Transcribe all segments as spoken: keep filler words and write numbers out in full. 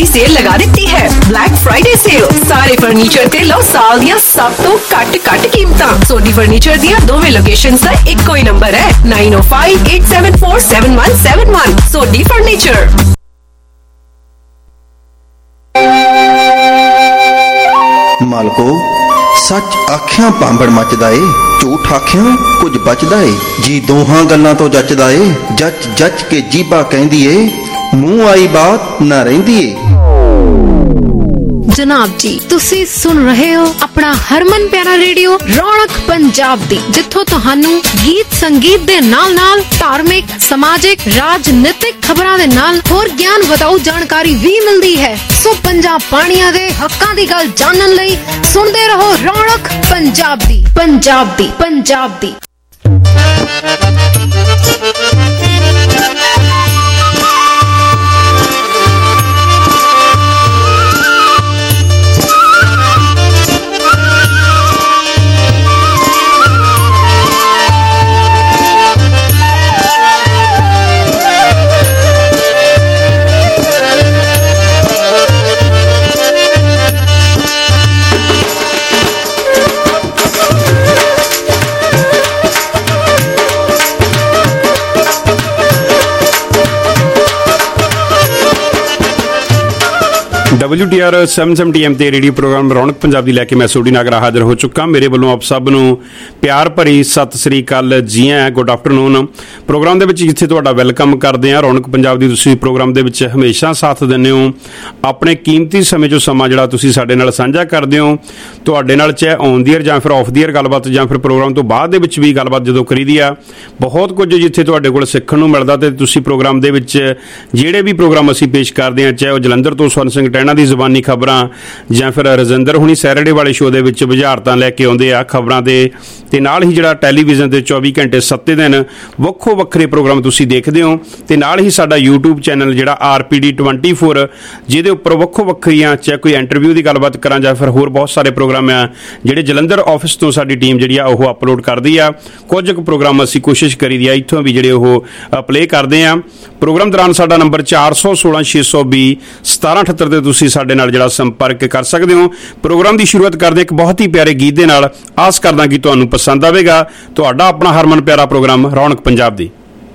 Cell लगा दी है। ब्लैक फ्राइडे सेल, सारे फर्नीचर ते लो साल दियां सब तो घट घट कीमतां। सोडी फर्नीचर दियां दोवें लोकेशंस दा इक्को ही नंबर है नाइन ओ five eight seven four seven one seven one. Sodhi furniture. मालको सच आखियां पांबड़ मचदा ए, झूठ आखियां कुछ बचदा ए। जी दोहां गल्लां तो जचदा ए, जच जच के जीबा कहंदी ए, मूंह आई बात ना रहिंदी ए। जनाब जी तुसी सुन रहे हो अपना हरमन प्यारा रेडियो रौनक पंजाब दी, जिथों तुहानू गीत संगीत दे नाल नाल धार्मिक समाजिक राजनीतिक खबरां दे नाल होर ज्ञान वधाऊ जानकारी भी मिलदी है। सो पंजाब पानिया दे हक्कां दी गल जानन लई सुनदे रहो रौनक पंजाब दी पंजाब दी पंजाब दी। W T R seven seventy M ते रेडियो प्रोग्राम रौनक पंजाबी लैके मैं सोडी नागरा हाजिर हो चुका। मेरे वालों आप सब नूं प्यार भरी सत श्री अकाल जी आए, गुड आफ्टरनून। प्रोग्राम दे विच जिथे तुहाडा वैलकम करदे आ। रौनक पंजाब दी तुसीं प्रोग्राम दे विच हमेशा साथ दिंदे हो, अपने कीमती समय चों समा जिहड़ा तुसीं साडे नाल साझा करदे हो। तुहाडे नाल चाहे ऑन दी ईयर जां फिर ऑफ दी ईयर गलबात जां फिर प्रोग्राम तो बाद दे विच भी गलबात जदों करीदी आ, बहुत कुछ जिथे तुहाडे कोल सिੱਖਣ ਨੂੰ मिलदा ते तुसीं प्रोग्राम दे विच जिहड़े भी प्रोग्राम असीं पेश करदे आ, चाहे ਉਹ ਜਲੰਧਰ ਤੋਂ ਸਵਰਨ ਸਿੰਘ ਟਹਿਣਾ ਦੀ ਜ਼ਬਾਨੀ खबर ਜਾਂ ਫਿਰ ਰਜਿੰਦਰ ਹੁਣੀ ਸੈਟਰਡੇ ਵਾਲੇ ਸ਼ੋਅ ਦੇ ਵਿੱਚ ਬੁਝਾਰਤਾਂ ਲੈ ਕੇ ਆਉਂਦੇ ਆ ਖਬਰਾਂ ਦੇ, ਤੇ ਨਾਲ ਹੀ ਜਿਹੜਾ ਟੈਲੀਵਿਜ਼ਨ ਤੇ ਚੌਵੀ ਘੰਟੇ ਸੱਤੇ ਦਿਨ ਵੱਖੋ ਵੱਖਰੇ ਪ੍ਰੋਗਰਾਮ ਤੁਸੀਂ ਦੇਖਦੇ ਹੋ, ਤੇ ਨਾਲ ਹੀ ਸਾਡਾ YouTube ਚੈਨਲ ਜਿਹੜਾ R P D twenty four, ਜਿਹਦੇ ਉੱਪਰ ਵੱਖੋ ਵੱਖਰੀਆਂ ਚਾਹੇ ਕੋਈ ਇੰਟਰਵਿਊ ਦੀ ਗੱਲਬਾਤ ਕਰਾਂ ਜਾਂ ਫਿਰ ਹੋਰ ਬਹੁਤ ਸਾਰੇ ਪ੍ਰੋਗਰਾਮ ਆ ਜਿਹੜੇ ਜਲੰਧਰ ਆਫਿਸ ਤੋਂ ਸਾਡੀ ਟੀਮ ਜਿਹੜੀ ਆ ਉਹ ਅਪਲੋਡ ਕਰਦੀ ਆ। ਕੁਝ ਕੁ ਪ੍ਰੋਗਰਾਮ ਅਸੀਂ ਕੋਸ਼ਿਸ਼ ਕਰੀਦੀ ਆ ਇੱਥੋਂ ਵੀ ਜਿਹੜੇ ਉਹ ਪਲੇ ਕਰਦੇ ਆ। ਪ੍ਰੋਗਰਾਮ ਦੌਰਾਨ ਸਾਡਾ ਨੰਬਰ ਚਾਰ ਸੌ ਸੋਲਾਂ ਛੇ ਸੌ ਵੀਹ ਸਤਾਰਾਂ ਅਠੱਤਰ ਤੇ ਤੁਸੀਂ ਸਾਡੇ ਨਾਲ ਜਿਹੜਾ ਸੰਪਰਕ ਕਰ ਸਕਦੇ ਹੋ। ਪ੍ਰੋਗਰਾਮ ਦੀ ਸ਼ੁਰੂਆਤ ਕਰਦੇ ਇੱਕ ਬਹੁਤ ਹੀ ਪਿਆਰੇ ਗੀਤ ਦੇ ਨਾਲ। ਆਸ ਕਰਦਾ ਕਿ ਤੁਹਾਨੂੰ ਪਸੰਦ ਆਵੇਗਾ। ਤੁਹਾਡਾ ਆਪਣਾ ਹਰਮਨ ਪਿਆਰਾ ਪ੍ਰੋਗਰਾਮ ਰੌਣਕ ਪੰਜਾਬ ਦੀ।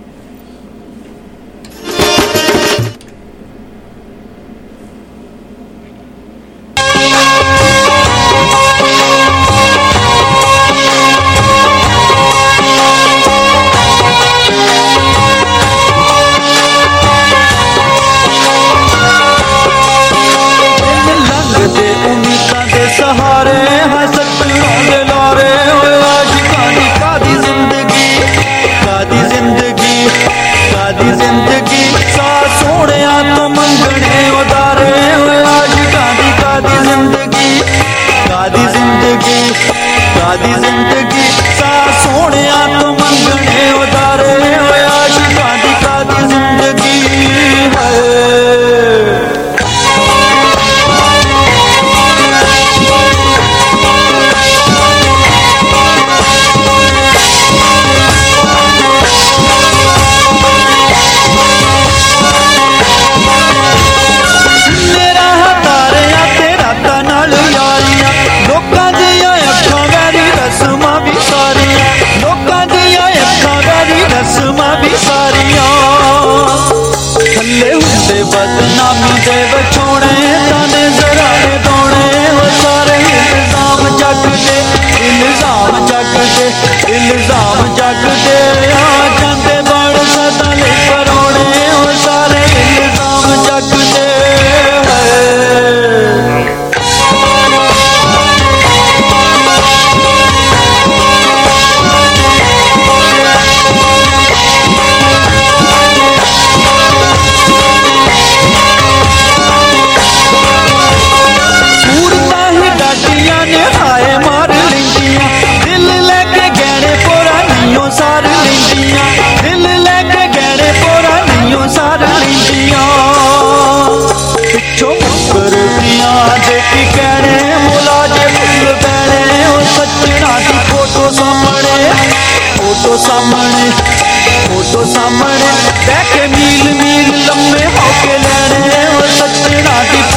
सामने फोटो सामने बैठे मील मील लम्बे होके लैने और सजना की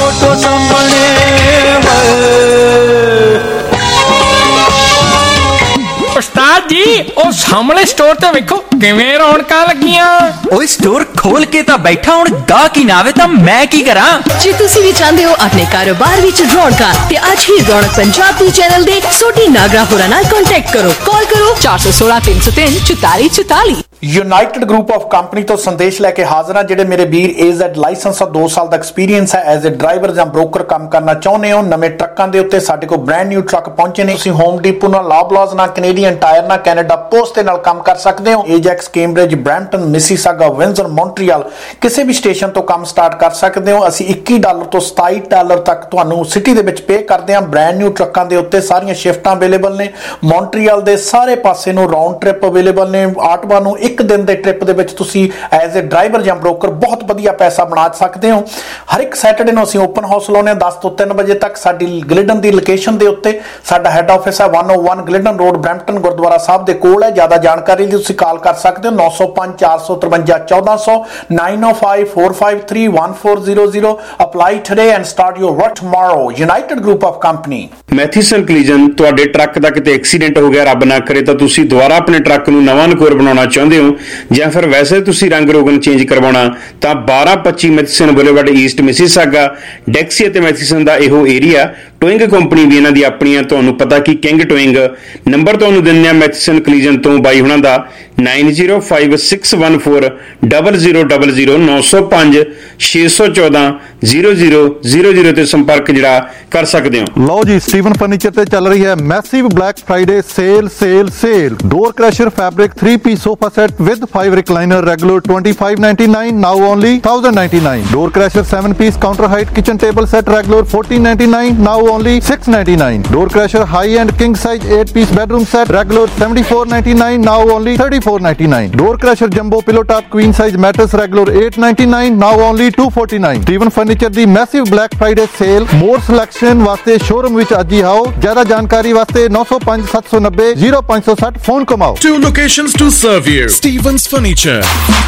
ਸਾਹਮਣੇ ਸਟੋਰ ਤੇ ਵੇਖੋ ਕਿਵੇਂ ਰੌਣਕਾਂ ਲੱਗੀਆਂ। ਓਏ ਸਟੋਰ ਖੋਲ ਕੇ ਤਾਂ ਬੈਠਾ, ਹੁਣ ਗਾਹਕ ਹੀ ਨਾ ਆਵੇ ਤਾਂ ਮੈਂ ਕੀ ਕਰਾਂ। ਜੇ ਤੁਸੀਂ ਵੀ ਚਾਹੁੰਦੇ ਹੋ ਆਪਣੇ ਕਾਰੋਬਾਰ ਵਿੱਚ ਰੌਣਕਾਂ ਤੇ ਅੱਜ ਹੀ ਰੌਣਕ ਪੰਜਾਬ ਦੀ ਚੈਨਲ ਦੇ ਸੋਢੀ ਨਾਗਰਾ ਹੋਰਾਂ ਨਾਲ ਕੰਟੈਕਟ ਕਰੋ। ਕਾਲ ਕਰੋ ਚਾਰ ਸੌ ਸੋਲਾਂ ਤਿੰਨ ਸੌ ਤਿੰਨ ਚੁਤਾਲੀ ਚੁਤਾਲੀ। ਯੂਨਾਈਟਿਡ ਗਰੁੱਪ ਆਫ ਕੰਪਨੀ ਤੋਂ ਸੰਦੇਸ਼ ਲੈ ਕੇ ਹਾਜ਼ਰ ਹਾਂ। ਜਿਹੜੇ ਮੇਰੇ ਵੀਰ ਏਜ਼ਡ ਲਾਇਸੈਂਸ ਔਰ ਦੋ ਸਾਲ ਦਾ ਐਕਸਪੀਰੀਅੰਸ ਹੈ ਐਜ਼ ਅ ਡਰਾਈਵਰ ਜਾਂ ਬ੍ਰੋਕਰ ਕੰਮ ਕਰਨਾ ਚਾਹੁੰਦੇ ਹੋ, ਨਵੇਂ ਟਰੱਕਾਂ ਦੇ ਉੱਤੇ ਸਾਡੇ ਕੋਲ ਬ੍ਰੈਂਡ ਨਿਊ ਟਰੱਕ ਪਹੁੰਚੇ ਨੇ। ਤੁਸੀਂ ਹੋਮ ਡੀਪੋ ਨਾਲ, ਲਾਬਲਾਜ਼ ਨਾਲ, ਕੈਨੇਡੀਅਨ ਟਾਇਰ ਨਾਲ, ਕੈਨੇਡਾ ਪੋਸਟ ਦੇ ਨਾਲ ਕੰਮ ਕਰ ਸਕਦੇ ਹੋ। Ajax, Cambridge, Brampton, Mississauga, Windsor, Montreal ਕਿਸੇ ਵੀ ਸਟੇਸ਼ਨ ਤੋਂ ਕੰਮ ਸਟਾਰਟ ਕਰ ਸਕਦੇ ਹੋ। ਅਸੀਂ ਇੱਕੀ ਡਾਲਰ ਤੋਂ ਸਤਾਈ ਡਾਲਰ ਤੱਕ ਤੁਹਾਨੂੰ ਸਿਟੀ ਦੇ ਵਿੱਚ ਪੇ ਕਰਦੇ ਹਾਂ। ਬ੍ਰੈਂਡ ਨਿਊ ਟਰੱਕਾਂ ਦੇ ਉੱਤੇ ਸਾਰੀਆਂ ਸ਼ਿਫਟਾਂ ਅਵੇਲੇਬਲ ਨੇ। ਮੌਂਟਰੀਅਲ ਦੇ ਸਾਰੇ ਪਾਸੇ ਨੂੰ ਰਾਉਂਡ ਟ੍ਰਿਪ ਅਵੇਲੇਬਲ ਨੇ। ਆਟਵਾ ਨੂੰ ਇੱਕ ਦਿਨ ਦੇ ਟ੍ਰਿਪ ਦੇ ਵਿੱਚ ਤੁਸੀਂ ਐਜ਼ ਅ ਡਰਾਈਵਰ ਜਾਂ ਬ੍ਰੋਕਰ ਬਹੁਤ ਵਧੀਆ ਪੈਸਾ ਬਣਾ ਸਕਦੇ ਹੋ। ਹਰ ਇੱਕ ਸੈਟਰਡੇ ਨੂੰ ਅਸੀਂ ਓਪਨ ਹਾਊਸ ਲਾਉਂਦੇ ਹਾਂ ਦਸ ਤੋਂ ਤਿੰਨ ਵਜੇ ਤੱਕ। ਸਾਡੀ ਗਲਿਡਨ ਦੀ ਲੋਕੇਸ਼ਨ ਦੇ ਉੱਤੇ ਸਾਡਾ ਹੈੱਡ ਆਫਿਸ ਹੈ ਇੱਕ ਸੌ ਇੱਕ Glidden road, Brampton Gurdwara Sahib ਦੇ ਕੋਲ ਹੈ। ਜ਼ਿਆਦਾ ਜਾਣਕਾਰੀ ਲਈ ਤੁਸੀਂ ਕਾਲ ਕਰ ਸਕਦੇ ਹੋ ਨੌ ਸੌ ਪੰਜ ਚਾਰ ਸੌ ਤਰਵੰਜਾ ਚੌਦਾਂ ਸੌ nine O five four five three one four zero zero. Apply today and start your work tomorrow. United Group of Company. Matheson collision, ਤੁਹਾਡੇ ਟਰੱਕ ਦਾ ਕਿਤੇ ਐਕਸੀਡੈਂਟ ਹੋ ਗਿਆ, ਰੱਬ ਨਾ ਕਰੇ, ਤਾਂ ਤੁਸੀਂ ਦੁਬਾਰਾ ਆਪਣੇ ਟਰੱਕ ਨੂੰ ਨਵਾਂ ਨਕੋਰ ਬਣਾਉਣਾ ਚਾਹੁੰਦੇ ਹੋ ਜਾਂ ਫਿਰ ਵੈਸੇ ਤੁਸੀਂ ਰੰਗ ਰੋਗਨ ਚੇਂਜ ਕਰਵਾਉਣਾ, ਤਾਂ ਬਾਰਾਂ ਪੱਚੀ Matheson Boulevard East, Mississauga, Dixie ਅਤੇ ਮੈਥੀਸਨ ਦਾ ਇਹੋ ਏਰੀਆ। ਟੋਇੰਗ ਕੰਪਨੀ ਵੀ ਇਹਨਾਂ ਦੀ ਆਪਣੀ ਆ, ਤੁਹਾਨੂੰ ਪਤਾ ਕਿ ਕਿੰਗ ਟੋਇੰਗ। ਨੰਬਰ ਤੁਹਾਨੂੰ ਦਿੰਦੇ ਆ ਮੈਥੀਸਨ ਕਲੀਜਨ ਤੋਂ ਬਾਈ ਹੁਣਾਂ ਦਾ nine zero five six one four double zero double zero ਨੌ ਸੌ ਪੰਜ ਛੇ ਸੌ ਚੌਦਾਂ ਜ਼ੀਰੋ ਜ਼ੀਰੋ ਜ਼ੀਰੋ ਜ਼ੀਰੋ ਤੇ ਸੰਪਰਕ ਜਿਹੜਾ ਕਰ ਸਕਦੇ ਹੋ। ਲਓ ਜੀ, ਸਟੀਵਨ ਫਰਨੀਚਰ ਤੇ ਚੱਲ ਰਹੀ ਹੈ massive Black Friday sale sale sale. Door crasher fabric three piece sofa set with five recliner regular twenty-five ninety-nine, now only one thousand ninety-nine. Door crasher seven piece counter height kitchen table set regular fourteen ninety-nine, now only six ninety-nine. Door crasher high end king size eight piece bedroom set regular seventy-four ninety-nine, now only thirty-four ninety-nine. Door crasher jumbo pillow top queen size mattress regular eight ninety-nine, now only two forty-nine. Steven Furniture ਦੀ massive Black Friday sale। more selection ਵਾਸਤੇ showroom ਵਿੱਚ ਅੱਜ ਹੀ ਆਓ। ਜ਼ਿਆਦਾ ਜਾਣਕਾਰੀ ਵਾਸਤੇ ਨੌ ਸੌ ਪੰਜ ਸੱਤ ਸੌ ਨੱਬੇ ਜ਼ੀਰੋ ਪੰਜ ਸੌ ਸੱਠ ਫੋਨ ਕਮਾਓ। Two locations to serve you. Stevens Furniture.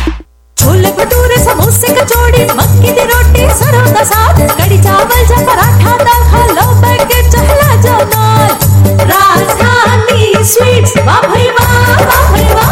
Chole bhature समोसे कचौड़ी मक्की दी रोटी सरों दा साग कड़ी चावल जा पराठा दाल खा लो बैठे चहला जाओ नाल। राजधानी स्वीट्स, वाह भाई वाह, वाह भाई वाह।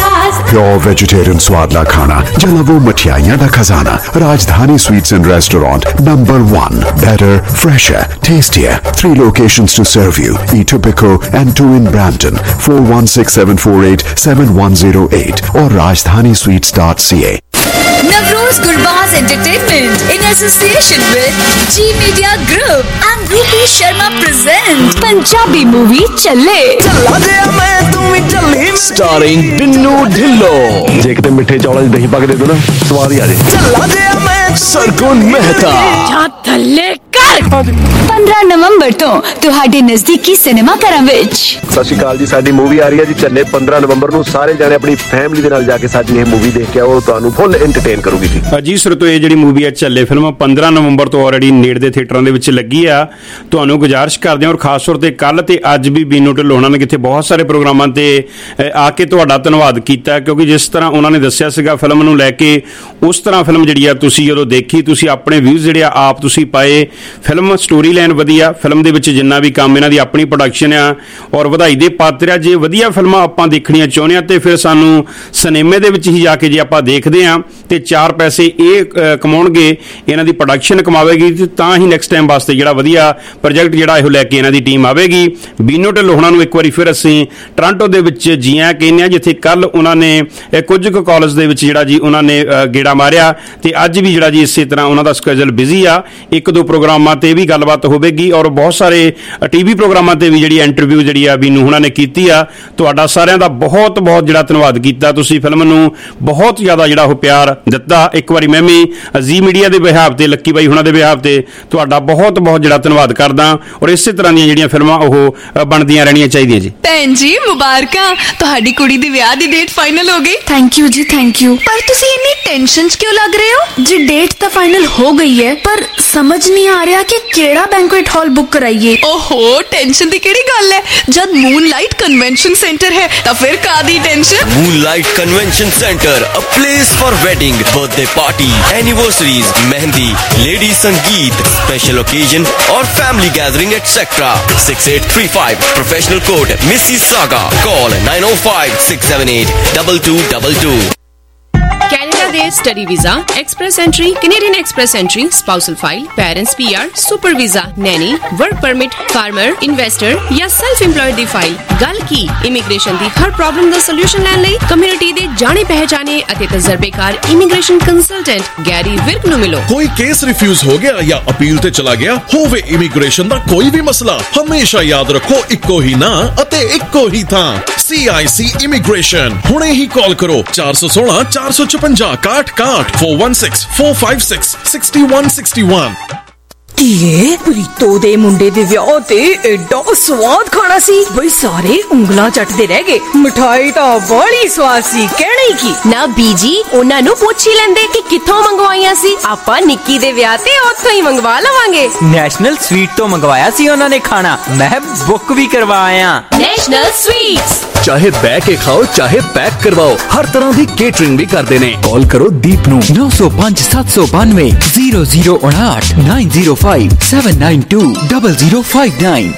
Pure vegetarian स्वादला खाना, जला वो मठियाइयां दा खजाना। राजधानी Sweets and Restaurant, number one. Better, fresher, tastier. Three locations to serve you. Etobicoke and two in Brampton. four one six seven four eight seven one zero eight or rajdhani sweets dot c a. Navroz Gurbaz Entertainment in association with G Media Group and Rupi Sharma present Punjabi movie Challe। ਚੱਲਾ ਜਿਆ ਮੈਂ ਤੂੰ ਵੀ ਚੱਲੀ, starring Binnu Dhillon. ਜੇ ਕਿਤੇ ਮਿੱਠੇ ਚੌਲਾਂ ਦੀ ਦਹੀਂ ਪਾ ਕੇ ਦੇ ਦੋ ਨਾ, ਸਵਾਦ ਹੀ ਆ ਜੇ। ਚੱਲਾ ਜਿਆ ਮੈਂ ਸਰਗੁਣ ਮਹਿਤਾ। ਜਾ ਥੱਲੇ ਕਰ। ਪੰਦਰਾਂ ਨਵੰਬਰ ਤੋਂ ਤੁਹਾਡੇ ਨਜ਼ਦੀਕੀ ਸਿਨੇਮਾ ਘਰਾਂ ਵਿੱਚ। ਸਤਿ ਸ਼੍ਰੀ ਅਕਾਲ ਜੀ, ਸਾਡੀ ਮੂਵੀ ਆ ਰਹੀ ਹੈ ਜੀ ਚੱਲੇ ਪੰਦਰਾਂ ਨਵੰਬਰ ਨੂੰ। ਸਾਰੇ ਜਾਣੇ ਆਪਣੀ ਫੈਮਿਲੀ ਦੇ ਨਾਲ ਜਾ ਕੇ ਸਾਡੀ ਇਹ ਮੂਵੀ ਦੇਖ ਕੇ ਆਓ, ਤੁਹਾਨੂੰ ਫੁੱਲ ਐਂਟਰਟੇਨ ਕਰੂਗੀ ਜੀ। ਜੀ ਸਰਤੋ, ਇਹ ਜਿਹੜੀ ਮੂਵੀ ਹੈ ਚੱਲੇ ਫਿਲਮ ਪੰਦਰਾਂ ਨਵੰਬਰ ਤੋਂ ਆਲਰੇਡੀ ਨੇੜੇ ਦੇ ਥੀਏਟਰਾਂ ਦੇ ਵਿੱਚ ਲੱਗੀ ਆ। ਤੁਹਾਨੂੰ ਗੁਜ਼ਾਰਿਸ਼ ਕਰਦੇ ਹਾਂ ਔਰ ਖਾਸ ਤੌਰ ਤੇ ਕੱਲ ਤੇ ਅੱਜ ਵੀ ਬੀਨੂ ਢਿੱਲੋਂ ਉਹਨਾਂ ਨੇ ਕਿਤੇ ਬਹੁਤ ਸਾਰੇ ਪ੍ਰੋਗਰਾਮਾਂ ਤੇ ਆ ਕੇ ਤੁਹਾਡਾ ਧੰਨਵਾਦ ਕੀਤਾ, ਕਿਉਂਕਿ ਜਿਸ ਤਰ੍ਹਾਂ ਉਹਨਾਂ ਨੇ ਦੱਸਿਆ ਸੀਗਾ ਫਿਲਮ ਨੂੰ ਲੈ ਕੇ, ਉਸ ਤਰ੍ਹਾਂ ਫਿਲਮ ਜਿਹੜੀ ਆ ਤੁਸੀਂ ਜਦੋਂ ਦੇਖੀ, ਤੁਸੀਂ ਆਪਣੇ ਵਿਊਜ਼ ਜਿਹੜੇ ਆ ਆਪ ਤੁਸੀਂ ਪਾਏ। ਫਿਲਮ ਸਟੋਰੀ ਲਾਈਨ ਵਧੀਆ, ਫਿਲਮ ਦੇ ਵਿੱਚ ਜਿੰਨਾ ਵੀ ਕੰਮ ਇਹਨਾਂ ਦੀ ਆਪਣੀ ਪ੍ਰੋਡਕਸ਼ਨ ਆ ਔਰ ਵਧਾਈ ਦੇ ਪਾਤਰ ਆ। ਜੇ ਵਧੀਆ ਫਿਲਮਾਂ ਆਪਾਂ ਦੇਖਣੀਆਂ ਚਾਹੁੰਦੇ ਆ ਤੇ ਫਿਰ ਸਾਨੂੰ ਸਿਨੇਮੇ ਦੇ ਵਿੱਚ ਹੀ ਜਾ ਕੇ ਜੇ ਆਪਾਂ ਦੇਖਦੇ ਆ ਤੇ ਚਾਰ ਪੈਸੇ ਇਹ ਕਮਾਉਣਗੇ, ਇਹਨਾਂ ਦੀ ਪ੍ਰੋਡਕਸ਼ਨ ਕਮਾਵੇਗੀ, ਤੇ ਤਾਂ ਹੀ ਨੈਕਸਟ ਟਾਈਮ ਵਾਸਤੇ ਜਿਹੜਾ ਵਧੀਆ ਪ੍ਰੋਜੈਕਟ ਜਿਹੜਾ ਇਹੋ ਲੈ ਕੇ ਇਹਨਾਂ ਦੀ ਟੀਮ ਆਵੇਗੀ। ਬੀਨੂ ਢਿੱਲੋਂ ਉਹਨਾਂ ਨੂੰ ਇੱਕ ਵਾਰੀ ਫਿਰ ਅਸੀਂ ਟੋਰਾਂਟੋ ਦੇ ਵਿੱਚ ਜੀ ਆਇਆਂ ਕਹਿੰਦੇ ਆ, ਜਿੱਥੇ ਕੱਲ ਉਹਨਾਂ ਨੇ ਕੁਝ ਕੁ ਕਾਲਜ ਦੇ ਵਿੱਚ ਜਿਹੜਾ ਜੀ ਉਹਨਾਂ ਨੇ ਗੇੜਾ ਮਾਰਿਆ ਤੇ ਅੱਜ ਵੀ ਜਿਹੜਾ ਜੀ ਇਸੇ ਤਰ੍ਹਾਂ ਉਹਨਾਂ ਦਾ ਸਕੇਜੂਲ ਬਿਜ਼ੀ ਆ। ਇੱਕ ਦੋ ਪ੍ਰੋਗਰਾਮਾਂ ਤੇ ਵੀ ਗੱਲਬਾਤ ਹੋਵੇਗੀ ਔਰ ਬਹੁਤ ਸਾਰੇ ਟੀਵੀ ਪ੍ਰੋਗਰਾਮਾਂ ਤੇ ਵੀ ਜਿਹੜੀ ਇੰਟਰਵਿਊ ਜਿਹੜੀ ਆ ਬੀਨੂ ਉਹਨਾਂ ਨੇ ਕੀਤੀ ਆ। ਤੁਹਾਡਾ ਸਾਰਿਆਂ ਦਾ ਬਹੁਤ ਬਹੁਤ ਜਿਹੜਾ ਧੰਨਵਾਦ ਕੀਤਾ, ਤੁਸੀਂ ਫਿਲਮ ਨੂੰ ਬਹੁਤ ਜ਼ਿਆਦਾ ਜਿਹੜਾ ਉਹ ਪਿਆਰ ਦਿੱਤਾ। ਇੱਕ ਵਾਰੀ ਮੈਂ ਵੀ ਜੀ ਮੀਡੀਆ ਦੇ ਬਿਹਾਵ ਤੇ, ਲੱਕੀ ਬਾਈ ਹੁਣਾਂ ਦੇ ਬਿਹਾਵ ਤੇ ਤੁਹਾਡਾ ਬਹੁਤ ਬਹੁਤ ਜਿਹੜਾ ਧੰਨਵਾਦ ਕਰਦਾ ਔਰ ਇਸੇ ਤਰ੍ਹਾਂ ਦੀਆਂ ਜਿਹੜੀਆਂ ਫਿਲਮਾਂ ਉਹ ਬਣਦੀਆਂ ਰਹਿਣੀਆਂ ਚਾਹੀਦੀਆਂ ਜੀ। ਭੈਣ ਜੀ ਮੁਬਾਰਕਾਂ, ਤੁਹਾਡੀ ਕੁੜੀ ਦੀ ਵਿਆਹ ਦੀ ਡੇਟ ਫਾਈਨਲ ਹੋ ਗਈ। ਥੈਂਕ ਯੂ ਜੀ, ਥੈਂਕ ਯੂ। ਪਰ ਤੁਸੀਂ ਇੰਨੀ ਟੈਨਸ਼ਨ 'ਚ ਕਿਉਂ ਲੱਗ ਰਹੇ ਹੋ? ਜੀ ਡੇਟ ਤਾਂ ਫਾਈਨਲ ਹੋ ਗਈ ਹੈ, ਪਰ ਸਮਝ ਨਹੀਂ ਆ ਰਿਹਾ कि केड़ा बैंक्वेट हॉल बुक कराइए? ओहो टेंशन दी केड़ी गल है, जब मूनलाइट कन्वेंशन सेंटर है तो फिर कादी tension? Moonlight Convention Centre, a place for wedding, birthday party, anniversaries, mehndi, ladies sangeet, special occasion और family gathering etcetera. Six eight three five Professional Court Mississauga. Call nine ओ five six seven eight double two double two. Canada दे study visa, express entry, Canadian express entry, spousal file, parents PR, super visa, nanny, work permit, farmer, investor या self employed दी file. गल की immigration दी हर problem दा solution लैण लई community दे जाने पहचाने अते तजर्बेकार इमीग्रेशन कंसल्टेंट गैरी विर्क नु मिलो। कोई केस रिफ्यूज हो गया या अपील ते चला गया होवे इमीग्रेशन दा कोई भी मसला, हमेशा याद रखो इक्को ही ना अते इक्को ही था। C I C immigration. हुणे ही कॉल करो चार सौ सोलह चार सौ चुपंजा काट काट four one six four five six sixty one sixty one. ये प्रीतो दे मुंडे दे विआह ते एडा स्वाद खाना सी, बई सारे उंगलां चटदे रह गए। मिठाई तां बड़ी स्वाद सी, कहणे की ना बीजी उन्हां नु पुੱਛ ही लेंदे कि कित्थों मंगवाईयां सी। आपां निक्की दे विआह ते उत्थों ही मंगवा लवांगे। नेशनल स्वीट तो मंगवाया सी उन्हां ने खाना, मैं बुक भी करवाया। नेशनल स्वीट्स, चाहे बैठ के खाओ चाहे पैक करवाओ, हर तरह की केटरिंग भी करते ने। कॉल करो दीप नू नौ सौ पांच सात सौ बानवे जीरो जीरो उनाठ nine zero five seven nine two double zero five nine.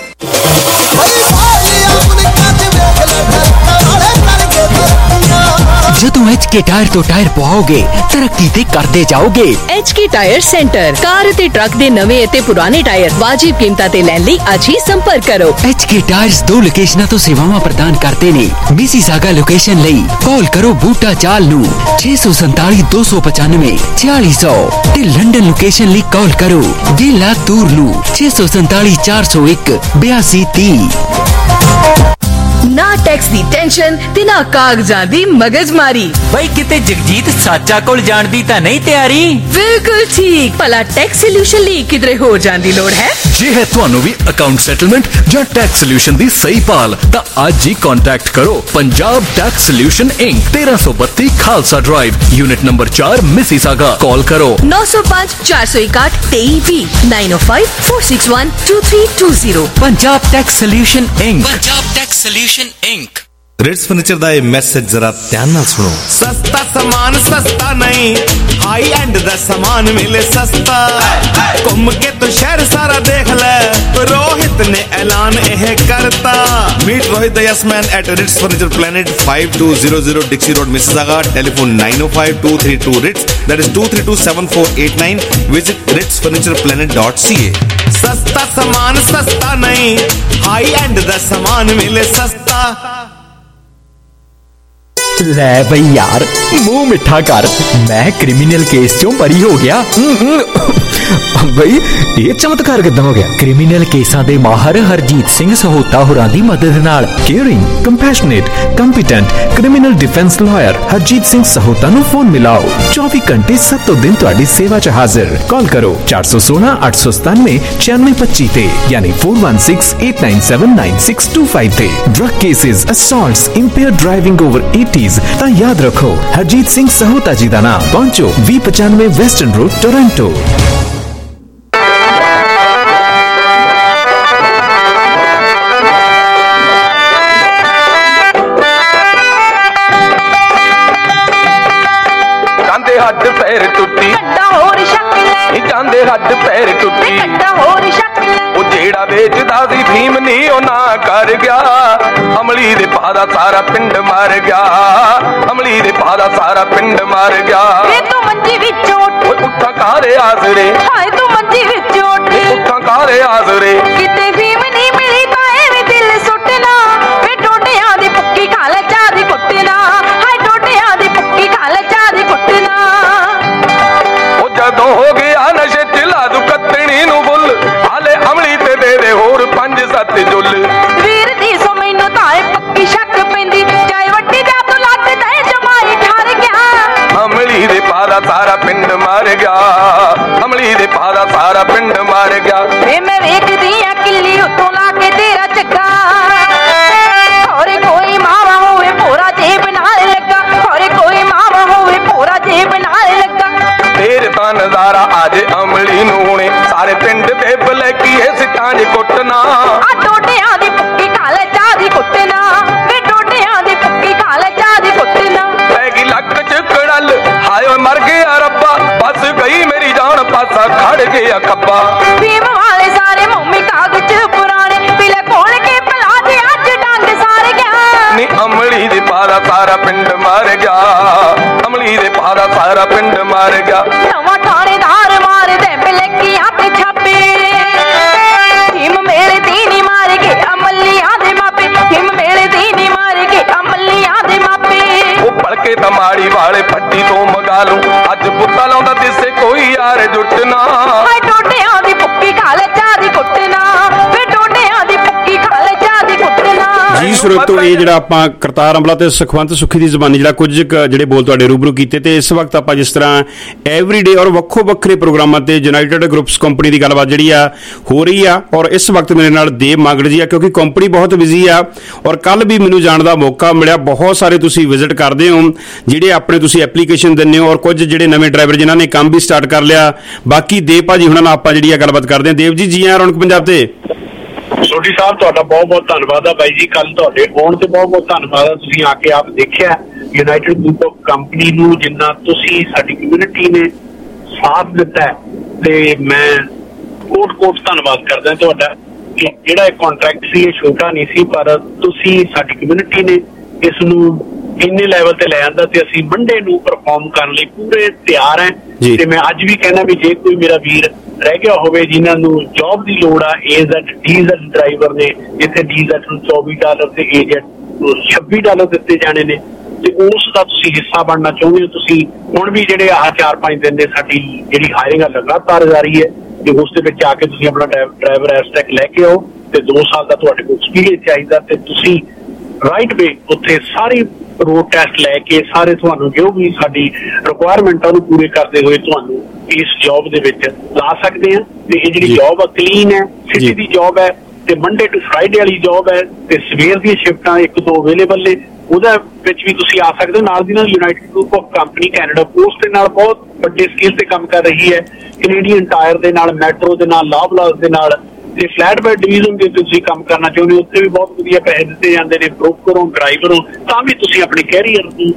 जदों एच के टायर तो टायर पवाओगे तरक्की ते करते जाओगे। H K tire centre, car ते ट्रक दे नवे ते पुराने टायर वाजिब कीमतां ते लैण लई अज ही संपर्क करो। एच के टायर्स दो लोकेशनां तो सेवावां प्रदान करते ने। मिसिसागा लोकेशन लई कॉल करो बूटा चाल नू छे सौ संताली दो सौ पचानवे छियाली सौ ते लंडन लोकेशन लई कॉल करो गिला तूर नू छे सौ संताली चार सौ एक बयासी तीह। ना टैक्स दी टेंशन ते ना कागजां दी मगजमारी। भाई किते जगजीत साचा कोल जाण दी तां नहीं तैयारी? बिल्कुल ठीक, भला टैक्स सोल्यूशन लई किधरे होर जाण दी लोड़ है? जे है तुहानू भी अकाउंट सेटलमेंट या टैक्स सोल्यूशन दी सही पाल तां अज ही कॉन्टैक्ट करो पंजाब टैक्स सोल्यूशन इंक तेरह सौ बत्ती खालसा ड्राइव यूनिट नंबर चार मिसिसागा। कॉल करो नौ सौ पांच चार सौ इकाठ तेई भी नाइन ओ five four six one two three two zero. Punjab tax solution inc. Punjab tax solution inc. Ritz furniture दा मैसेज जरा ध्यान नाल सुनो। सस्ता सामान सस्ता नहीं, हाई एंड दा सामान मिले सस्ता। घूम के तो शहर सारा देख ले, रोहित ने ऐलान यह करता। Meet Rohit the yes man at Ritz furniture planet five two zero zero Dixie road Mississauga. Telephone nine O five two three two Ritz, that is two three two seven four eight nine. Visit Ritz furniture planet dot C A. सस्ता सामान सस्ता नहीं, high and दा सामान मिले सस्ता। ले भाई यार मुंह मिठा कर, मैं क्रिमिनल केस चों बरी हो गया। भाई ये चमत्कार किदां हो गया? क्रिमिनल केसां दे माहर हरजीत सिंह सहोता होरां दी मदद नाल caring compassionate competent criminal defence lawyer Harjit Singh Sahota नु फोन मिलाओ। चौबीस घंटे सत्तों दिन तुहाडी सेवा च हाजिर। कॉल करो चार सौ सोलह आठ सौ सतानवे छियानवे पच्ची ते यानी four one six eight nine seven nine six two five ते। Drug cases, assaults, impaired driving over eighties तां याद रखो हरजीत सिंह सहोता जी दा नाम। पहुंचो वी पचानवे वेस्टर्न रोड टोरंटो। हद पैर टुटी होर शक्ल जांदे हद पैर टुटी होर शक्ल ओ जेड़ा बेचदा सी फीम नी ओ ना कर गया। अमली दे पादा सारा पिंड मार गया, अमली दे पादा सारा पिंड मार गया। वे तू मंजी विच उठ उठा कारे आसरे, हाय तू मंजी विच उठ उठा कारे आसरे। किते फीम नी मिली तां एवें दिल सुटना, वे टोटियां दी पुक्की खा ले चाह दी कुटना, हाय टोटियां दी पुक्की खा ले चाह दी कुटना। जदों हो गया नशे चिला दू कतनी नू बुल, हाले अमली ते दे दे होर पंज सत जुल। वीर दी सो मैनू ताए पक्की शक पैंदी, जाए वड्डी जा तू लट ते जमाई ठर गया। अमली दे पादा सारा पिंड मार गया, अमली दे पादा सारा पिंड मार गया। वे मैं वेखदी आ किल्ली उत्तों ला के तेरा चक्का, और कोई मावा होवे पूरा जेब नाल लगा, और कोई मावा होवे पूरा जेब नाल लगा। तेरे ता नजारा आज अमली नू ਟੂਣੇ ਸਾਰੇ ਪਿੰਡ ਦੇ ਬਲੈਕੀਏ ਸਿੱਟਾਂ ਦੇ ਕੁੱਟਣਾ ਆ ਡੋਡਿਆਂ ਦੀ ਭੁੱਕੀ ਖਾ ਲੈ ਚਾਹ ਦੀ ਕੁੱਟਣਾ ਵੇ ਡੋਡਿਆਂ ਦੀ ਭੁੱਕੀ ਖਾ ਲੈ ਚਾਹ ਦੀ ਕੁੱਟਣਾ ਪੈ ਗਈ ਲੱਕ ਚ ਕੜਲ ਹਾਏ ਓਏ ਮਰ ਗਿਆ ਰੱਬਾ ਬਸ ਗਈ ਮੇਰੀ ਜਾਨ ਪਾਸਾ ਖੜ ਗਿਆ ਖੱਬਾ ਭੀਮ ਵਾਲੇ ਸਾਰੇ ਮੋਮੀ ਕਾਗਜ਼ ਪੁਰਾਣੇ ਪੀਲੇ ਕੋਲ ਕੇ ਭਲਾ ਦੇ ਅੱਜ ਡੰਗ ਸਾਰ ਗਿਆ ਨੀ ਅਮਲੀ ਦੇ ਪਾਰਾ ਸਾਰਾ ਪਿੰਡ ਮਰ ਗਿਆ ਅਮਲੀ ਦੇ ਪਾਰਾ ਸਾਰਾ ਪਿੰਡ ਮਰ ਗਿਆ ਨਵਾਂ ਥਾਣੇਦਾਰ ਮਾਰ ਦੇ ਬਲੈਕੀਆਂ ਤੇ ਛਾਪੇ ਭੀਮ ਮੇਰੇ ਦੀ ਨੀ ਮਾਰ ਕੇ ਅਮਲੀਆਂ ਦੇ ਮਾਪੇ ਭੀਮ ਮੇਰੇ ਦੀ ਨੀ ਮਾਰ ਕੇ ਅਮਲੀਆਂ ਦੇ ਮਾਪੇ ਉਹ ਭਲਕੇ ਤਮਾੜੀ ਵਾਲੇ ਫੱਟੀ ਤੋਂ ਮਗਾ ਲੂੰ ਅੱਜ ਬੁੱਤਾ ਲਾਉਂਦਾ ਦਿਸੇ ਕੋਈ ਯਾਰ ਜੁੱਟਣਾ ਹਾਏ ਡੋਡਿਆਂ ਦੀ ਭੁੱਕੀ ਖਾ ਲੈ ਚਾਹ ਦੀ ਕੁੱਟਣਾ ਵੇ ਡੋਡਿਆਂ ਦੀ ਭੁੱਕੀ ਖਾ ਲੈ ਚਾਹ ਦੀ ਕੁੱਟਣਾ ਜੀ ਸਰੋਤੋ ਇਹ ਜਿਹੜਾ ਆਪਾਂ ਕਰਤਾਰ ਅਮਲਾ ਤੇ ਸੁਖਵੰਤ ਸੁਖੀ ਦੀ ਜ਼ਬਾਨੀ ਜਿਹੜਾ ਕੁਝ ਜਿਹੜੇ ਬੋਲ ਤੁਹਾਡੇ ਰੂਬਰੂ ਕੀਤੇ ਤੇ ਇਸ ਵਕਤ ਆਪਾਂ ਜਿਸ ਤਰ੍ਹਾਂ ਐਵਰੀਡੇ ਔਰ ਵੱਖੋ ਵੱਖਰੇ ਪ੍ਰੋਗਰਾਮਾਂ ਤੇ ਯੂਨਾਈਟਿਡ ਗਰੁੱਪਸ ਕੰਪਨੀ ਦੀ ਗੱਲਬਾਤ ਜਿਹੜੀ ਆ ਹੋ ਰਹੀ ਆ ਔਰ ਇਸ ਵਕਤ ਮੇਰੇ ਨਾਲ ਦੇਵ ਮਾਗੜ ਜੀ ਆ ਕਿਉਂਕਿ ਕੰਪਨੀ ਬਹੁਤ ਬਿਜ਼ੀ ਆ ਔਰ ਕੱਲ ਵੀ ਮੈਨੂੰ ਜਾਣ ਦਾ ਮੌਕਾ ਮਿਲਿਆ ਬਹੁਤ ਸਾਰੇ ਤੁਸੀਂ ਵਿਜ਼ਿਟ ਕਰਦੇ ਹੋ ਜਿਹੜੇ ਆਪਣੇ ਤੁਸੀਂ ਐਪਲੀਕੇਸ਼ਨ ਦਿੰਦੇ ਹੋ ਔਰ ਕੁਝ ਜਿਹੜੇ ਨਵੇਂ ਡਰਾਈਵਰ ਜਿਨ੍ਹਾਂ ਨੇ ਕੰਮ ਵੀ ਸਟਾਰਟ ਕਰ ਲਿਆ ਬਾਕੀ ਦੇਵ ਭਾਜੀ ਹੁਣਾਂ ਨਾਲ ਆਪਾਂ ਜਿਹੜੀ ਆ ਗੱਲਬਾਤ ਕਰਦੇ ਹਾਂ ਦੇਵ ਜੀ ਜੀ ਆ ਰੌਣਕ ਪੰਜਾਬ ਤੇ ਸੋਢੀ ਸਾਹਿਬ ਤੁਹਾਡਾ ਬਹੁਤ ਬਹੁਤ ਧੰਨਵਾਦ ਆ ਬਾਈ ਜੀ ਕੱਲ ਤੁਹਾਡੇ ਆਉਣ ਤੇ ਬਹੁਤ ਬਹੁਤ ਧੰਨਵਾਦ ਆ ਤੁਸੀਂ ਆ ਕੇ ਆਪ ਦੇਖਿਆ ਯੂਨਾਈਟਿਡ ਗਰੁੱਪ ਆਫ ਕੰਪਨੀ ਨੂੰ ਜਿੰਨਾ ਤੁਸੀਂ ਸਾਡੀ ਕਮਿਊਨਿਟੀ ਨੇ ਸਾਥ ਦਿੱਤਾ ਤੇ ਮੈਂ ਕੋਟ ਕੋਟ ਧੰਨਵਾਦ ਕਰਦਾ ਤੁਹਾਡਾ ਕਿ ਜਿਹੜਾ ਇਹ ਕੰਟਰੈਕਟ ਸੀ ਇਹ ਛੋਟਾ ਨਹੀਂ ਸੀ ਪਰ ਤੁਸੀਂ ਸਾਡੀ ਕਮਿਊਨਿਟੀ ਨੇ ਇਸ ਨੂੰ ਇੰਨੇ ਲੈਵਲ ਤੇ ਲੈ ਆਂਦਾ ਤੇ ਅਸੀਂ ਮੰਡੇ ਨੂੰ ਪਰਫਾਰਮ ਕਰਨ ਲਈ ਪੂਰੇ ਤਿਆਰ ਹੈ ਤੇ ਮੈਂ ਅੱਜ ਵੀ ਕਹਿਣਾ ਵੀ ਜੇ ਕੋਈ ਮੇਰਾ ਵੀਰ ਰਹਿ ਗਿਆ ਹੋਵੇ ਜਿਨ੍ਹਾਂ ਨੂੰ ਜੌਬ ਦੀ ਲੋੜ ਆ ਏਜ਼ੈਡ ਡੀਜ਼ਲ ਡਰਾਈਵਰ ਨੇ ਜਿੱਥੇ ਡੀਜ਼ਲ ਨੂੰ ਚੌਵੀ ਡਾਲਰ ਤੇ ਏਜੈਡ ਛੱਬੀ ਡਾਲਰ ਦਿੱਤੇ ਜਾਣੇ ਨੇ ਤੇ ਉਸ ਦਾ ਤੁਸੀਂ ਹਿੱਸਾ ਬਣਨਾ ਚਾਹੁੰਦੇ ਹੋ ਤੁਸੀਂ ਹੁਣ ਵੀ ਜਿਹੜੇ ਆਹ ਚਾਰ ਪੰਜ ਦਿਨ ਦੇ ਸਾਡੀ ਜਿਹੜੀ ਹਾਇਰਿੰਗ ਆ ਲਗਾਤਾਰ ਜਾਰੀ ਹੈ ਤੇ ਉਸ ਦੇ ਵਿੱਚ ਆ ਕੇ ਤੁਸੀਂ ਆਪਣਾ ਡਰਾਈਵਰ ਐਸਟੈਕ ਲੈ ਕੇ ਆਓ ਤੇ ਦੋ ਸਾਲ ਦਾ ਤੁਹਾਡੇ ਕੋਲ ਐਕਸਪੀਰੀਅੰਸ ਚਾਹੀਦਾ ਤੇ ਤੁਸੀਂ ਰਾਈਟ ਵੇ ਉੱਥੇ ਸਾਰੀ ਰੋਡ ਟੈਸਟ ਲੈ ਕੇ ਸਾਰੇ ਤੁਹਾਨੂੰ ਜੋ ਵੀ ਸਾਡੀ ਰਿਕੁਆਇਰਮੈਂਟਾਂ ਨੂੰ ਪੂਰੇ ਕਰਦੇ ਹੋਏ ਤੁਹਾਨੂੰ ਇਸ ਜੌਬ ਦੇ ਵਿੱਚ ਲਾ ਸਕਦੇ ਆ ਤੇ ਇਹ ਜਿਹੜੀ ਜੌਬ ਆ ਕਲੀਨ ਹੈ ਸਿਟੀ ਦੀ ਜੌਬ ਹੈ ਤੇ ਮੰਡੇ ਟੂ ਫਰਾਈਡੇ ਵਾਲੀ ਜੌਬ ਹੈ ਤੇ ਸਵੇਰ ਦੀਆਂ ਸ਼ਿਫਟਾਂ ਇੱਕ ਦੋ ਅਵੇਲੇਬਲ ਨੇ ਉਹਦਾ ਵਿੱਚ ਵੀ ਤੁਸੀਂ ਆ ਸਕਦੇ ਹੋ ਨਾਲ ਦੀ ਨਾਲ United Group of Company Canada Post ਦੇ ਨਾਲ ਬਹੁਤ ਵੱਡੇ ਸਕੇਲ ਤੇ ਕੰਮ ਕਰ ਰਹੀ ਹੈ ਕੈਨੇਡੀਅਨ ਟਾਇਰ ਦੇ ਨਾਲ ਮੈਟਰੋ ਦੇ ਨਾਲ ਲਾਬਲਾਸ ਦੇ ਨਾਲ ਤੇ ਫਲੈਟ ਬੈਡ ਡਿਵੀਜ਼ਨ ਦੇ ਤੁਸੀਂ ਕੰਮ ਕਰਨਾ ਚਾਹੁੰਦੇ ਹੋ ਉੱਥੇ ਵੀ ਬਹੁਤ ਵਧੀਆ ਪੈਸੇ ਦਿੱਤੇ ਜਾਂਦੇ ਨੇ ਬ੍ਰੋਕਰ ਹੋ ਡਰਾਈਵਰ ਹੋ ਤਾਂ ਵੀ ਤੁਸੀਂ ਆਪਣੇ ਕੈਰੀਅਰ ਨੂੰ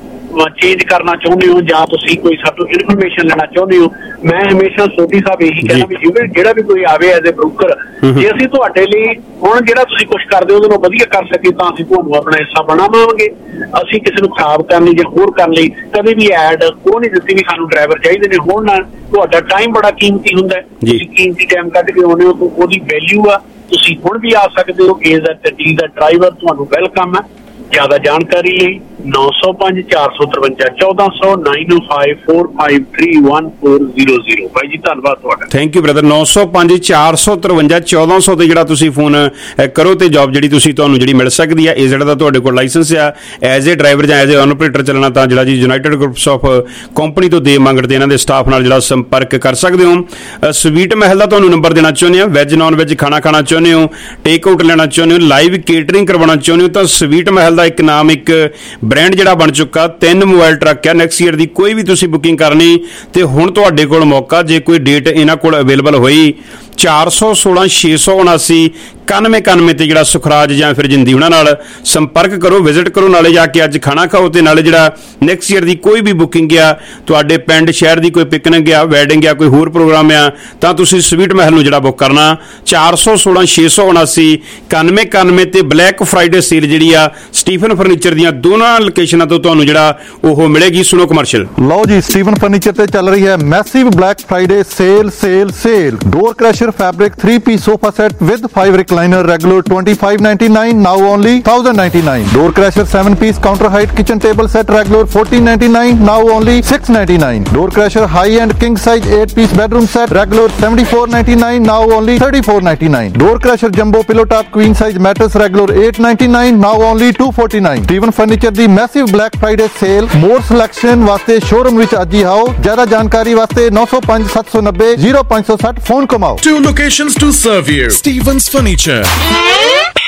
ਚੇਂਜ ਕਰਨਾ ਚਾਹੁੰਦੇ ਹੋ ਜਾਂ ਤੁਸੀਂ ਕੋਈ ਸਾਤੋਂ ਇਨਫੋਰਮੇਸ਼ਨ ਲੈਣਾ ਚਾਹੁੰਦੇ ਹੋ ਮੈਂ ਹਮੇਸ਼ਾ ਸੋਢੀ ਸਾਹਿਬ ਇਹੀ ਕਹਿੰਦਾ ਵੀ ਜਿਵੇਂ ਜਿਹੜਾ ਵੀ ਕੋਈ ਆਵੇ ਐਜ਼ ਏ ਬ੍ਰੋਕਰ ਜੇ ਅਸੀਂ ਤੁਹਾਡੇ ਲਈ ਹੁਣ ਜਿਹੜਾ ਤੁਸੀਂ ਕੁਝ ਕਰਦੇ ਹੋ ਉਹਦੇ ਨਾਲ ਵਧੀਆ ਕਰ ਸਕੇ ਤਾਂ ਅਸੀਂ ਤੁਹਾਨੂੰ ਆਪਣਾ ਹਿੱਸਾ ਬਣਾਵਾਂਗੇ ਅਸੀਂ ਕਿਸੇ ਨੂੰ ਖਰਾਬ ਕਰਨ ਲਈ ਜਾਂ ਹੋਰ ਕਰਨ ਲਈ ਕਦੇ ਵੀ ਐਡ ਉਹ ਨਹੀਂ ਦਿੱਤੀ ਵੀ ਸਾਨੂੰ ਡਰਾਈਵਰ ਚਾਹੀਦੇ ਨੇ ਹੁਣ ਨਾਲ ਤੁਹਾਡਾ ਟਾਈਮ ਬੜਾ ਕੀਮਤੀ ਹੁੰਦਾ ਤੁਸੀਂ ਕੀਮਤੀ ਟਾਈਮ ਕੱਢ ਕੇ ਆਉਂਦੇ ਹੋ ਉਹਦੀ ਵੈਲਿਊ ਆ ਤੁਸੀਂ ਹੁਣ ਵੀ ਆ ਸਕਦੇ ਹੋ ਏਜ਼ ਐਟ ਡੀ ਦਾ ਡਰਾਈਵਰ ਤੁਹਾਨੂੰ ਵੈਲਕਮ ਹੈ ਜ਼ਿਆਦਾ ਜਾਣਕਾਰੀ ਲਈ ਨੌ ਸੌ ਪੰਜ ਚਾਰ ਸੌ ਤਰਵੰਜਾ ਚੌਦਾਂ ਸੌ ਨਾਈਨ ਓ five four five three one four zero zero ਭਾਈ ਜੀ ਧੰਨਵਾਦ ਤੁਹਾਡਾ ਥੈਂਕ ਯੂ ਬ੍ਰਦਰ ਨੌ ਸੌ ਪੰਜ ਚਾਰ ਸੌ ਤਰਵੰਜਾ ਚੌਦਾਂ ਸੌ ਤੇ ਜਿਹੜਾ ਤੁਸੀਂ ਫੋਨ ਕਰੋ ਤੇ ਜੌਬ ਜਿਹੜੀ ਤੁਸੀਂ ਤੁਹਾਨੂੰ ਜਿਹੜੀ ਮਿਲ ਸਕਦੀ ਹੈ ਏਜ਼ਡ ਦਾ ਤੁਹਾਡੇ ਕੋਲ ਲਾਇਸੈਂਸ ਆ ਐਜ਼ ਏ ਡਰਾਈਵਰ ਜਾਂ ਐਜ਼ ਏ ਆਪਰੇਟਰ ਚੱਲਣਾ ਤਾਂ ਜਿਹੜਾ ਜੀ ਯੂਨਾਈਟਿਡ ਗਰੁੱਪਸ ਆਫ ਕੰਪਨੀ ਤੋਂ ਦੇ ਮੰਗੜ ਤੇ ਇਹਨਾਂ ਦੇ ਸਟਾਫ ਨਾਲ ਜਿਹੜਾ ਸੰਪਰਕ ਕਰ ਸਕਦੇ ਹੋ ਸਵੀਟ ਮਹਿਲ ਦਾ ਤੁਹਾਨੂੰ ਨੰਬਰ ਦੇਣਾ ਚਾਹੁੰਦੇ ਆ ਵੈਜ ਨਾਨ ਵੈਜ ਖਾਣਾ ਖਾਣਾ ਚਾਹੁੰਦੇ ਹੋ ਟੇਕ ਆਊਟ ਲੈਣਾ ਚਾਹੁੰਦੇ ਹੋ ਲਾਈਵ ਕੇਟਰਿੰਗ ਕਰਵਾਉਣਾ ਚਾਹੁੰਦੇ ਹੋ ਤਾਂ ਸਵੀਟ ਮਹਿਲ ਦਾ ਇੱਕ ਨਾਮ ਇੱਕ ਬ੍ਰਾਂਡ ਜਿਹੜਾ ਬਣ ਚੁੱਕਾ ਤਿੰਨ ਮੋਬਾਈਲ ਟਰੱਕ ਹੈ ਨੈਕਸਟ ਈਅਰ ਦੀ ਕੋਈ ਵੀ ਤੁਸੀਂ ਬੁਕਿੰਗ ਕਰਨੀ ਤੇ ਹੁਣ ਤੁਹਾਡੇ ਕੋਲ ਮੌਕਾ ਜੇ ਕੋਈ ਡੇਟ ਇਹਨਾਂ ਕੋਲ ਅਵੇਲੇਬਲ ਹੋਈ ਚਾਰ ਸੌ ਸੋਲਾਂ ਛੇ ਸੌ ਉਨਾਸੀ ਇਕਾਨਵੇਂ ਇਕਾਨਵੇਂ ਤੇ ਜਿਹੜਾ ਸੁਖਰਾਜ ਜਾਂ ਫਿਰ ਜਿੰਦੀ ਉਹਨਾਂ ਨਾਲ ਸੰਪਰਕ ਕਰੋ ਵਿਜ਼ਿਟ ਕਰੋ ਨਾਲੇ ਜਾ ਕੇ ਅੱਜ ਖਾਣਾ ਖਾਓ ਤੇ ਨਾਲੇ ਜਿਹੜਾ ਨੈਕਸਟ ਈਅਰ ਦੀ ਕੋਈ ਵੀ ਬੁਕਿੰਗ ਆ ਤੁਹਾਡੇ ਪਿੰਡ ਸ਼ਹਿਰ ਦੀ ਕੋਈ ਪਿਕਨਿਕ ਆ ਵੈਡਿੰਗ ਆ ਕੋਈ ਹੋਰ ਪ੍ਰੋਗਰਾਮ ਆ ਤਾਂ ਤੁਸੀਂ ਸਵੀਟ ਮਹਿਲ ਨੂੰ ਜਿਹੜਾ ਬੁੱਕ ਕਰਨਾ ਚਾਰ ਸੌ ਸੋਲਾਂ ਛੇ ਸੌ ਉਨਾਸੀ ਇਕਾਨਵੇਂ ਇਕਾਨਵੇਂ ਤੇ ਬਲੈਕ ਫਰਾਈਡੇ ਸੇਲ ਜਿਹੜੀ ਆ ਸਟੀਫਨ ਫਰਨੀਚਰ ਦੀਆਂ ਦੋਨਾਂ ਲੋਕੇਸ਼ਨਾਂ ਤੋਂ ਤੁਹਾਨੂੰ ਜਿਹੜਾ ਉਹ ਮਿਲੇਗੀ ਸੁਣੋ ਕਮਰਸ਼ੀਅਲ ਲਓ ਜੀ ਸਟੀਫਨ ਫਰਨੀਚਰ ਤੇ ਚੱਲ ਰਹੀ ਹੈ massive Black Friday sale sale sale door crasher fabric three piece sofa set with five recliner regular twenty-five ninety-nine now only one thousand ninety-nine door crasher seven piece counter height kitchen table set regular fourteen ninety-nine now only six ninety-nine door crasher high end king size eight piece bedroom set regular seventy-four ninety-nine now only thirty-four ninety-nine door crasher jumbo pillow top queen size mattress regular eight ninety-nine now only two forty-nine Steven furniture ਦੀ massive black friday sale more selection ਵਾਸਤੇ showroom ਵਿੱਚ ਅੱਜ ਹੀ ਆਓ ਜ਼ਿਆਦਾ ਜਾਣਕਾਰੀ ਵਾਸਤੇ nine oh five seven seven zero zero five six zero phone ਕਮਾਓ Two locations to serve you. Stevens Furniture.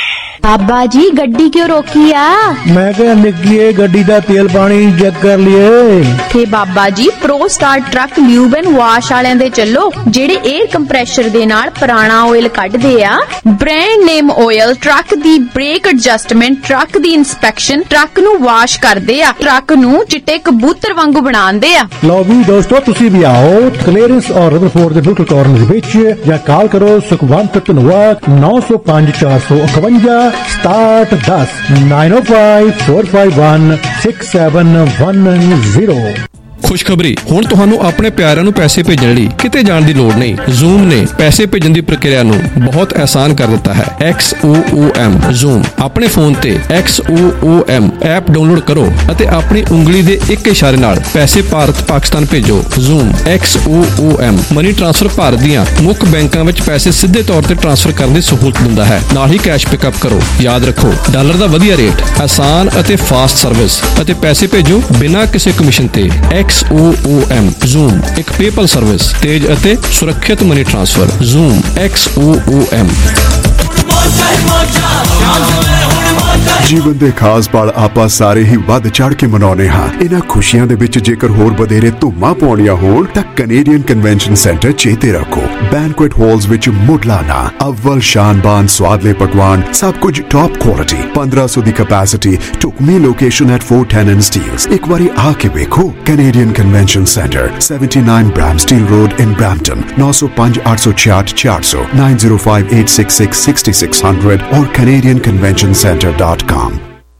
बाबा जी गड्डी क्यों रोकी आ? मैं क्या निक्की गड्डी दा तेल पानी चेक कर लिए। थे बाबा जी pro star truck lube and wash वालियां दे चलो जेड़े एयर कंप्रेशर दे नाल पुराना ऑयल कढदे आ। ब्रांड नेम ऑयल ट्रक दी ब्रेक एडजस्टमेंट ट्रक दी इंस्पेक्शन ट्रक नू वाश करदे आ ट्रक नू चिट्टे कबूतर वांगू बनांदे आ। लो भी दोस्तों तुसी भी आओ क्लीयरेंस और रदरफोर्ड दे बिल्कुल कॉर्नर विच या कॉल करो सुखवंत धनवाद नौ सौ पांच चार सौ इकवंजा स्टार्ट दस नाइन ओ five four five one six seven one zero. खुशखबरी ਹੁਣ ਤੁਹਾਨੂੰ ਆਪਣੇ ਪਿਆਰਿਆਂ ਨੂੰ ਪੈਸੇ ਭੇਜਣ ਲਈ ਕਿਤੇ ਜਾਣ ਦੀ ਲੋੜ ਨਹੀਂ। ਜ਼ੂਮ ਨੇ ਪੈਸੇ ਭੇਜਣ ਦੀ ਪ੍ਰਕਿਰਿਆ ਨੂੰ ਬਹੁਤ ਆਸਾਨ ਕਰ ਦਿੱਤਾ ਹੈ। X O O M Xoom ਆਪਣੇ ਫੋਨ ਤੇ X O O M app download ਕਰੋ ਅਤੇ ਆਪਣੀ ਉਂਗਲੀ ਦੇ ਇੱਕ ਇਸ਼ਾਰੇ ਨਾਲ ਪੈਸੇ ਭਾਰਤ ਪਾਕਿਸਤਾਨ ਭੇਜੋ। Xoom X O O M money transfer Bharat ਦੀਆਂ ਮੁੱਖ ਬੈਂਕਾਂ ਵਿੱਚ ਪੈਸੇ ਸਿੱਧੇ ਤੌਰ ਤੇ ਟ੍ਰਾਂਸਫਰ ਕਰਨ ਦੀ ਸਹੂਲਤ ਦਿੰਦਾ ਹੈ। ਨਾਲ ਹੀ ਕੈਸ਼ ਪਿਕਅਪ ਕਰੋ। ਯਾਦ ਰੱਖੋ ਡਾਲਰ ਦਾ ਵਧੀਆ ਰੇਟ, ਆਸਾਨ ਅਤੇ ਫਾਸਟ ਸਰਵਿਸ ਅਤੇ ਪੈਸੇ ਭੇਜੋ ਬਿਨਾਂ ਕਿਸੇ ਕਮਿਸ਼ਨ ਤੇ। X O O M Xoom ਇੱਕ ਪੇਪਲ ਸਰਵਿਸ ਤੇਜ਼ ਅਤੇ ਸੁਰੱਖਿਅਤ money transfer. Xoom X O O M। ਜੀਵਨ ਦੇ ਖਾਸ ਪਲ ਆਪਾਂ ਸਾਰੇ ਹੀ ਵੱਧ ਚੜ ਕੇ ਮਨਾਉਂਦੇ ਹਾਂ। ਇਹਨਾਂ ਖੁਸ਼ੀਆਂ ਦੇ ਵਿੱਚ ਜੇਕਰ ਹੋਰ ਵਧੇਰੇ ਧੂਮਾਂ ਪਾਉਣੀਆਂ ਹੋਣ ਤਾਂ ਕੈਨੇਡੀਅਨ ਕਨਵੈਨਸ਼ਨ ਸੈਂਟਰ ਚੇਤੇ ਰੱਖੋ। ਬੈਂਕੁਏਟ ਹਾਲਸ ਵਿੱਚ ਮੁੱਢਲਾ ਅਵਲ ਸ਼ਾਨਬਾਨ ਸਵਾਦਲੇ ਪਕਵਾਨ ਸਭ ਕੁਝ ਟੌਪ ਕੁਆਲਿਟੀ ਪੰਦਰਾਂ ਸੌ ਦੀ ਕੈਪੈਸਿਟੀ ਢੁਕਵੀਂ location at four ten and Steeles। ਇੱਕ ਵਾਰੀ ਆ ਕੇ ਵੇਖੋ। Canadian convention centre seventy-nine Bramsteel Road in Brampton nine oh five eight six six four hundred nine oh five eight six six six six hundred or canadian convention center dot com।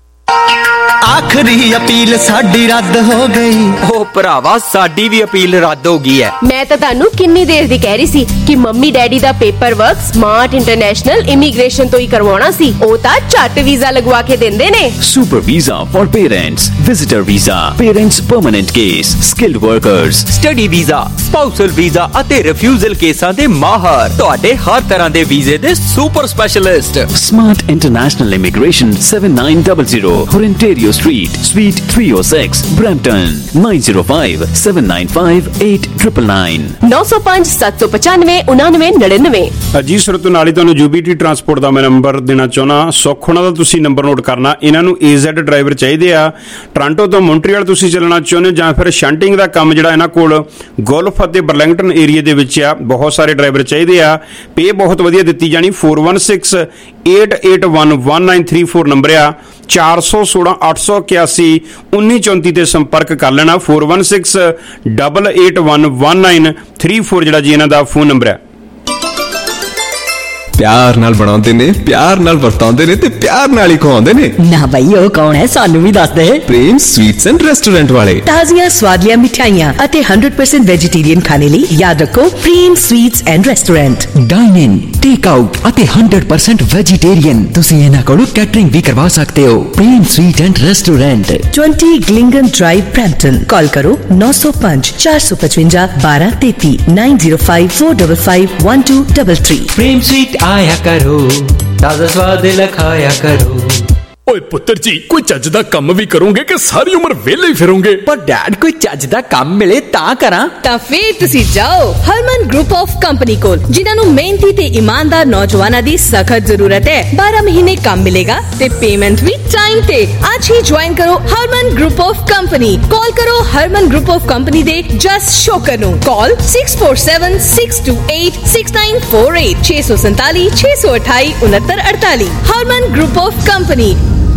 आखिरी appeal साडी रद्द हो गई। ओ भरावा साडी भी appeal रद्द हो गई है। मैं तो तानू किन्नी देर दी कह रही सी कि मम्मी डैडी दा paper work smart international immigration तो ही करवाना सी। ओ ता झट वीजा लगवा के देंदे ने। Super visa for parents, visitor visa, parents permanent case, skilled workers, study visa, spousal visa ਅਤੇ ਰਿਫਿਊਜ਼ਲ ਕੇਸਾਂ ਦੇ ਮਾਹਰ ਤੁਹਾਡੇ ਹਰ ਤਰ੍ਹਾਂ ਦੇ ਵੀਜ਼ੇ ਦੇ super specialist. Smart international immigration seven nine zero zero Ontario Street, Suite three oh six, Brampton nine oh five seven nine five eight nine nine nine नौ सौ पांच सात सौ पचानवे उनानवे नड़िनवे। ਜੀ ਸਰੋਤੋ ਨਾਲ ਹੀ ਤੁਹਾਨੂੰ ਯੂਬੀਟੀ ਟਰਾਂਸਪੋਰਟ ਦਾ ਮੈਂ ਨੰਬਰ ਦੇਣਾ ਚਾਹੁੰਦਾ। ਸੁੱਖ ਉਹਨਾਂ ਦਾ ਤੁਸੀਂ ਨੰਬਰ ਨੋਟ ਕਰਨਾ। ਇਹਨਾਂ ਨੂੰ ਏਜ਼ੈਡ ਡਰਾਈਵਰ ਚਾਹੀਦੇ ਆ। ਟੋਰਾਂਟੋ ਤੋਂ ਮੌਂਟਰੀਅਲ ਤੁਸੀਂ ਚੱਲਣਾ ਚਾਹੁੰਦੇ ਜਾਂ ਫਿਰ ਸ਼ੰਟਿੰਗ ਦਾ ਕੰਮ ਜਿਹੜਾ ਇਹਨਾਂ ਕੋਲ ਗੋਲਫ ਅਤੇ ਬਰਲਿੰਗਟਨ ਏਰੀਆ ਦੇ ਵਿੱਚ ਆ। ਬਹੁਤ ਸਾਰੇ ਡਰਾਈਵਰ ਚਾਹੀਦੇ ਆ। ਪੇ ਬਹੁਤ ਵਧੀਆ ਦਿੱਤੀ ਜਾਣੀ। four one six eight eight one one nine three four number ਆ। ਚਾਰ ਸੌ ਸੋਲਾਂ ਅੱਠ ਸੌ ਇਕਿਆਸੀ ਉੱਨੀ ਚੌਂਤੀ ਤੇ ਸੰਪਰਕ ਕਰ ਲੈਣਾ। four one six eight eight one one nine three four ਜਿਹੜਾ ਜੀ ਇਹਨਾਂ ਦਾ ਫੋਨ ਨੰਬਰ ਹੈ। ਪਿਆਰ ਨਾਲ ਬਣਾਉਂਦੇ ਨੇ, ਪਿਆਰ ਨਾਲ ਵਰਤਾਉਂਦੇ ਨੇ ਤੇ ਪਿਆਰ ਨਾਲ ਹੀ ਖਵਾਉਂਦੇ ਨੇ। ਨਾ ਬਈ ਉਹ ਕੌਣ ਹੈ ਸਾਨੂੰ ਵੀ ਦੱਸ ਦੇ। ਪ੍ਰੇਮ ਸਵੀਟਸ ਐਂਡ ਰੈਸਟੋਰੈਂਟ ਵਾਲੇ ਤਾਜ਼ੀਆਂ ਸਵਾਦੀਆਂ ਮਿਠਾਈਆਂ ਅਤੇ one hundred percent ਵੈਜੀਟੇਰੀਅਨ ਖਾਣੇ ਲਈ ਯਾਦ ਰੱਖੋ Prem sweets and restaurant. Dine in, take out ਅਤੇ one hundred percent ਵੈਜੀਟੇਰੀਅਨ ਤੁਸੀਂ ਇਹਨਾਂ ਕੋਲੋਂ ਕੈਟਰਿੰਗ ਵੀ ਕਰਵਾ ਸਕਦੇ ਹੋ। Prem sweet and restaurant twenty Glingen Drive Brampton। Call ਕਰੋ nine oh five four five five one two three zero nine zero five four five five one two three three। Prem sweet आया करो, ताजा स्वाद लखाया करो। ਓਏ ਪੁੱਤਰ ਜੀ ਕੋਈ ਚੱਜ ਦਾ ਕੰਮ ਵੀ ਕਰੋਗੇ ਕਿ ਸਾਰੀ ਉਮਰ ਵਿਹਲੇ ਹੀ ਫਿਰੋਗੇ? ਪਰ ਡੈਡ ਕੋਈ ਚੱਜ ਦਾ ਕੰਮ ਮਿਲੇ ਤਾਂ ਕਰਾਂ। ਤਾਂ ਫੇਰ ਤੁਸੀਂ ਜਾਓ ਹਰਮਨ ਗਰੁੱਪ ਆਫ ਕੰਪਨੀ ਕੋਲ ਜਿਨ੍ਹਾਂ ਨੂੰ ਮਿਹਨਤੀ ਤੇ ਇਮਾਨਦਾਰ ਨੌਜਵਾਨਾਂ ਦੀ ਸਖਤ ਜ਼ਰੂਰਤ ਹੈ। ਬਾਰਾਂ ਮਹੀਨੇ ਕੰਮ ਮਿਲੇਗਾ ਤੇ ਪੇਮੈਂਟ ਵੀ ਟਾਈਮ ਤੇ। ਅੱਜ ਹੀ ਜੁਆਇਨ ਕਰੋ Harman group of company. Call ਕਰੋ ਹਰਮਨ ਗਰੁੱਪ ਆਫ ਕੰਪਨੀ ਦੇ ਜਸ ਸ਼ੋਕਰ ਨੂੰ। ਕਾਲ six four seven six two eight six nine four eight ਛੇ ਸੌ ਸੰਤਾਲੀ ਛੇ ਸੌ ਅਠਾਈ ਉਨੱਤਰ ਅੜਤਾਲੀ। Harman group of company.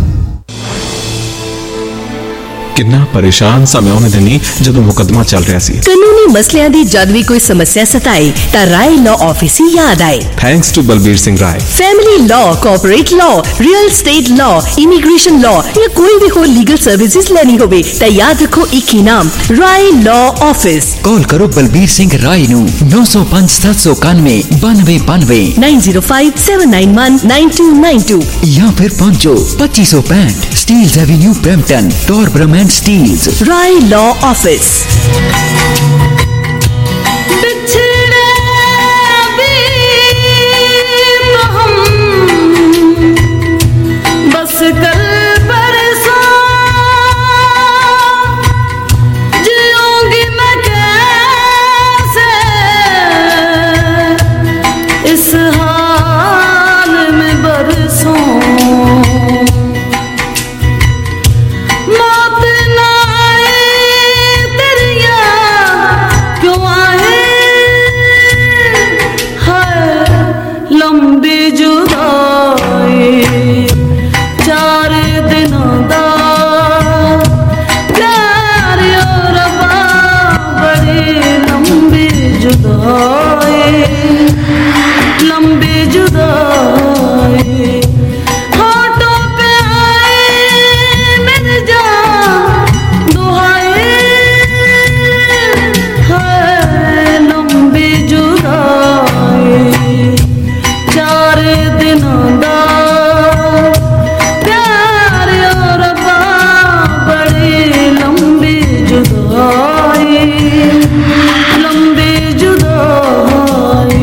ਕਿੰਨਾ ਪਰੇਸ਼ਾਨ ਸਮੇਂ ਉਹਨੇ ਦਿਨੀ ਜਦੋਂ ਮੁਕੱਦਮਾ ਚੱਲ ਰਿਹਾ ਸੀ। ਕਾਨੂੰਨੀ ਮਸਲਿਆਂ ਦੀ ਜਦ ਵੀ ਕੋਈ ਸਮੱਸਿਆ ਸਤਾਏ ਤਾਂ ਰਾਏ ਲਾਅ ਆਫਿਸ ਹੀ ਯਾਦ ਆਏ। Thanks to Balbir Singh Rai. Family law, corporate law, real state law, immigration law ਜਾਂ ਕੋਈ ਵੀ ਹੋਰ ਲੀਗਲ ਸਰਵਿਸਿਜ਼ ਲੈਣੀ ਹੋਵੇ ਤਾਂ ਯਾਦ ਰੱਖੋ ਇੱਕ ਹੀ ਨਾਮ ਰਾਏ ਲਾਅ ਆਫਿਸ। ਕਾਲ ਕਰੋ ਬਲਬੀਰ ਸਿੰਘ ਰਾਏ ਨੂੰ nine oh five seven nine nine ninety ninety nine zero five seven nine one nine two nine two ਜਾਂ ਫਿਰ ਪਹੁੰਚੋ twenty-five sixty Steeles Avenue Brampton Torbram and Steeles। Rai Law Office। इस हाल में बरसों ਲੰਬੀ ਜੁਦਾਈ ਚਾਰ ਦਿਨਾਂ ਦਾ ਪਿਆਰ ਓ ਰੱਬਾ ਬੜੀ ਲੰਬੀ ਜੁਦਾਈ ਲੰਬੀ ਜੁਦਾਈ ਹੋਠੋਂ पे आए मेरी जान दुहाई है लंबी जुदाई चार दिनों दा प्यार ओ रब्बा बड़ी लंबी जुदाई लंबी जुदाई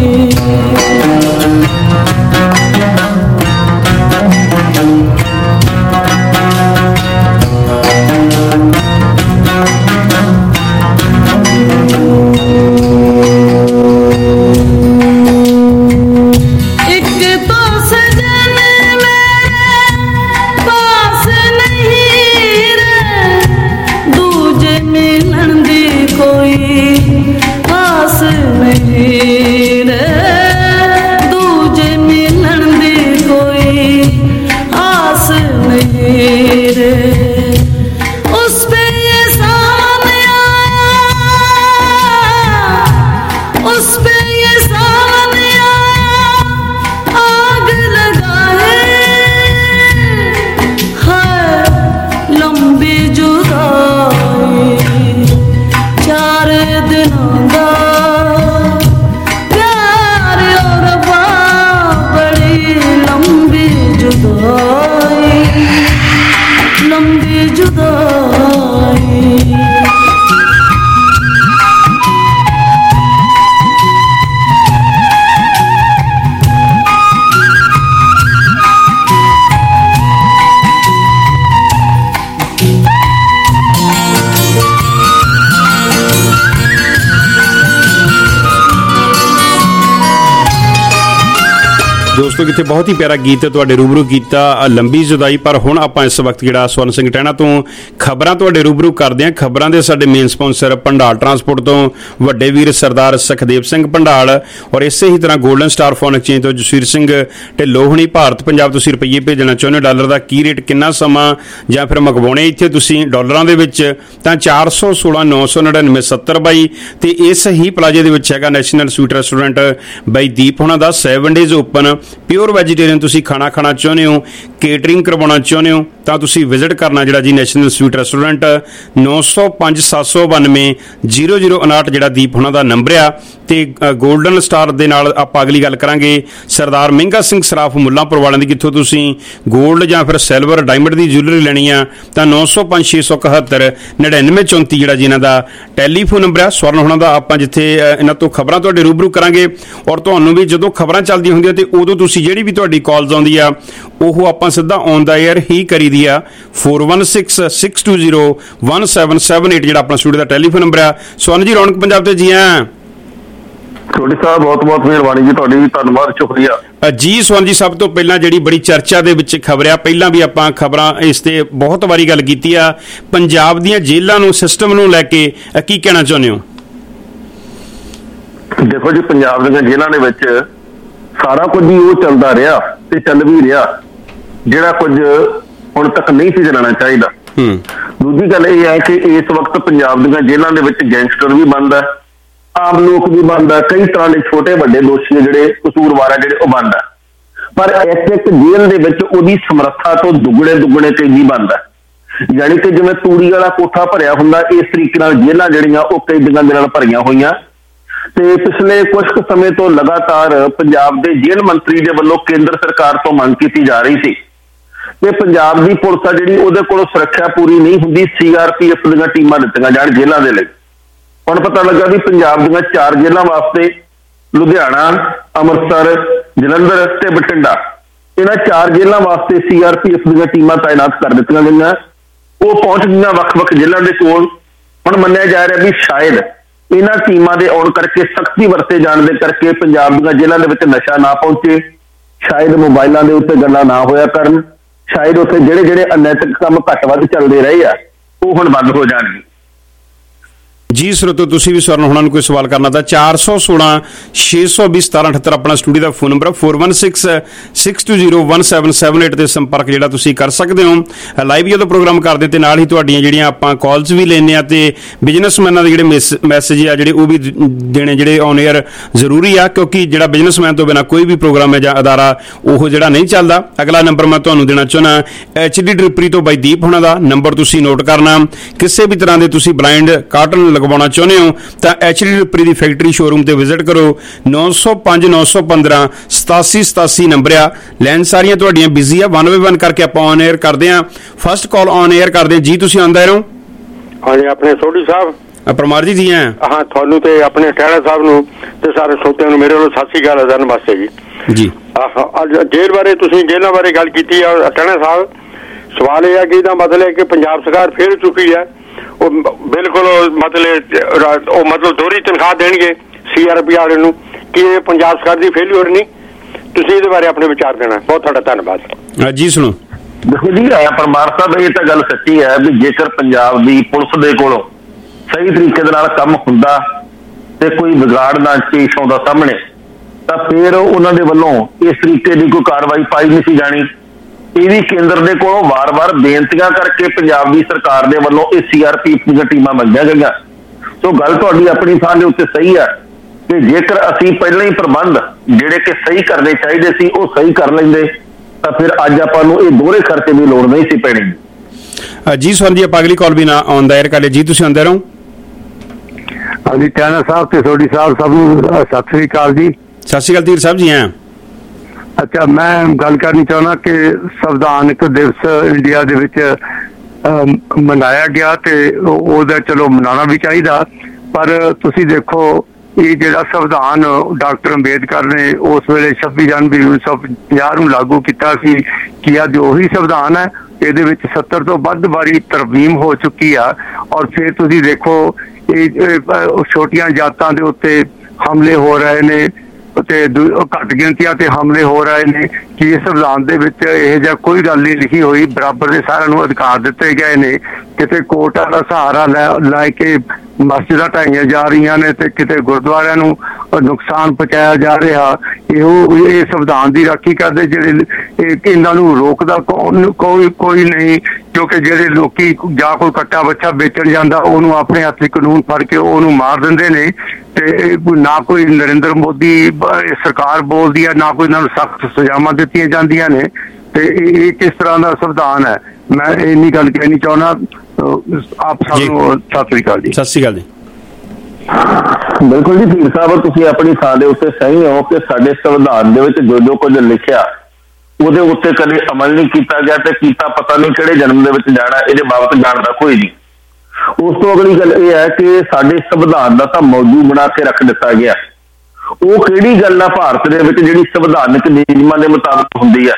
एक तो सजन मेरे पास नहीं रे दूजे मिलन दी कोई आस नहीं रे दूजे मिलन दी कोई आस नहीं रे उस पे ये सामने आया उस पे ये सामने आया आग लगाए है लंबी जुदाई चार दिनों दा प्यार ओ रब्बा बड़ी लंबी जुदाई लंबी जुदाई ਦੋਸਤੋ ਕਿਤੇ ਬਹੁਤ ਹੀ ਪਿਆਰਾ ਗੀਤ ਤੁਹਾਡੇ ਰੂਬਰੂ ਕੀਤਾ ਲੰਬੀ ਜੁਦਾਈ। ਪਰ ਹੁਣ ਆਪਾਂ ਇਸ ਵਕਤ ਜਿਹੜਾ ਸਵਰਨ ਸਿੰਘ ਟਹਿਣਾ ਤੋਂ ਖਬਰਾਂ ਤੁਹਾਡੇ ਰੂਬਰੂ ਕਰਦੇ ਹਾਂ। ਖਬਰਾਂ ਦੇ ਸਾਡੇ ਮੇਨ ਸਪਾਂਸਰ ਭੰਡਾਲ ਟਰਾਂਸਪੋਰਟ ਤੋਂ ਵੱਡੇ ਵੀਰ ਸਰਦਾਰ ਸੁਖਦੇਵ ਸਿੰਘ ਭੰਡਾਲ, ਔਰ ਇਸੇ ਹੀ ਤਰ੍ਹਾਂ ਗੋਲਡਨ ਸਟਾਰ ਫੋਨ ਐਕਸਚੇਂਜ ਤੋਂ ਜਸਵੀਰ ਸਿੰਘ ਢਿੱਲੋਂ ਹੁਣੀ। ਭਾਰਤ ਪੰਜਾਬ ਤੁਸੀਂ ਰੁਪਈਏ ਭੇਜਣਾ ਚਾਹੁੰਦੇ ਹੋ, ਡਾਲਰ ਦਾ ਕੀ ਰੇਟ, ਕਿੰਨਾ ਸਮਾਂ, ਜਾਂ ਫਿਰ ਮੰਗਵਾਉਣੇ ਇੱਥੇ ਤੁਸੀਂ ਡਾਲਰਾਂ ਦੇ ਵਿੱਚ, ਤਾਂ ਚਾਰ ਸੌ ਸੋਲਾਂ ਨੌ ਸੌ ਨੜਿਨਵੇਂ ਸੱਤਰ ਬਾਈ। ਤੇ ਇਸ ਹੀ ਪਲਾਜੇ ਦੇ ਵਿੱਚ ਹੈਗਾ ਨੈਸ਼ਨਲ ਸਵੀਟ ਰੈਸਟੋਰੈਂਟ ਬਾਈ ਦੀਪ ਹੋਣਾ ਦਾ seven days open. Pure vegetarian ਤੁਸੀਂ ਖਾਣਾ ਖਾਣਾ ਚਾਹੁੰਦੇ ਹੋ, ਕੇਟਰਿੰਗ ਕਰਵਾਉਣਾ ਚਾਹੁੰਦੇ ਹੋ, ਤਾਂ ਤੁਸੀਂ ਵਿਜ਼ਿਟ ਕਰਨਾ ਜਿਹੜਾ ਜੀ ਨੈਸ਼ਨਲ ਸਵੀਟ ਰੈਸਟੋਰੈਂਟ। ਨੌ ਸੌ ਪੰਜ ਸੱਤ ਸੌ ਬਾਨਵੇਂ ਜ਼ੀਰੋ ਜ਼ੀਰੋ ਉਨਾਹਠ ਜਿਹੜਾ ਦੀਪ ਹੋਣਾ ਦਾ ਨੰਬਰ ਆ। ਤੇ ਗੋਲਡਨ ਸਟਾਰ ਦੇ ਨਾਲ ਆਪਾਂ ਅਗਲੀ ਗੱਲ ਕਰਾਂਗੇ ਸਰਦਾਰ ਮਹਿੰਗਾ ਸਿੰਘ ਸਰਾਫ ਮੁੱਲਾਂਪੁਰ ਵਾਲਿਆਂ ਦੀ, ਕਿੱਥੋਂ ਤੁਸੀਂ 골ਡ ਜਾਂ ਫਿਰ ਸਿਲਵਰ ਡਾਇਮੰਡ ਦੀ ਜੁਐਲਰੀ ਲੈਣੀ ਆ ਤਾਂ ਨੌ ਸੌ ਪੰਜ ਛੇ ਸੌ ਇਕਹੱਤਰ ਨੜਿਨਵੇਂ ਚੌਂਤੀ ਜਿਹੜਾ ਜੀ ਇਹਨਾਂ ਦਾ ਟੈਲੀਫੋਨ ਨੰਬਰ ਆ। ਸਵਰਨ ਹੋਣਾ ਦਾ ਆਪਾਂ ਜਿੱਥੇ ਇਹਨਾਂ ਤੋਂ ਖਬਰਾਂ ਤੁਹਾਡੇ ਰੂਬਰੂ ਕਰਾਂਗੇ, ਔਰ ਤੁਹਾਨੂੰ ਵੀ ਜਦੋਂ ਖਬਰਾਂ ਚੱਲਦੀਆਂ ਹੁੰਦੀਆਂ ਤੇ ਉਦੋਂ ਤੁਸੀਂ ਜਿਹੜੀ ਵੀ ਤੁਹਾਡੀ ਕਾਲਸ ਆਉਂਦੀ ਆ ਉਹ ਆਪਾਂ ਸਿੱਧਾ ਔਨ ਦਾ ਏਅਰ ਹੀ ਕਰੀਦੀ ਆ। Four one six six two zero one seven seven eight ਜਿਹੜਾ ਆਪਣਾ ਸਟੂਡੀਓ ਦਾ ਟੈਲੀਫੋਨ ਨੰਬਰ ਆ। ਸਵਰਨ ਜੀ ਰੌਣਕ ਪੰਜਾਬ ਤੇ ਜੀ ਆ ਤੁਹਾਡੀ ਸਾਹਿਬ ਬਹੁਤ ਬਹੁਤ ਮਿਹਰਬਾਨੀ ਜੀ, ਤੁਹਾਡੀ ਵੀ ਧੰਨਵਾਦ, ਸ਼ੁਕਰੀਆ ਜੀ। ਸਵਰਨ ਜੀ ਸਭ ਤੋਂ ਪਹਿਲਾਂ ਜਿਹੜੀ ਬੜੀ ਚਰਚਾ ਦੇ ਵਿੱਚ ਖਬਰ ਆ, ਪਹਿਲਾਂ ਵੀ ਆਪਾਂ ਖਬਰਾਂ ਇਸ ਤੇ ਬਹੁਤ ਵਾਰੀ ਗੱਲ ਕੀਤੀ ਆ, ਪੰਜਾਬ ਦੀਆਂ ਜੇਲ੍ਹਾਂ ਨੂੰ ਸਿਸਟਮ ਨੂੰ ਲੈ ਕੇ ਕੀ ਕਹਿਣਾ ਚਾਹੁੰਦੇ ਹੋ? ਦੇਖੋ ਜੀ, ਪੰਜਾਬ ਦੀਆਂ ਜੇਲ੍ਹਾਂ ਦੇ ਵਿੱਚ ਸਾਰਾ ਕੁਝ ਹੀ ਉਹ ਚੱਲਦਾ ਰਿਹਾ ਤੇ ਚੱਲ ਵੀ ਰਿਹਾ ਜਿਹੜਾ ਕੁਝ ਹੁਣ ਤੱਕ ਨਹੀਂ ਸੀ ਚੱਲਣਾ ਚਾਹੀਦਾ। ਦੂਜੀ ਗੱਲ ਇਹ ਹੈ ਕਿ ਇਸ ਵਕਤ ਪੰਜਾਬ ਦੀਆਂ ਜੇਲ੍ਹਾਂ ਦੇ ਵਿੱਚ ਗੈਂਗਸਟਰ ਵੀ ਬੰਦ ਹੈ, ਆਮ ਲੋਕ ਵੀ ਬੰਦ ਹੈ, ਕਈ ਤਰ੍ਹਾਂ ਦੇ ਛੋਟੇ ਵੱਡੇ ਦੋਸ਼ੀ ਜਿਹੜੇ ਕਸੂਰਵਾਰ ਹੈ ਜਿਹੜੇ ਉਹ ਬੰਦ ਹੈ। ਪਰ ਇੱਕ ਇੱਕ ਜੇਲ੍ਹ ਦੇ ਵਿੱਚ ਉਹਦੀ ਸਮਰੱਥਾ ਤੋਂ ਦੁੱਗਣੇ ਦੁੱਗਣੇ ਕੈਦੀ ਬੰਦ ਹੈ। ਯਾਨੀ ਕਿ ਜਿਵੇਂ ਤੂੜੀ ਵਾਲਾ ਕੋਠਾ ਭਰਿਆ ਹੁੰਦਾ, ਇਸ ਤਰੀਕੇ ਨਾਲ ਜੇਲ੍ਹਾਂ ਜਿਹੜੀਆਂ ਉਹ ਕੈਦੀਆਂ ਦੇ ਨਾਲ ਭਰੀਆਂ ਹੋਈਆਂ। ਤੇ ਪਿਛਲੇ ਕੁਝ ਕੁ ਸਮੇਂ ਤੋਂ ਲਗਾਤਾਰ ਪੰਜਾਬ ਦੇ ਜੇਲ੍ਹ ਮੰਤਰੀ ਦੇ ਵੱਲੋਂ ਕੇਂਦਰ ਸਰਕਾਰ ਤੋਂ ਮੰਗ ਕੀਤੀ ਜਾ ਰਹੀ ਸੀ ਕਿ ਪੰਜਾਬ ਦੀ ਪੁਲਿਸ ਆ ਜਿਹੜੀ ਉਹਦੇ ਕੋਲੋਂ ਸੁਰੱਖਿਆ ਪੂਰੀ ਨਹੀਂ ਹੁੰਦੀ, ਸੀ ਆਰ ਪੀ ਐਫ ਦੀਆਂ ਟੀਮਾਂ ਦਿੱਤੀਆਂ ਜਾਣ ਜੇਲ੍ਹਾਂ ਦੇ ਲਈ। ਹੁਣ ਪਤਾ ਲੱਗਾ ਵੀ ਪੰਜਾਬ ਦੀਆਂ ਚਾਰ ਜੇਲ੍ਹਾਂ ਵਾਸਤੇ ਲੁਧਿਆਣਾ, ਅੰਮ੍ਰਿਤਸਰ, ਜਲੰਧਰ ਤੇ ਬਠਿੰਡਾ, ਇਹਨਾਂ ਚਾਰ ਜੇਲ੍ਹਾਂ ਵਾਸਤੇ ਸੀ ਆਰ ਪੀ ਐਫ ਦੀਆਂ ਟੀਮਾਂ ਤਾਇਨਾਤ ਕਰ ਦਿੱਤੀਆਂ ਗਈਆਂ। ਉਹ ਪਹੁੰਚ ਗਈਆਂ ਵੱਖ-ਵੱਖ ਜੇਲ੍ਹਾਂ ਦੇ ਕੋਲ। ਹੁਣ ਮੰਨਿਆ ਜਾ ਰਿਹਾ ਵੀ ਸ਼ਾਇਦ ਇਹਨਾਂ ਟੀਮਾਂ ਦੇ ਆਉਣ ਕਰਕੇ, ਸਖਤੀ ਵਰਤੇ ਜਾਣ ਦੇ ਕਰਕੇ ਪੰਜਾਬ ਦੀਆਂ ਜੇਲ੍ਹਾਂ ਦੇ ਵਿੱਚ ਨਸ਼ਾ ਨਾ ਪਹੁੰਚੇ, ਸ਼ਾਇਦ ਮੋਬਾਈਲਾਂ ਦੇ ਉੱਤੇ ਗੱਲਾਂ ਨਾ ਹੋਇਆ ਕਰਨ, ਸ਼ਾਇਦ ਉੱਥੇ ਜਿਹੜੇ ਜਿਹੜੇ ਅਨੈਤਿਕ ਕੰਮ ਘੱਟ ਵੱਧ ਚੱਲਦੇ ਰਹੇ ਆ ਉਹ ਹੁਣ ਬੰਦ ਹੋ ਜਾਣਗੇ। ਜੀ ਸਰੋਤੋ ਤੁਸੀਂ ਵੀ ਸਵਰਨ ਹੋਣਾ ਨੂੰ ਕੋਈ ਸਵਾਲ ਕਰਨਾ ਤਾਂ ਚਾਰ ਸੌ ਸੋਲਾਂ ਛੇ ਸੌ ਵੀਹ ਸਤਾਰਾਂ ਅਠੱਤਰ ਆਪਣਾ ਸਟੂਡੀਓ ਦਾ phone number four one six six two zero one seven seven eight 'ਤੇ ਸੰਪਰਕ ਜਿਹੜਾ ਤੁਸੀਂ ਕਰ ਸਕਦੇ ਹੋ ਲਾਈਵ ਜਦੋਂ ਪ੍ਰੋਗਰਾਮ ਕਰਦੇ ਤੇ ਨਾਲ ਹੀ ਤੁਹਾਡੀਆਂ ਜਿਹੜੀਆਂ ਆਪਾਂ ਕਾਲਸ ਵੀ ਲੈਂਦੇ ਹਾਂ ਤੇ ਬਿਜ਼ਨਸਮੈਨਾਂ ਦੇ ਜਿਹੜੇ ਮੈਸੇਜ ਆ ਜਿਹੜੇ ਉਹ ਵੀ ਦੇਣੇ ਜਿਹੜੇ ਔਨ ਏਅਰ ਜ਼ਰੂਰੀ ਆ ਕਿਉਂਕਿ ਜਿਹੜਾ ਬਿਜ਼ਨਸਮੈਨ ਤੋਂ ਬਿਨਾਂ ਕੋਈ ਵੀ ਪ੍ਰੋਗਰਾਮ ਹੈ ਜਾਂ ਅਦਾਰਾ ਉਹ ਜਿਹੜਾ ਨਹੀਂ ਚੱਲਦਾ। ਅਗਲਾ ਨੰਬਰ ਮੈਂ ਤੁਹਾਨੂੰ ਦੇਣਾ ਚਾਹੁੰਦਾ ਐਚ ਡੀ ਡਰਿਪਰੀ ਤੋਂ ਬਾਈ ਦੀਪ ਹੋਣਾ ਦਾ ਨੰਬਰ ਤੁਸੀਂ ਨੋਟ ਕਰਨਾ। ਕਿਸੇ ਵੀ ਤਰ੍ਹਾਂ ਦੇ ਤੁਸੀਂ ਬਲਾਈਂਡ ਕਾਟਨ ਲਗਵਾਉਣਾ ਚਾਹੁੰਦੇ ਹੋ ਤਾਂ ਐਚ ਡੀ ਡਰਿਪਰੀ ਦੀ ਫੈਕਟਰੀ ਸ਼ੋਰੂਮ ਤੇ ਵਿਜ਼ਿਟ ਕਰੋ। ਨੌ ਸੌ ਪੰਜ ਨੌ ਸੌ ਪੰਦਰਾਂ ਸਤਾਸੀ ਸਤਾਸੀ ਨੰਬਰ ਆ। ਲਾਈਨ ਸਾਰੀਆਂ ਤੁਹਾਡੀਆਂ ਬਿਜ਼ੀ ਆ, ਵਨ ਬਾਈ ਵਨ ਕਰਕੇ ਆਪਾਂ ਔਨ ਏਅਰ ਕਰਦੇ ਹਾਂ। ਫਸਟ ਕਾਲ ਔਨ ਏਅਰ ਕਰਦੇ ਹਾਂ ਜੀ, ਤੁਸੀਂ ਆਉਂਦੇ ਰਹੋ। ਹਾਂਜੀ ਆਪਣੇ ਸੋਢੀ ਸਾਹਿਬ ਪਰਮਾਰ ਜੀ ਜੀ ਹਾਂ ਹਾਂ ਤੁਹਾਨੂੰ ਤੇ ਆਪਣੇ ਟਹਿਣਾ ਸਾਹਿਬ ਨੂੰ ਤੇ ਸਾਰੇ ਸਰੋਤਿਆਂ ਨੂੰ ਮੇਰੇ ਵੱਲੋਂ ਸਤਿ ਸ਼੍ਰੀ ਅਕਾਲ ਅਦਾ ਨਮਸਤੇ ਜੀ। ਜੀ ਅੱਜ ਜੇਲ੍ਹ ਬਾਰੇ ਤੁਸੀਂ ਜੇਲ੍ਹਾਂ ਬਾਰੇ ਗੱਲ ਕੀਤੀ ਆ ਟਹਿਣਾ ਸਾਹਿਬ। ਸਵਾਲ ਇਹ ਹੈ ਕਿ ਇਹਦਾ ਮਤਲਬ ਹੈ ਕਿ ਪੰਜਾਬ ਸਰਕਾਰ ਫੇਰ ਚੁੱਕੀ ਹੈ ਉਹ ਬਿਲਕੁਲ ਮਤਲਬ ਉਹ ਮਤਲਬ ਦੋਹਰੀ ਤਨਖਾਹ ਦੇਣਗੇ ਸੀ ਆਰ ਪੀ ਵਾਲੇ ਨੂੰ ਕਿ ਇਹ ਪੰਜਾਬ ਸਰਕਾਰ ਦੀ ਫੇਲਿਅਰ ਨਹੀਂ। ਤੁਸੀਂ ਇਹਦੇ ਬਾਰੇ ਆਪਣੇ ਵਿਚਾਰ ਦੇਣਾ। ਬਹੁਤ ਤੁਹਾਡਾ ਧੰਨਵਾਦ ਜੀ। ਸੁਣੋ ਦੇਖੋ ਜੀ ਪਰਮਾਰ ਸਾਹਿਬ ਇਹ ਤਾਂ ਗੱਲ ਸੱਚੀ ਹੈ ਵੀ ਜੇਕਰ ਪੰਜਾਬ ਦੀ ਪੁਲਿਸ ਦੇ ਕੋਲੋਂ ਸਹੀ ਤਰੀਕੇ ਦੇ ਨਾਲ ਕੰਮ ਹੁੰਦਾ ਤੇ ਕੋਈ ਵਿਗਾੜ ਨਾ ਪੇਸ਼ ਆਉਂਦਾ ਸਾਹਮਣੇ ਤਾਂ ਫਿਰ ਉਹਨਾਂ ਦੇ ਵੱਲੋਂ ਇਸ ਤਰੀਕੇ ਦੀ ਕੋਈ ਕਾਰਵਾਈ ਪਾਈ ਨਹੀਂ ਸੀ ਜਾਣੀ। ਇਹ ਵੀ ਕੇਂਦਰ ਦੇ ਕੋਲੋਂ ਵਾਰ-ਵਾਰ ਬੇਨਤੀਆਂ ਕਰਕੇ ਪੰਜਾਬ ਦੀ ਸਰਕਾਰ ਦੇ ਵੱਲੋਂ ਇਹ ਸੀ ਆਰ ਪੀ ਐਫ ਦੀਆਂ ਟੀਮਾਂ ਮੰਗੀਆਂ ਗਈਆਂ। ਸੋ ਗੱਲ ਤੁਹਾਡੀ ਆਪਣੀ ਥਾਂ ਦੇ ਉੱਤੇ ਸਹੀ ਹੈ ਕਿ ਜੇਕਰ ਅਸੀਂ ਪਹਿਲਾਂ ਹੀ ਪ੍ਰਬੰਧ ਜਿਹੜੇ ਕਿ ਸਹੀ ਕਰਨੇ ਚਾਹੀਦੇ ਸੀ ਉਹ ਸਹੀ ਕਰ ਲੈਂਦੇ ਤਾਂ ਫਿਰ ਅੱਜ ਆਪਾਂ ਨੂੰ ਇਹ ਦੋਹਰੇ ਖਰਚੇ ਦੀ ਲੋੜ ਨਹੀਂ ਸੀ ਪੈਣੀ। ਜੀ ਸਵਰਨ ਜੀ ਆਪਾਂ ਅਗਲੀ ਕਾਲ ਵੀ ਨਾ ਆਉਂਦਾ ਏਅਰ ਕਰ ਲਿਆ ਜੀ, ਤੁਸੀਂ ਆਉਂਦੇ ਰਹੋ। ਹਾਂਜੀ ਟਹਿਣਾ ਸਾਹਿਬ ਤੇ ਸੋਢੀ ਸਾਹਿਬ ਸਭ ਨੂੰ ਸਤਿ ਸ੍ਰੀ ਅਕਾਲ ਜੀ। ਸਤਿ ਸ੍ਰੀ ਅਕਾਲ ਧੀਰ ਸਾਹਿਬ ਜੀ। ਹਾਂ ਅੱਛਾ ਮੈਂ ਗੱਲ ਕਰਨੀ ਚਾਹੁੰਦਾ ਕਿ ਸੰਵਿਧਾਨਕ ਦਿਵਸ ਇੰਡੀਆ ਦੇ ਵਿੱਚ ਮਨਾਇਆ ਗਿਆ ਤੇ ਉਹਦਾ ਚਲੋ ਮਨਾਉਣਾ ਵੀ ਚਾਹੀਦਾ ਪਰ ਤੁਸੀਂ ਦੇਖੋ ਇਹ ਜਿਹੜਾ ਸੰਵਿਧਾਨ ਡਾਕਟਰ ਅੰਬੇਦਕਰ ਨੇ ਉਸ ਵੇਲੇ ਛੱਬੀ ਜਨਵਰੀ ਉੱਨੀ ਸੌ ਪੰਜਾਹ ਨੂੰ ਲਾਗੂ ਕੀਤਾ ਸੀ ਕਿ ਅੱਜ ਉਹੀ ਸੰਵਿਧਾਨ ਹੈ। ਇਹਦੇ ਵਿੱਚ ਸੱਤਰ ਤੋਂ ਵੱਧ ਵਾਰੀ ਤਰਮੀਮ ਹੋ ਚੁੱਕੀ ਆ ਔਰ ਫਿਰ ਤੁਸੀਂ ਦੇਖੋ ਇਹ ਛੋਟੀਆਂ ਜਾਤਾਂ ਦੇ ਉੱਤੇ ਹਮਲੇ ਹੋ ਰਹੇ ਨੇ ਤੇ ਘੱਟ ਗਿਣਤੀਆਂ ਤੇ ਹਮਲੇ ਹੋ ਰਹੇ ਨੇ ਕਿ ਇਸ ਸੰਵਿਧਾਨ ਦੇ ਵਿੱਚ ਇਹ ਜਿਹਾ ਕੋਈ ਗੱਲ ਨਹੀਂ ਲਿਖੀ ਹੋਈ। ਬਰਾਬਰ ਦੇ ਸਾਰਿਆਂ ਨੂੰ ਅਧਿਕਾਰ ਦਿੱਤੇ ਗਏ ਨੇ। ਕਿਤੇ ਕੋਰਟਾਂ ਦਾ ਸਹਾਰਾ ਲੈ ਲੈ ਕੇ ਮਸਜਿਦਾਂ ਢਾਈਆਂ ਜਾ ਰਹੀਆਂ ਨੇ ਤੇ ਕਿਤੇ ਗੁਰਦੁਆਰਿਆਂ ਨੂੰ ਨੁਕਸਾਨ ਪਹੁੰਚਾਇਆ ਜਾ ਰਿਹਾ। ਇਹੋ ਇਹ ਸੰਵਿਧਾਨ ਦੀ ਰਾਖੀ ਕਰਦੇ ਜਿਹੜੇ ਇਹਨਾਂ ਨੂੰ ਰੋਕਦਾ ਕੋਈ ਕੋਈ ਨਹੀਂ ਕਿਉਂਕਿ ਜਿਹੜੇ ਲੋਕੀ ਜਾਂ ਕੋਈ ਕੱਟਾ ਬੱਚਾ ਵੇਚਣ ਜਾਂਦਾ ਉਹਨੂੰ ਆਪਣੇ ਹੱਥੀਂ ਕਾਨੂੰਨ ਫੜ ਕੇ ਉਹਨੂੰ ਮਾਰ ਦਿੰਦੇ ਨੇ ਤੇ ਨਾ ਕੋਈ ਨਰਿੰਦਰ ਮੋਦੀ ਸਰਕਾਰ ਬੋਲਦੀ ਹੈ ਨਾ ਕੋਈ ਇਹਨਾਂ ਨੂੰ ਸਖਤ ਸਜ਼ਾਵਾਂ ਦਿੱਤੀਆਂ ਜਾਂਦੀਆਂ ਨੇ ਤੇ ਇਹ ਕਿਸ ਤਰ੍ਹਾਂ ਦਾ ਸੰਵਿਧਾਨ ਹੈ। ਮੈਂ ਇੰਨੀ ਗੱਲ ਕਹਿਣੀ ਚਾਹੁੰਦਾ। ਆਪ ਸਭ ਨੂੰ ਸਤਿ ਸ੍ਰੀ ਅਕਾਲ ਜੀ। ਸਤਿ ਸ੍ਰੀ ਅਕਾਲ ਜੀ। ਬਿਲਕੁਲ ਜੀ ਧੀਰ ਸਾਹਿਬ ਤੁਸੀਂ ਆਪਣੀ ਥਾਂ ਦੇ ਉੱਤੇ ਸਹੀ ਹੋ ਕਿ ਸਾਡੇ ਸੰਵਿਧਾਨ ਦੇ ਵਿੱਚ ਜੋ ਜੋ ਕੁਝ ਲਿਖਿਆ ਉਹਦੇ ਉੱਤੇ ਕਦੇ ਅਮਲ ਨਹੀਂ ਕੀਤਾ ਗਿਆ ਤੇ ਕੀਤਾ ਪਤਾ ਨਹੀਂ ਕਿਹੜੇ ਜਨਮ ਦੇ ਵਿੱਚ ਜਾਣਾ ਇਹਦੇ ਬਾਬਤ ਜਾਣਦਾ ਕੋਈ ਨਹੀਂ। ਉਸ ਤੋਂ ਅਗਲੀ ਗੱਲ ਇਹ ਹੈ ਕਿ ਸਾਡੇ ਸੰਵਿਧਾਨ ਦਾ ਤਾਂ ਮੌਜੂ ਬਣਾ ਕੇ ਰੱਖ ਦਿੱਤਾ ਗਿਆ। ਉਹ ਕਿਹੜੀ ਗੱਲ ਆ ਭਾਰਤ ਦੇ ਵਿੱਚ ਜਿਹੜੀ ਸੰਵਿਧਾਨਕ ਨਿਯਮਾਂ ਦੇ ਮੁਤਾਬਕ ਹੁੰਦੀ ਹੈ।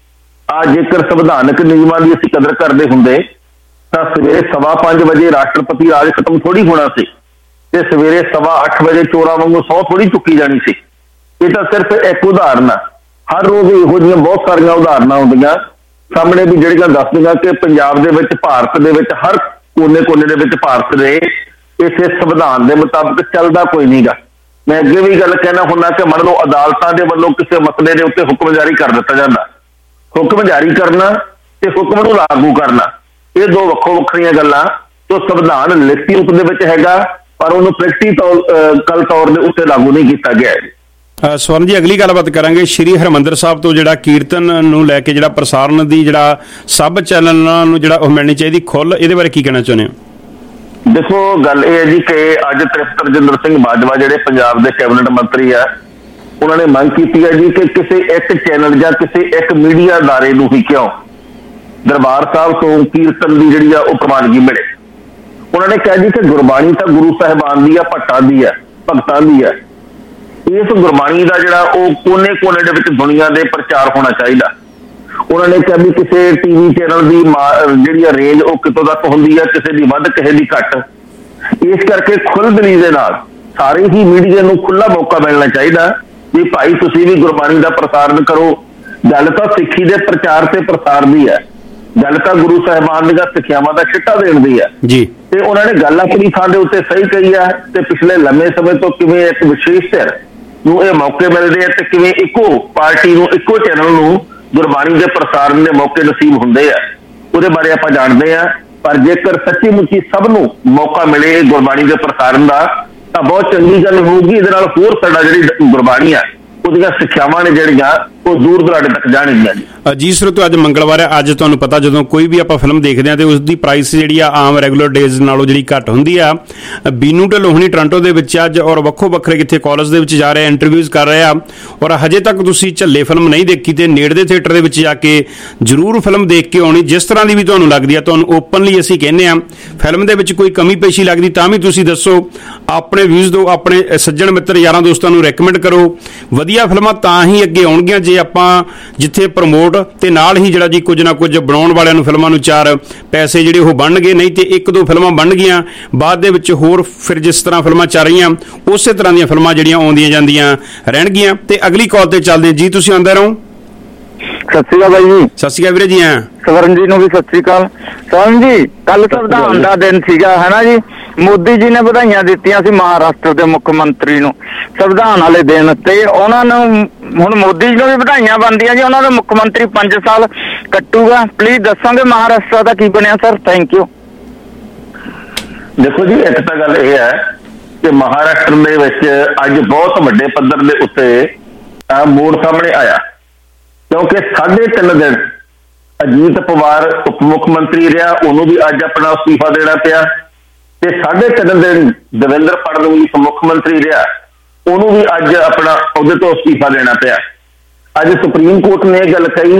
ਆ ਜੇਕਰ ਸੰਵਿਧਾਨਕ ਨਿਯਮਾਂ ਦੀ ਅਸੀਂ ਕਦਰ ਕਰਦੇ ਹੁੰਦੇ ਤਾਂ ਸਵੇਰੇ ਸਵਾ ਪੰਜ ਵਜੇ ਰਾਸ਼ਟਰਪਤੀ ਰਾਜ ਖਤਮ ਥੋੜੀ ਹੋਣਾ ਸੀ ਤੇ ਸਵੇਰੇ ਸਵਾ ਅੱਠ ਵਜੇ ਚੋਰਾਂ ਵਾਂਗੂ ਸਹੁੰ ਥੋੜੀ ਚੁੱਕੀ ਜਾਣੀ ਸੀ। ਇਹ ਤਾਂ ਸਿਰਫ ਇੱਕ ਉਦਾਹਰਨ ਆ। ਹਰ ਰੋਜ਼ ਇਹੋ ਜਿਹੀਆਂ ਬਹੁਤ ਸਾਰੀਆਂ ਉਦਾਹਰਨਾਂ ਆਉਂਦੀਆਂ ਸਾਹਮਣੇ ਵੀ ਜਿਹੜੀਆਂ ਦੱਸਦੀਆਂ ਕਿ ਪੰਜਾਬ ਦੇ ਵਿੱਚ ਭਾਰਤ ਦੇ ਵਿੱਚ ਹਰ ਕੋਨੇ ਕੋਨੇ ਦੇ ਵਿੱਚ ਭਾਰਤ ਦੇ ਇਸੇ ਸੰਵਿਧਾਨ ਦੇ ਮੁਤਾਬਕ ਚੱਲਦਾ ਕੋਈ ਨਹੀਂ ਗਾ। ਮੈਂ ਅੱਗੇ ਵੀ ਗੱਲ ਕਹਿਣਾ ਹੁੰਦਾ ਕਿ ਮੰਨ ਲਓ ਅਦਾਲਤਾਂ ਦੇ ਵੱਲੋਂ ਕਿਸੇ ਮਸਲੇ ਦੇ ਉੱਤੇ ਹੁਕਮ ਜਾਰੀ ਕਰ ਦਿੱਤਾ ਜਾਂਦਾ। ਹੁਕਮ ਜਾਰੀ ਕਰਨਾ ਤੇ ਹੁਕਮ ਨੂੰ ਲਾਗੂ ਕਰਨਾ ਇਹ ਦੋ ਵੱਖੋ ਵੱਖਰੀਆਂ ਗੱਲਾਂ। ਤੋਂ ਸੰਵਿਧਾਨ ਲਿਖਤੀ ਰੂਪ ਦੇ ਵਿੱਚ ਹੈਗਾ ਪਰ ਉਹਨੂੰ ਪ੍ਰੈਕਟੀਕਲ ਤੌਰ ਦੇ ਉੱਤੇ ਲਾਗੂ ਨਹੀਂ ਕੀਤਾ ਗਿਆ ਹੈ। ਸਵਰਨ ਜੀ ਅਗਲੀ ਗੱਲਬਾਤ ਕਰਾਂਗੇ ਸ਼੍ਰੀ ਹਰਿਮੰਦਰ ਸਾਹਿਬ ਤੋਂ ਜਿਹੜਾ ਕੀਰਤਨ ਨੂੰ ਲੈ ਕੇ ਜਿਹੜਾ ਪ੍ਰਸਾਰਣ ਦੀ ਜਿਹੜਾ ਸਭ ਚੈਨਲਾਂ ਨੂੰ ਜਿਹੜਾ ਉਹ ਮਿਲਣੀ ਚਾਹੀਦੀ ਖੁੱਲ੍ਹ ਇਹਦੇ ਬਾਰੇ ਕੀ ਕਹਿਣਾ ਚਾਹੁੰਦੇ ਹੋ? ਦੇਖੋ ਗੱਲ ਇਹ ਹੈ ਜੀ ਕਿ ਅੱਜ ਤ੍ਰਿਪਤ ਰਜਿੰਦਰ ਸਿੰਘ ਬਾਜਵਾ ਜਿਹੜੇ ਪੰਜਾਬ ਦੇ ਕੈਬਨਿਟ ਮੰਤਰੀ ਆ ਉਹਨਾਂ ਨੇ ਮੰਗ ਕੀਤੀ ਹੈ ਜੀ ਕਿ ਕਿਸੇ ਇੱਕ ਚੈਨਲ ਜਾਂ ਕਿਸੇ ਇੱਕ ਮੀਡੀਆ ਅਦਾਰੇ ਨੂੰ ਹੀ ਕਿਉਂ ਦਰਬਾਰ ਸਾਹਿਬ ਤੋਂ ਕੀਰਤਨ ਦੀ ਜਿਹੜੀ ਆ ਉਹ ਪ੍ਰਵਾਨਗੀ ਮਿਲੇ। ਉਹਨਾਂ ਨੇ ਕਿਹਾ ਜੀ ਕਿ ਗੁਰਬਾਣੀ ਤਾਂ ਗੁਰੂ ਸਾਹਿਬਾਨ ਦੀ ਆ, ਭੱਟਾਂ ਦੀ ਆ, ਭਗਤਾਂ ਦੀ ਆ। ਇਸ ਗੁਰਬਾਣੀ ਦਾ ਜਿਹੜਾ ਉਹ ਕੋਨੇ ਕੋਨੇ ਦੇ ਵਿੱਚ ਦੁਨੀਆ ਦੇ ਪ੍ਰਚਾਰ ਹੋਣਾ ਚਾਹੀਦਾ। ਉਹਨਾਂ ਨੇ ਕਿਹਾ ਵੀ ਕਿਸੇ ਟੀਵੀ ਚੈਨਲ ਦੀ ਜਿਹੜੀ ਆ ਰੇਂਜ ਉਹ ਕਿਤੋਂ ਤੱਕ ਹੁੰਦੀ ਆ, ਕਿਸੇ ਦੀ ਵੱਧ ਕਿਸੇ ਦੀ ਘੱਟ। ਇਸ ਕਰਕੇ ਖੁੱਲ੍ਹਦਿਲੀ ਦੇ ਨਾਲ ਸਾਰੇ ਹੀ ਮੀਡੀਆ ਨੂੰ ਖੁੱਲ੍ਹਾ ਮੌਕਾ ਮਿਲਣਾ ਚਾਹੀਦਾ ਵੀ ਭਾਈ ਤੁਸੀਂ ਵੀ ਗੁਰਬਾਣੀ ਦਾ ਪ੍ਰਸਾਰਣ ਕਰੋ। ਗੱਲ ਤਾਂ ਸਿੱਖੀ ਦੇ ਪ੍ਰਚਾਰ ਤੇ ਪ੍ਰਸਾਰ ਦੀ ਹੈ। ਗੱਲ ਤਾਂ ਗੁਰੂ ਸਾਹਿਬਾਨ ਦੀਆਂ ਸਿੱਖਿਆਵਾਂ ਦਾ ਛਿੱਟਾ ਦੇਣ ਦੀ ਹੈ ਜੀ। ਤੇ ਉਹਨਾਂ ਨੇ ਗੱਲ ਆਪਣੀ ਥਾਂ ਦੇ ਉੱਤੇ ਸਹੀ ਕਹੀ ਹੈ ਤੇ ਪਿਛਲੇ ਲੰਮੇ ਸਮੇਂ ਤੋਂ ਕਿਵੇਂ ਇੱਕ ਵਿਸ਼ੇਸ਼ ਧਿਰ ਨੂੰ ਇਹ ਮੌਕੇ ਮਿਲਦੇ ਆ ਤੇ ਕਿਵੇਂ ਇੱਕੋ ਪਾਰਟੀ ਨੂੰ ਇੱਕੋ ਚੈਨਲ ਨੂੰ ਗੁਰਬਾਣੀ ਦੇ ਪ੍ਰਸਾਰਣ ਦੇ ਮੌਕੇ ਨਸੀਬ ਹੁੰਦੇ ਆ, ਉਹਦੇ ਬਾਰੇ ਆਪਾਂ ਜਾਣਦੇ ਆ। ਪਰ ਜੇਕਰ ਸੱਚੀ ਮੁੱਚੀ ਸਭ ਨੂੰ ਮੌਕਾ ਮਿਲੇ ਗੁਰਬਾਣੀ ਦੇ ਪ੍ਰਸਾਰਣ ਦਾ ਤਾਂ ਬਹੁਤ ਚੰਗੀ ਗੱਲ ਹੋਊਗੀ। ਇਹਦੇ ਨਾਲ ਹੋਰ ਸਾਡਾ ਜਿਹੜੀ ਗੁਰਬਾਣੀ ਆ ਉਹਦੀਆਂ ਸਿੱਖਿਆਵਾਂ ਨੇ ਜਿਹੜੀਆਂ ਉਹ ਦੂਰ ਦੁਰਾਡੇ ਤੱਕ ਜਾਣਗੀਆਂ ਜੀ। ਜੀ ਸਰੋਤਿਓ, ਅੱਜ ਮੰਗਲਵਾਰ ਹੈ। ਅੱਜ ਤੁਹਾਨੂੰ ਪਤਾ ਜਦੋਂ ਕੋਈ ਵੀ ਆਪਾਂ ਫਿਲਮ ਦੇਖਦੇ ਹਾਂ ਤੇ ਉਸ ਦੀ ਪ੍ਰਾਈਸ ਜਿਹੜੀ ਆ ਆਮ ਰੈਗੂਲਰ ਡੇਜ਼ ਨਾਲੋਂ ਜਿਹੜੀ ਘੱਟ ਹੁੰਦੀ ਆ। ਬੀਨੂ ਢਿੱਲੋਂ ਹੁਣੀ ਟੋਰਾਂਟੋ ਦੇ ਵਿੱਚ ਅੱਜ ਔਰ ਵੱਖੋ ਵੱਖਰੇ ਕਿੱਥੇ ਕਾਲਜ ਦੇ ਵਿੱਚ ਜਾ ਰਹੇ ਇੰਟਰਵਿਊਜ਼ ਕਰ ਰਹੇ ਆ। ਔਰ ਹਜੇ ਤੱਕ ਤੁਸੀਂ ਝੱਲੇ ਫਿਲਮ ਨਹੀਂ ਦੇਖੀ ਤੇ ਨੇੜਦੇ ਥੀਏਟਰ ਦੇ ਵਿੱਚ ਜਾ ਕੇ ਜ਼ਰੂਰ ਫਿਲਮ ਦੇਖ ਕੇ ਆਉਣੀ, ਜਿਸ ਤਰ੍ਹਾਂ ਦੀ ਵੀ ਤੁਹਾਨੂੰ ਲੱਗਦੀ ਆ। ਤੁਹਾਨੂੰ ਓਪਨਲੀ ਅਸੀਂ ਕਹਿੰਦੇ ਆ, ਫਿਲਮ ਦੇ ਵਿੱਚ ਕੋਈ ਕਮੀ ਪੇਸ਼ੀ ਲੱਗਦੀ ਤਾਂ ਵੀ ਤੁਸੀਂ ਦੱਸੋ, ਆਪਣੇ ਵਿਊਜ਼ ਦਿਓ, ਆਪਣੇ ਸੱਜਣ ਮਿੱਤਰ ਯਾਰਾਂ ਦੋਸਤਾਂ ਨੂੰ ਰეკਮੈਂਡ ਕਰੋ। ਵਧੀਆ ਫਿਲਮਾਂ ਤਾਂ ਹੀ ਅੱਗੇ ਆਉਣਗੀਆਂ ਜੇ ਆਪਾਂ ਜਿੱਥੇ ਪ੍ਰਮੋਟ ਤੇ ਨਾਲ ਹੀ ਜਿਹੜਾ ਜੀ ਕੁਝ ਨਾ ਕੁਝ ਬਣਾਉਣ ਵਾਲਿਆਂ ਨੂੰ ਫਿਲਮਾਂ ਨੂੰ ਚਾਰ ਪੈਸੇ ਜਿਹੜੇ ਉਹ ਬਣਨਗੇ। ਨਹੀਂ ਤੇ ਇੱਕ ਦੋ ਫਿਲਮਾਂ ਬਣ ਗਈਆਂ ਬਾਅਦ ਦੇ ਵਿੱਚ ਹੋਰ ਫਿਰ ਜਿਸ ਤਰ੍ਹਾਂ ਫਿਲਮਾਂ ਚੱਲ ਰਹੀਆਂ ਉਸੇ ਤਰ੍ਹਾਂ ਦੀਆਂ ਫਿਲਮਾਂ ਜਿਹੜੀਆਂ ਆਉਂਦੀਆਂ ਜਾਂਦੀਆਂ ਰਹਿਣਗੀਆਂ। ਤੇ ਅਗਲੀ ਕਾਲ ਤੇ ਚੱਲਦੇ ਜੀ, ਤੁਸੀਂ ਆਉਂਦੇ ਰਹੋ। ਸਤਿ ਸ਼੍ਰੀ ਅਕਾਲ ਬਾਈ ਜੀ। ਸਤਿ ਸ਼੍ਰੀ ਅਕਾਲ ਵੀਰੇ ਜੀ। ਹਾਂ ਸਵਰਨ ਜੀ ਨੂੰ ਵੀ ਸਤਿ ਸ਼੍ਰੀ ਅਕਾਲ। ਸਵਰਨ ਜੀ, ਕੱਲ ਸੰਵਿਧਾਨ ਦਾ ਦਿਨ ਸੀਗਾ ਹੈ ਜੀ। ਮੋਦੀ ਜੀ ਨੇ ਵਧਾਈਆਂ ਦਿੱਤੀਆਂ ਸੀ ਮਹਾਰਾਸ਼ਟਰ ਦੇ ਮੁੱਖ ਮੰਤਰੀ ਨੂੰ ਸੰਵਿਧਾਨ ਵਾਲੇ ਦਿਨ ਤੇ। ਉਹਨਾਂ ਨੂੰ ਹੁਣ ਮੋਦੀ ਜੀ ਨੂੰ ਵੀ ਵਧਾਈਆਂ ਬਣਦੀਆਂ ਜੀ। ਉਹਨਾਂ ਦਾ ਮੁੱਖ ਮੰਤਰੀ ਪੰਜ ਸਾਲ ਕੱਟੂਗਾ। ਪਲੀਜ਼ ਦੱਸੋਗੇ ਮਹਾਰਾਸ਼ਟਰ ਦਾ ਕੀ ਬਣਿਆ ਸਰ? Thank you. ਦੇਖੋ ਜੀ, ਇੱਕ ਤਾਂ ਗੱਲ ਇਹ ਹੈ ਕਿ ਮਹਾਰਾਸ਼ਟਰ ਦੇ ਵਿੱਚ ਅੱਜ ਬਹੁਤ ਵੱਡੇ ਪੱਧਰ ਦੇ ਉੱਤੇ ਮੋੜ ਸਾਹਮਣੇ ਆਇਆ, ਕਿਉਂਕਿ ਸਾਢੇ ਤਿੰਨ ਦਿਨ ਅਜੀਤ ਪਵਾਰ ਉਪ ਮੁੱਖ ਮੰਤਰੀ ਰਿਹਾ, ਉਹਨੂੰ ਵੀ ਅੱਜ ਆਪਣਾ ਅਸਤੀਫਾ ਦੇਣਾ ਪਿਆ। ਤੇ ਸਾਢੇ ਤਿੰਨ ਦਿਨ ਦੇਵੇਂਦਰ ਫੜਨਵੀਸ ਮੁੱਖ ਮੰਤਰੀ ਰਿਹਾ, ਉਹਨੂੰ ਵੀ ਅੱਜ ਆਪਣਾ ਉਹਦੇ ਤੋਂ ਅਸਤੀਫਾ ਦੇਣਾ ਪਿਆ। ਅੱਜ ਸੁਪਰੀਮ ਕੋਰਟ ਨੇ ਇਹ ਗੱਲ ਕਹੀ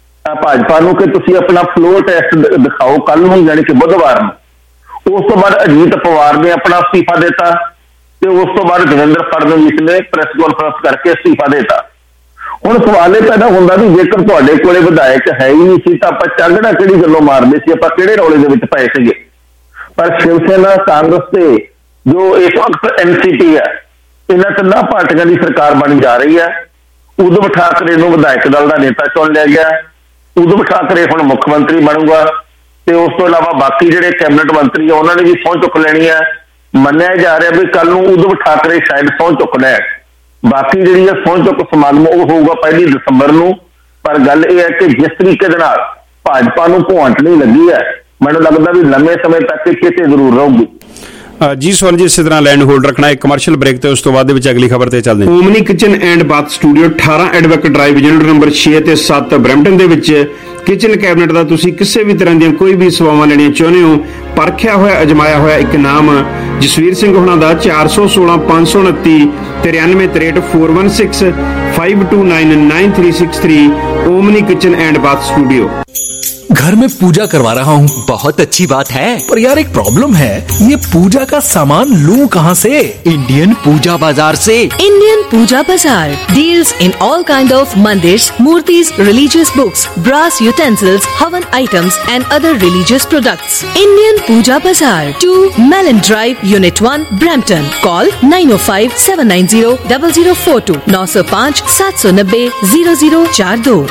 ਭਾਜਪਾ ਨੂੰ ਕਿ ਤੁਸੀਂ ਆਪਣਾ ਫਲੋਰ ਟੈਸਟ ਦਿਖਾਓ ਕੱਲ ਨੂੰ, ਯਾਨੀ ਕਿ ਬੁੱਧਵਾਰ ਨੂੰ। ਉਸ ਤੋਂ ਬਾਅਦ ਅਜੀਤ ਪਵਾਰ ਨੇ ਆਪਣਾ ਅਸਤੀਫਾ ਦਿੱਤਾ ਤੇ ਉਸ ਤੋਂ ਬਾਅਦ ਦੇਵੇਂਦਰ ਫੜਨਵੀਸ ਨੇ ਪ੍ਰੈਸ ਕਾਨਫਰੰਸ ਕਰਕੇ ਅਸਤੀਫਾ ਦਿੱਤਾ। ਹੁਣ ਸਵਾਲ ਇਹ ਪੈਦਾ ਹੁੰਦਾ ਵੀ ਜੇਕਰ ਤੁਹਾਡੇ ਕੋਲੇ ਵਿਧਾਇਕ ਹੈ ਹੀ ਨਹੀਂ ਸੀ ਤਾਂ ਆਪਾਂ ਚਾਂਗੜਾ ਕਿਹੜੀ ਗੱਲੋਂ ਮਾਰਦੇ ਸੀ, ਆਪਾਂ ਕਿਹੜੇ ਰੌਲੇ ਦੇ ਵਿੱਚ ਪਏ ਸੀਗੇ। ਪਰ ਸ਼ਿਵ ਸੈਨਾ, ਕਾਂਗਰਸ ਤੇ ਜੋ ਇਸ ਵਕਤ ਐਨ ਸੀ ਪੀ ਹੈ, ਇਹਨਾਂ ਤਿੰਨਾਂ ਪਾਰਟੀਆਂ ਦੀ ਸਰਕਾਰ ਬਣੀ ਜਾ ਰਹੀ ਹੈ। ਉਧਵ ਠਾਕਰੇ ਨੂੰ ਵਿਧਾਇਕ ਦਲ ਦਾ ਨੇਤਾ ਚੁਣ ਲਿਆ ਗਿਆ। ਉਧਵ ਠਾਕਰੇ ਹੁਣ ਮੁੱਖ ਮੰਤਰੀ ਬਣੂਗਾ ਤੇ ਉਸ ਤੋਂ ਇਲਾਵਾ ਬਾਕੀ ਜਿਹੜੇ ਕੈਬਨਿਟ ਮੰਤਰੀ ਆ ਉਹਨਾਂ ਨੇ ਵੀ ਸਹੁੰ ਚੁੱਕ ਲੈਣੀ ਹੈ। ਮੰਨਿਆ ਜਾ ਰਿਹਾ ਵੀ ਕੱਲ ਨੂੰ ਉਧਵ ਠਾਕਰੇ ਸ਼ਾਇਦ ਸਹੁੰ ਚੁੱਕ ਲੈ। ਬਾਕੀ ਜਿਹੜੀ ਹੈ ਸਹੁੰ ਚੁੱਕ ਸਮਾਗਮ ਉਹ ਹੋਊਗਾ ਪਹਿਲੀ ਦਸੰਬਰ ਨੂੰ। ਪਰ ਗੱਲ ਇਹ ਹੈ ਕਿ ਜਿਸ ਤਰੀਕੇ ਦੇ ਨਾਲ ਭਾਜਪਾ ਨੂੰ ਭੁਆਂਟਣੀ ਲੱਗੀ ਹੈ, ਮੈਨੂੰ ਲੱਗਦਾ ਵੀ ਲੰਮੇ ਸਮੇਂ ਤੱਕ ਕਿਤੇ ਜ਼ਰੂਰ ਰਹੂਗੀ। ਜੀ ਸੋਨ ਜੀ, ਇਸੇ ਤਰ੍ਹਾਂ ਲਾਈਨ ਹੋਲਡ ਰੱਖਣਾ। ਇੱਕ ਕਮਰਸ਼ੀਅਲ ਬ੍ਰੇਕ ਤੇ ਉਸ ਤੋਂ ਬਾਅਦ ਦੇ ਵਿੱਚ ਅਗਲੀ ਖਬਰ ਤੇ ਚੱਲਦੇ ਹਾਂ। Omni kitchen and bath studio ਅਠਾਰਾਂ ਐਡਵੋਕੇਟ ਡਰਾਈਵ ਯੂਨਿਟ ਨੰਬਰ ਛੇ ਤੇ ਸੱਤ ਬਰੈਂਪਟਨ ਦੇ ਵਿੱਚ ਕਿਚਨ ਕੈਬਨਿਟ ਦਾ ਤੁਸੀਂ ਕਿਸੇ ਵੀ ਤਰ੍ਹਾਂ ਦੀਆਂ ਕੋਈ ਵੀ ਸੇਵਾਵਾਂ ਲੈਣੀਆਂ ਚਾਹੁੰਦੇ ਹੋ, ਪਰਖਿਆ ਹੋਇਆ ਅਜਮਾਇਆ ਹੋਇਆ ਇੱਕ ਨਾਮ ਜਸਵੀਰ ਸਿੰਘ ਹੋਣਾ ਦਾ ਚਾਰ ਸੌ ਸੋਲਾਂ ਪੰਜ ਸੌ ਉਨੱਤੀ तिरानवे तिरठ four one six five two nine nine three six three Omni kitchen and bath studio. घर में पूजा करवा रहा हूँ। बहुत अच्छी बात है, पर यार एक प्रॉब्लम है, ये पूजा का सामान लूं कहाँ से? इंडियन पूजा बाजार से। Indian puja bazaar deals in all kind of mandirs, murtis, religious books, brass utensils, havan items and other religious products. Indian puja bazaar, two Melanie Drive, unit one, Brampton. Call nine O five seven nine zero double zero four two, नौ सौ पाँच सात सौ नब्बे zero zero चार दो।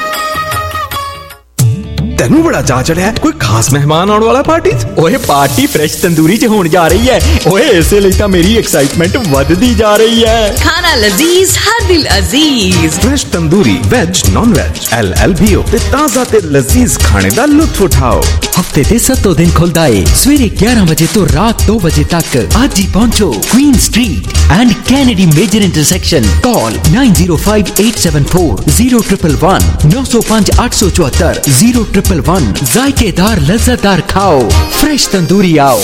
तेनू बड़ा चा चढ़िया, कोई खास मेहमान आने वाला पार्टी? ओए पार्टी फ्रेश तंदूरी च होने जा रही है। ओए इसे लिए तो मेरी एक्साइटमेंट बढ़ती जा रही है। खाना लजीज, हर दिल अजीज। Fresh tandoori, veg non veg, L L B O ते ताजा ते लजीज खाने दा लुत्फ उठाओ। हफ्ते दे सत्तों दिन खुलदा है सवेरे ग्यारह बजे तो रात दो बजे तक। आज ही पहुंचो Queen Street and Kennedy major intersection. Call nine zero five eight seven four zero triple one, नौ सौ पाँच आठ सौ चौहत्तर जीरो ट्रिपल वन। जायकेदार लज्जतदार खाओ, फ्रेश तंदूरी आओ।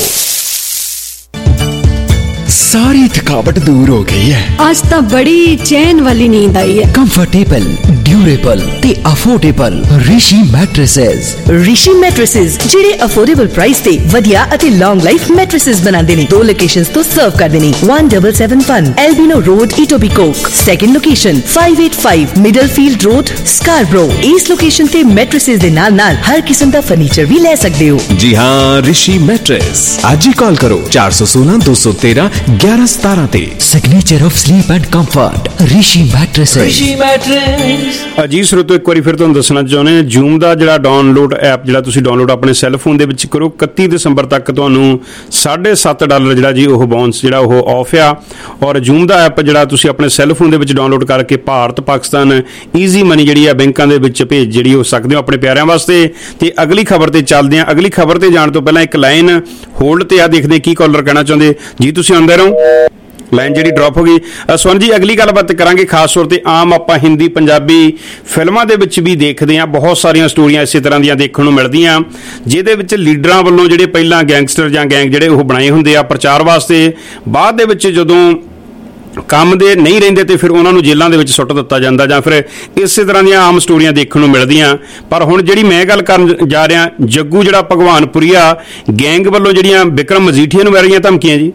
सारी थकावट दूर हो गई है। आज तो बड़ी चैन वाली नींद आई है। कंफर्टेबल, ड्यूरेबल ते affordable Rishi mattresses. Rishi mattresses ਜਿਹੜੇ ਅਫੋਰਡੇਬਲ ਪ੍ਰਾਈਸ ਤੇ ਵਧੀਆ ਅਤੇ ਲੌਂਗ ਲਾਈਫ ਮੈਟ੍ਰੈਸਸ ਬਣਾਉਂਦੇ ਨੇ। ਦੋ ਲੋਕੇਸ਼ਨਸ ਤੋਂ ਸਰਵ ਕਰਦੇ ਨੇ। one seven seven one Albion Road, Etobicoke. Second location five eight five Middlefield Road, Scarborough. ਇਸ ਲੋਕੇਸ਼ਨ ਤੇ ਮੈਟ੍ਰੈਸਸ ਦੇ ਨਾਲ ਨਾਲ ਹਰ ਕਿਸਮ ਦਾ ਫਰਨੀਚਰ ਵੀ ਲੈ ਸਕਦੇ ਹੋ। जी हाँ, ऋषि मैट्रेस। आज ही कॉल करो चार सौ सोलह दो सौ तेरह ਗਿਆਰਾਂ ਸਤਾਰਾਂ ਤੇ। Signature of sleep and comfort Rishi mattresses. ਅਜੀਤ ਸਰੋਤੋ, ਇੱਕ ਵਾਰੀ ਫਿਰ ਤੁਹਾਨੂੰ ਦੱਸਣਾ ਚਾਹੁੰਦੇ ਹਾਂ, ਜੂਮ ਦਾ ਜਿਹੜਾ ਡਾਊਨਲੋਡ ਐਪ ਜਿਹੜਾ ਤੁਸੀਂ ਡਾਊਨਲੋਡ ਆਪਣੇ ਸੈੱਲ ਫੋਨ ਦੇ ਵਿੱਚ ਕਰੋ। ਇਕੱਤੀ ਦਸੰਬਰ ਤੱਕ ਤੁਹਾਨੂੰ ਸਾਢੇ ਸੱਤ ਡਾਲਰ ਜਿਹੜਾ ਜੀ ਉਹ ਬਾਉਂਸ ਜਿਹੜਾ ਉਹ ਆਫ ਆ। ਔਰ ਜੂਮ ਦਾ ਐਪ ਜਿਹੜਾ ਤੁਸੀਂ ਆਪਣੇ ਸੈੱਲ ਫੋਨ ਦੇ ਵਿੱਚ ਡਾਊਨਲੋਡ ਕਰਕੇ ਭਾਰਤ, ਪਾਕਿਸਤਾਨ ਈਜ਼ੀ ਮਨੀ ਜਿਹੜੀ ਆ ਬੈਂਕਾਂ ਦੇ ਵਿੱਚ ਭੇਜ ਜਿਹੜੀ ਹੋ ਸਕਦੇ ਹੋ ਆਪਣੇ ਪਿਆਰਿਆਂ ਵਾਸਤੇ। ਤੇ ਅਗਲੀ ਖਬਰ ਤੇ ਚੱਲਦੇ ਹਾਂ। ਅਗਲੀ ਖਬਰ ਤੇ ਜਾਣ ਤੋਂ ਪਹਿਲਾਂ ਇੱਕ ਲਾਈਨ ਹੋਲਡ ਤੇ ਆ, ਦੇਖਦੇ ਕੀ ਕਾਲਰ ਕਹਿਣਾ ਚਾਹੁੰਦੇ ਜੀ। ਤੁਸੀਂ ਆਉਂਦੇ ਰਹੋ, ਲਾਈਨ ਜਿਹੜੀ ਡ੍ਰੌਪ ਹੋ ਗਈ। ਸਵਰਨ ਜੀ, ਅਗਲੀ ਗੱਲਬਾਤ ਕਰਾਂਗੇ ਖਾਸ ਤੌਰ ਤੇ ਆਮ ਆਪਾਂ ਹਿੰਦੀ ਪੰਜਾਬੀ ਫਿਲਮਾਂ ਦੇ ਵਿੱਚ ਵੀ ਦੇਖਦੇ ਹਾਂ, ਬਹੁਤ ਸਾਰੀਆਂ ਸਟੋਰੀਆਂ ਇਸੇ ਤਰ੍ਹਾਂ ਦੀਆਂ ਦੇਖਣ ਨੂੰ ਮਿਲਦੀਆਂ, ਜਿਹਦੇ ਵਿੱਚ ਲੀਡਰਾਂ ਵੱਲੋਂ ਜਿਹੜੇ ਪਹਿਲਾਂ ਗੈਂਗਸਟਰ ਜਾਂ ਗੈਂਗ ਜਿਹੜੇ ਉਹ ਬਣਾਏ ਹੁੰਦੇ ਆ ਪ੍ਰਚਾਰ ਵਾਸਤੇ, ਬਾਅਦ ਦੇ ਵਿੱਚ ਜਦੋਂ ਕੰਮ ਦੇ ਨਹੀਂ ਰਹਿੰਦੇ ਤੇ ਫਿਰ ਉਹਨਾਂ ਨੂੰ ਜੇਲ੍ਹਾਂ ਦੇ ਵਿੱਚ ਸੁੱਟ ਦਿੱਤਾ ਜਾਂਦਾ, ਜਾਂ ਫਿਰ ਇਸੇ ਤਰ੍ਹਾਂ ਦੀਆਂ ਆਮ ਸਟੋਰੀਆਂ ਦੇਖਣ ਨੂੰ ਮਿਲਦੀਆਂ। ਪਰ ਹੁਣ ਜਿਹੜੀ ਮੈਂ ਗੱਲ ਕਰਨ ਜਾ ਰਿਹਾ, ਜੱਗੂ ਜਿਹੜਾ ਭਗਵਾਨਪੁਰੀਆ ਗੈਂਗ ਵੱਲੋਂ ਜਿਹੜੀਆਂ ਵਿਕਰਮ ਮਜੀਠੀਆ ਨੂੰ ਮਿਲ ਰਹੀਆਂ ਧਮਕੀਆਂ ਜੀ।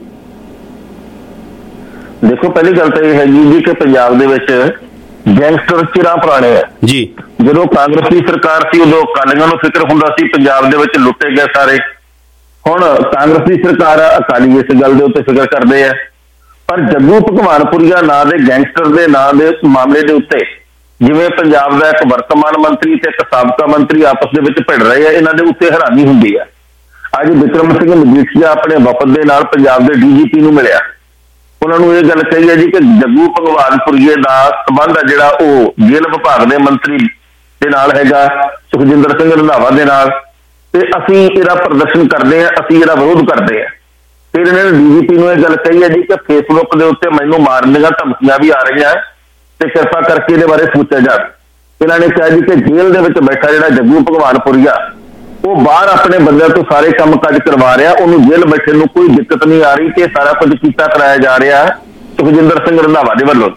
ਦੇਖੋ, ਪਹਿਲੀ ਗੱਲ ਤਾਂ ਇਹ ਹੈਗੀ ਜੀ ਕਿ ਪੰਜਾਬ ਦੇ ਵਿੱਚ ਗੈਂਗਸਟਰ ਚਿਰਾਂ ਪੁਰਾਣੇ ਆ ਜੀ। ਜਦੋਂ ਕਾਂਗਰਸ ਦੀ ਸਰਕਾਰ ਸੀ ਉਦੋਂ ਅਕਾਲੀਆਂ ਨੂੰ ਫਿਕਰ ਹੁੰਦਾ ਸੀ ਪੰਜਾਬ ਦੇ ਵਿੱਚ ਲੁੱਟੇ ਗਏ ਸਾਰੇ। ਹੁਣ ਕਾਂਗਰਸ ਦੀ ਸਰਕਾਰ ਆ, ਅਕਾਲੀ ਇਸ ਗੱਲ ਦੇ ਉੱਤੇ ਫਿਕਰ ਕਰਦੇ ਆ। ਪਰ ਜੱਗੂ ਭਗਵਾਨਪੁਰੀਆ ਨਾਂ ਦੇ ਗੈਂਗਸਟਰ ਦੇ ਨਾਂ ਦੇ ਮਾਮਲੇ ਦੇ ਉੱਤੇ ਜਿਵੇਂ ਪੰਜਾਬ ਦਾ ਇੱਕ ਵਰਤਮਾਨ ਮੰਤਰੀ ਤੇ ਇੱਕ ਸਾਬਕਾ ਮੰਤਰੀ ਆਪਸ ਦੇ ਵਿੱਚ ਭਿੜ ਰਹੇ ਆ, ਇਹਨਾਂ ਦੇ ਉੱਤੇ ਹੈਰਾਨੀ ਹੁੰਦੀ ਆ। ਅੱਜ ਵਿਕਰਮ ਸਿੰਘ ਮਜੀਠੀਆ ਆਪਣੇ ਵਫਦ ਦੇ ਨਾਲ ਪੰਜਾਬ ਦੇ ਡੀ ਜੀ ਪੀ ਨੂੰ ਮਿਲਿਆ। ਉਹਨਾਂ ਨੂੰ ਇਹ ਗੱਲ ਕਹੀ ਹੈ ਜੀ ਕਿ ਜੱਗੂ ਭਗਵਾਨਪੁਰੀਏ ਦਾ ਸੰਬੰਧ ਹੈ ਜਿਹੜਾ ਉਹ ਜੇਲ੍ਹ ਵਿਭਾਗ ਦੇ ਮੰਤਰੀ ਦੇ ਨਾਲ ਹੈਗਾ, ਸੁਖਜਿੰਦਰ ਸਿੰਘ ਰੰਧਾਵਾ ਦੇ ਨਾਲ, ਤੇ ਅਸੀਂ ਇਹਦਾ ਪ੍ਰਦਰਸ਼ਨ ਕਰਦੇ ਹਾਂ, ਅਸੀਂ ਇਹਦਾ ਵਿਰੋਧ ਕਰਦੇ ਹਾਂ। ਫਿਰ ਇਹਨਾਂ ਨੇ ਡੀ ਜੀ ਪੀ ਨੂੰ ਇਹ ਗੱਲ ਕਹੀ ਹੈ ਜੀ ਕਿ ਫੇਸਬੁੱਕ ਦੇ ਉੱਤੇ ਮੈਨੂੰ ਮਾਰਨ ਦੀਆਂ ਧਮਕੀਆਂ ਵੀ ਆ ਰਹੀਆਂ ਤੇ ਕਿਰਪਾ ਕਰਕੇ ਇਹਦੇ ਬਾਰੇ ਸੋਚਿਆ ਜਾਵੇ। ਇਹਨਾਂ ਨੇ ਕਿਹਾ ਜੀ ਕਿ ਜੇਲ੍ਹ ਦੇ ਵਿੱਚ ਬੈਠਾ ਜਿਹੜਾ ਜੱਗੂ ਭਗਵਾਨਪੁਰੀਆ ਉਹ ਬਾਹਰ ਆਪਣੇ ਬੰਦਿਆਂ ਤੋਂ ਸਾਰੇ ਕੰਮ ਕਾਜ ਕਰਵਾ ਰਿਹਾ, ਉਹਨੂੰ ਜੇਲ੍ਹ ਬੈਠੇ ਨੂੰ ਕੋਈ ਦਿੱਕਤ ਨਹੀਂ ਆ ਰਹੀ ਤੇ ਸਾਰਾ ਕੁਝ ਕੀਤਾ ਕਰਾਇਆ ਜਾ ਰਿਹਾ ਸੁਖਜਿੰਦਰ ਸਿੰਘ ਰੰਧਾਵਾ ਦੇ ਵੱਲੋਂ।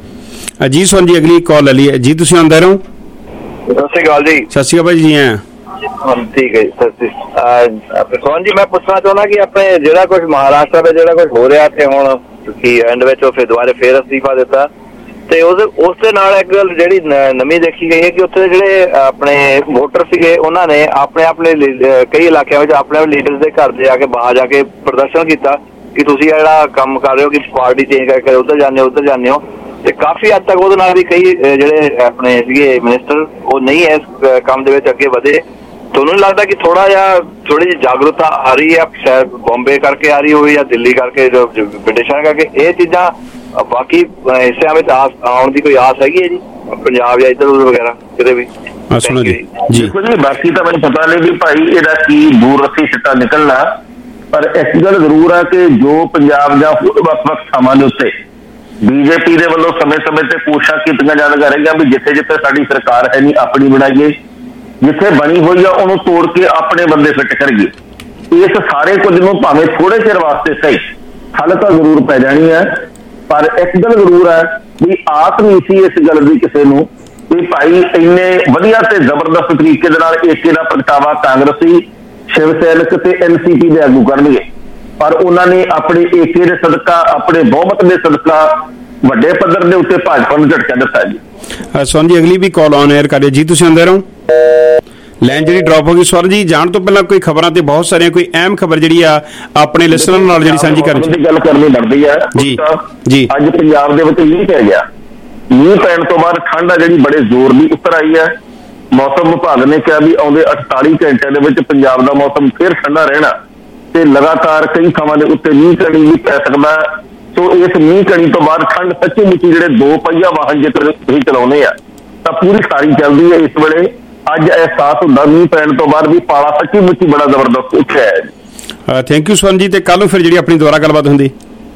ਅਜੀਤ ਸੋਨ ਜੀ, ਅਗਲੀ ਕਾਲ ਲੈ ਲਈ ਹੈ ਜੀ। ਤੁਸੀਂ ਆਉਂਦੇ ਰਹੋ। ਸਤਿ ਸ਼੍ਰੀ ਅਕਾਲ ਜੀ। ਸਤਿ ਸ਼੍ਰੀ ਅਕਾਲ ਜੀ। ਹਾਂ ਠੀਕ ਹੈ ਜੀ। ਸਤਿ ਸ਼੍ਰੀ ਅਕਾਲ ਜੀ। ਮੈਂ ਪੁੱਛਣਾ ਚਾਹੁੰਦਾ ਕਿ ਆਪਣੇ ਜਿਹੜਾ ਕੁਝ ਮਹਾਰਾਸ਼ਟਰ ਵਿੱਚ ਜਿਹੜਾ ਕੁਝ ਹੋ ਰਿਹਾ ਤੇ ਹੁਣ ਤੁਸੀਂ ਐਂਡ ਵਿੱਚ ਉਹ ਫਿਰ ਦੁਬਾਰੇ ਫੇਰ ਅਸਤੀਫਾ ਦਿੱਤਾ, ਤੇ ਉਸ ਉਸ ਦੇ ਨਾਲ ਇੱਕ ਗੱਲ ਜਿਹੜੀ ਨਵੀਂ ਦੇਖੀ ਗਈ ਹੈ ਕਿ ਉੱਥੇ ਜਿਹੜੇ ਆਪਣੇ ਵੋਟਰ ਸੀਗੇ ਉਹਨਾਂ ਨੇ ਆਪਣੇ ਆਪਣੇ ਕਈ ਇਲਾਕਿਆਂ ਵਿੱਚ ਆਪਣੇ ਲੀਡਰਸ ਦੇ ਘਰ ਦੇ ਆ ਕੇ ਬਾਹਰ ਜਾ ਕੇ ਪ੍ਰਦਰਸ਼ਨ ਕੀਤਾ ਕਿ ਤੁਸੀਂ ਜਿਹੜਾ ਕੰਮ ਕਰ ਰਹੇ ਹੋ ਕਿ ਪਾਰਟੀ ਚੇਂਜ ਕਰਕੇ ਉੱਧਰ ਜਾਂਦੇ ਹੋ ਉੱਧਰ ਜਾਂਦੇ ਹੋ, ਤੇ ਕਾਫੀ ਹੱਦ ਤੱਕ ਉਹਦੇ ਨਾਲ ਵੀ ਕਈ ਜਿਹੜੇ ਆਪਣੇ ਸੀਗੇ ਮਿਨਿਸਟਰ ਉਹ ਨਹੀਂ ਇਸ ਕੰਮ ਦੇ ਵਿੱਚ ਅੱਗੇ ਵਧੇ। ਤੁਹਾਨੂੰ ਨਹੀਂ ਲੱਗਦਾ ਕਿ ਥੋੜਾ ਜਿਹਾ ਥੋੜੀ ਜਿਹੀ ਜਾਗਰੂਕਤਾ ਆ ਰਹੀ ਹੈ, ਸ਼ਾਇਦ ਬੰਬੇ ਕਰਕੇ ਆ ਰਹੀ ਹੋਵੇ ਜਾਂ ਦਿੱਲੀ ਕਰਕੇ, ਵਿਦੇਸ਼ਾਂ ਕਰਕੇ, ਇਹ ਚੀਜ਼ਾਂ ਬਾਕੀ ਹਿੱਸਿਆਂ ਵਿੱਚ ਆਸ ਆਉਣ ਦੀ ਕੋਈ ਆਸ ਹੈਗੀ ਹੈ ਜੀ, ਪੰਜਾਬ ਜਾਂ ਇੱਧਰ ਉੱਧਰ ਵਗੈਰਾ ਕਿਤੇ ਵੀ? ਸੁਣੋ ਜੀ ਜੀ ਬਾਕੀ ਤਾਂ ਮੈਨੂੰ ਪਤਾ ਨਹੀਂ ਵੀ ਭਾਈ ਇਹਦਾ ਕੀ ਦੂਰ ਰੱਸੀ ਸਿੱਟਾ ਨਿਕਲਣਾ, ਪਰ ਇੱਕ ਗੱਲ ਜ਼ਰੂਰ ਆ ਕਿ ਜੋ ਪੰਜਾਬ ਜਾਂ ਵੱਖ ਵੱਖ ਥਾਵਾਂ ਦੇ ਉੱਤੇ ਬੀਜੇਪੀ ਦੇ ਵੱਲੋਂ ਸਮੇਂ ਸਮੇਂ ਤੇ ਕੋਸ਼ਿਸ਼ਾਂ ਕੀਤੀਆਂ ਜਾ ਰਹੀਆਂ ਵੀ ਜਿੱਥੇ ਜਿੱਥੇ ਸਾਡੀ ਸਰਕਾਰ ਹੈ ਨਹੀਂ ਆਪਣੀ ਬਣਾਈਏ, ਜਿੱਥੇ ਬਣੀ ਹੋਈ ਆ ਉਹਨੂੰ ਤੋੜ ਕੇ ਆਪਣੇ ਬੰਦੇ ਫਿੱਟ ਕਰੀਏ। ਇਸ ਸਾਰੇ ਕੁਝ ਨੂੰ ਭਾਵੇਂ ਥੋੜੇ ਚਿਰ ਵਾਸਤੇ ਸਹੀ ਹੱਲ ਤਾਂ ਜ਼ਰੂਰ ਪੈ ਜਾਣੀ ਹੈ, ਪਰ ਇੱਕ ਗੱਲ ਜ਼ਰੂਰ ਹੈ ਵੀ ਆਸ ਨਹੀਂ ਸੀ ਇਸ ਗੱਲ ਦੀ ਕਿਸੇ ਨੂੰ ਵੀ ਭਾਈ ਇੰਨੇ ਵਧੀਆ ਤੇ ਜ਼ਬਰਦਸਤ ਤਰੀਕੇ ਦੇ ਨਾਲ ਏਕੇ ਦਾ ਪ੍ਰਗਟਾਵਾ ਕਾਂਗਰਸੀ, ਸ਼ਿਵ ਸੈਨਿਕ ਤੇ ਐਨ ਸੀ ਪੀ ਦੇ ਆਗੂ ਕਰਨਗੇ, ਪਰ ਉਹਨਾਂ ਨੇ ਆਪਣੇ ਏਕੇ ਦੇ ਸਦਕਾ, ਆਪਣੇ ਬਹੁਮਤ ਦੇ ਸਦਕਾ ਵੱਡੇ ਪੱਧਰ ਦੇ ਉੱਤੇ ਭਾਜਪਾ ਨੂੰ ਝਟਕਾ ਦਿੱਤਾ ਜੀ। ਸੋਨ ਜੀ, ਅਗਲੀ ਵੀ ਕਾਲ ਆਨ 에ਅਰ ਕਰਿਓ ਜੀ। ਤੁਸੀਂ ਆਉਂਦੇ ਰਹੋ। ਲਾਈਨ ਜਿਹੜੀ ਡ੍ਰੌਪ ਹੋ ਗਈ। ਸਵਰਨ ਜੀ, ਜਾਣ ਤੋਂ ਪਹਿਲਾਂ ਕੋਈ ਖਬਰਾਂ ਤੇ ਬਹੁਤ ਸਾਰੀਆਂ, ਕੋਈ ਅਹਿਮ ਖਬਰ ਜਿਹੜੀ ਆ ਆਪਣੇ ਲਿਸਨਰ ਨਾਲ ਜਿਹੜੀ ਸਾਂਝੀ ਕਰਨ ਦੀ ਗੱਲ ਕਰਨੀ ਬਣਦੀ ਹੈ ਜੀ। ਜੀ ਅੱਜ ਪੰਜਾਬ ਦੇ ਵਿੱਚ ਮੀਂਹ ਪੈ ਗਿਆ। ਮੀਂਹ ਪੈਣ ਤੋਂ ਬਾਅਦ ਠੰਡ ਆ ਜਿਹੜੀ ਬੜੇ ਜ਼ੋਰ ਦੀ ਉੱਤਰ ਆਈ ਹੈ। ਮੌਸਮ ਵਿਭਾਗ ਨੇ ਕਿਹਾ ਵੀ ਆਉਂਦੇ ਅਠਤਾਲੀ ਘੰਟਿਆਂ ਦੇ ਵਿੱਚ ਪੰਜਾਬ ਦਾ ਮੌਸਮ ਫਿਰ ਠੰਡਾ ਰਹਿਣਾ ਤੇ ਲਗਾਤਾਰ ਕਈ ਥਾਵਾਂ ਦੇ ਉੱਤੇ ਮੀਂਹ ਕਣੀ ਵੀ ਪੈ ਸਕਦਾ। ਸੋ ਇਸ ਮੀਂਹ ਕਣੀ ਤੋਂ ਬਾਅਦ ਠੰਡ ਸੱਚੀ ਮੁੱਚੀ ਜਿਹੜੇ ਦੋ ਪਹੀਆ ਵਾਹਨ ਜੇਕਰ ਤੁਸੀਂ ਚਲਾਉਂਦੇ ਆ ਤਾਂ ਪੂਰੀ ਸਾਰੀ ਚੱਲਦੀ ਹੈ। ਇਸ ਵੇਲੇ ਅੱਜ ਅਹਿਸਾਸ ਹੁੰਦਾ ਮੀਂਹ ਪੈਣ ਤੋਂ ਬਾਅਦ ਵੀ ਪਾਲਾ ਸੱਚੀ ਮੁੱਚੀ ਬੜਾ ਜ਼ਬਰਦਸਤ ਉੱਠਿਆ ਹੈ। ਥੈਂਕ ਯੂ ਸਵਰਨ ਜੀ। ਤੇ ਕੱਲ ਨੂੰ ਫਿਰ ਜਿਹੜੀ ਆਪਣੀ ਦੁਬਾਰਾ ਗੱਲਬਾਤ ਹੁੰਦੀ।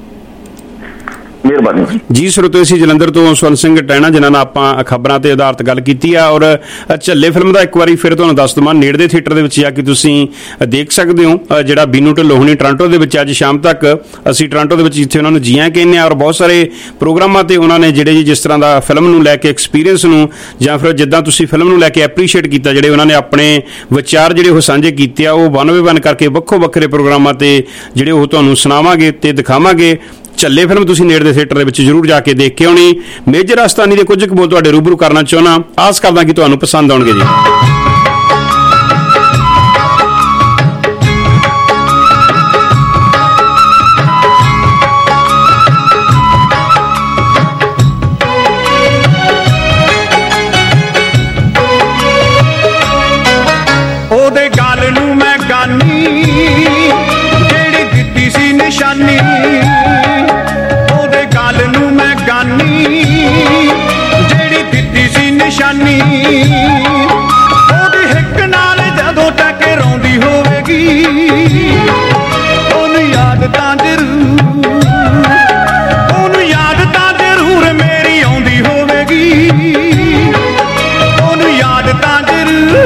ਮਿਹਰਬਾਨੀ ਜੀ। ਸਰੋਤੋ, ਅਸੀਂ ਜਲੰਧਰ ਤੋਂ ਸਵਰਨ ਸਿੰਘ ਟੈਣਾ ਜਿਨ੍ਹਾਂ ਨਾਲ ਆਪਾਂ ਖਬਰਾਂ ਤੇ ਆਧਾਰਿਤ ਗੱਲ ਕੀਤੀ ਆ, ਔਰ ਝੱਲੇ ਫਿਲਮ ਦਾ ਇੱਕ ਵਾਰੀ ਫਿਰ ਤੁਹਾਨੂੰ ਦੱਸ ਦਵਾਂ, ਨੇੜਦੇ ਥੀਏਟਰ ਦੇ ਵਿੱਚ ਜਾ ਕੇ ਤੁਸੀਂ ਦੇਖ ਸਕਦੇ ਹੋ। ਜਿਹੜਾ ਬੀਨੂ ਢਿੱਲੋਂ ਹੋਣੀ ਟੋਰਾਂਟੋ ਦੇ ਵਿੱਚ ਅੱਜ ਸ਼ਾਮ ਤੱਕ, ਅਸੀਂ ਟੋਰਾਂਟੋ ਦੇ ਵਿੱਚ ਜਿੱਥੇ ਉਹਨਾਂ ਨੂੰ ਜੀਆਂ ਕਹਿੰਦੇ ਆ, ਔਰ ਬਹੁਤ ਸਾਰੇ ਪ੍ਰੋਗਰਾਮਾਂ ਤੇ ਉਹਨਾਂ ਨੇ ਜਿਹੜੇ ਜੀ ਜਿਸ ਤਰ੍ਹਾਂ ਦਾ ਫਿਲਮ ਨੂੰ ਲੈ ਕੇ ਐਕਸਪੀਰੀਅੰਸ ਨੂੰ ਜਾਂ ਫਿਰ ਜਿੱਦਾਂ ਤੁਸੀਂ ਫਿਲਮ ਨੂੰ ਲੈ ਕੇ ਐਪਰੀਸ਼ੀਏਟ ਕੀਤਾ, ਜਿਹੜੇ ਉਹਨਾਂ ਨੇ ਆਪਣੇ ਵਿਚਾਰ ਜਿਹੜੇ ਉਹ ਸਾਂਝੇ ਕੀਤੇ ਆ, ਉਹ ਵਨ ਵੇ ਵਨ ਕਰਕੇ ਵੱਖੋ ਵੱਖਰੇ ਪ੍ਰੋਗਰਾਮਾਂ ਤੇ ਜਿਹੜੇ ਉਹ ਤੁਹਾਨੂੰ ਸੁਣਾਵਾਂਗੇ ਤੇ ਦਿਖਾਵਾਂਗੇ। ਝੱਲੇ ਫਿਲਮ ਤੁਸੀਂ ਨੇੜਦੇ ਥੀਏਟਰ ਦੇ ਵਿੱਚ ਜ਼ਰੂਰ ਜਾ ਕੇ ਦੇਖ ਕੇ ਆਉਣੀ। ਮੇਜਰ ਅਸਤਾਨੀ ਦੇ ਕੁਝ ਕੁ ਬੋਲ ਤੁਹਾਡੇ ਰੂਬਰੂ ਕਰਨਾ ਚਾਹੁੰਦਾ, ਆਸ ਕਰਦਾ ਕਿ ਤੁਹਾਨੂੰ ਪਸੰਦ ਆਉਣਗੇ ਜੀ। ਨਿਸ਼ਾਨੀ ਉਹਦੀ ਹਿੱਕ ਨਾਲ ਜਦੋਂ ਟਕਰਾਉਂਦੀ ਹੋਵੇਗੀ ਉਹਨੂੰ ਯਾਦ ਤਾਂ ਜ਼ਰੂਰ ਉਹਨੂੰ ਯਾਦ ਤਾਂ ਜ਼ਰੂਰ ਮੇਰੀ ਆਉਂਦੀ ਹੋਵੇਗੀ ਉਹਨੂੰ ਯਾਦ ਤਾਂ ਜ਼ਰੂਰ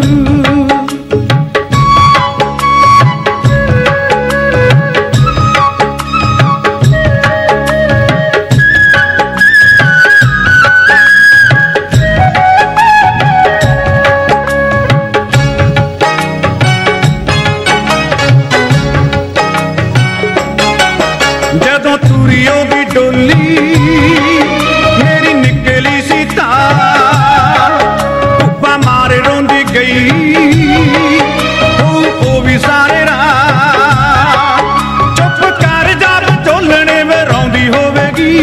ਜਦੋਂ ਤੁਰੀ ਉਹਦੀ ਡੋਲੀ ਮੇਰੀ ਨਿਕਲੀ ਸੀ ਤਾਰ ਧੁੱਪਾਂ ਮਾਰੇ ਰੋਂਦੀ ਗਈ ਉਹ ਉਹ ਵੀ ਸਾਰੇ ਰਾਹ ਚੁੱਪ ਕਰ ਜਾ ਵਿਚੋਲਣੇ ਵੇ ਰੋਂਦੀ ਹੋਵੇਗੀ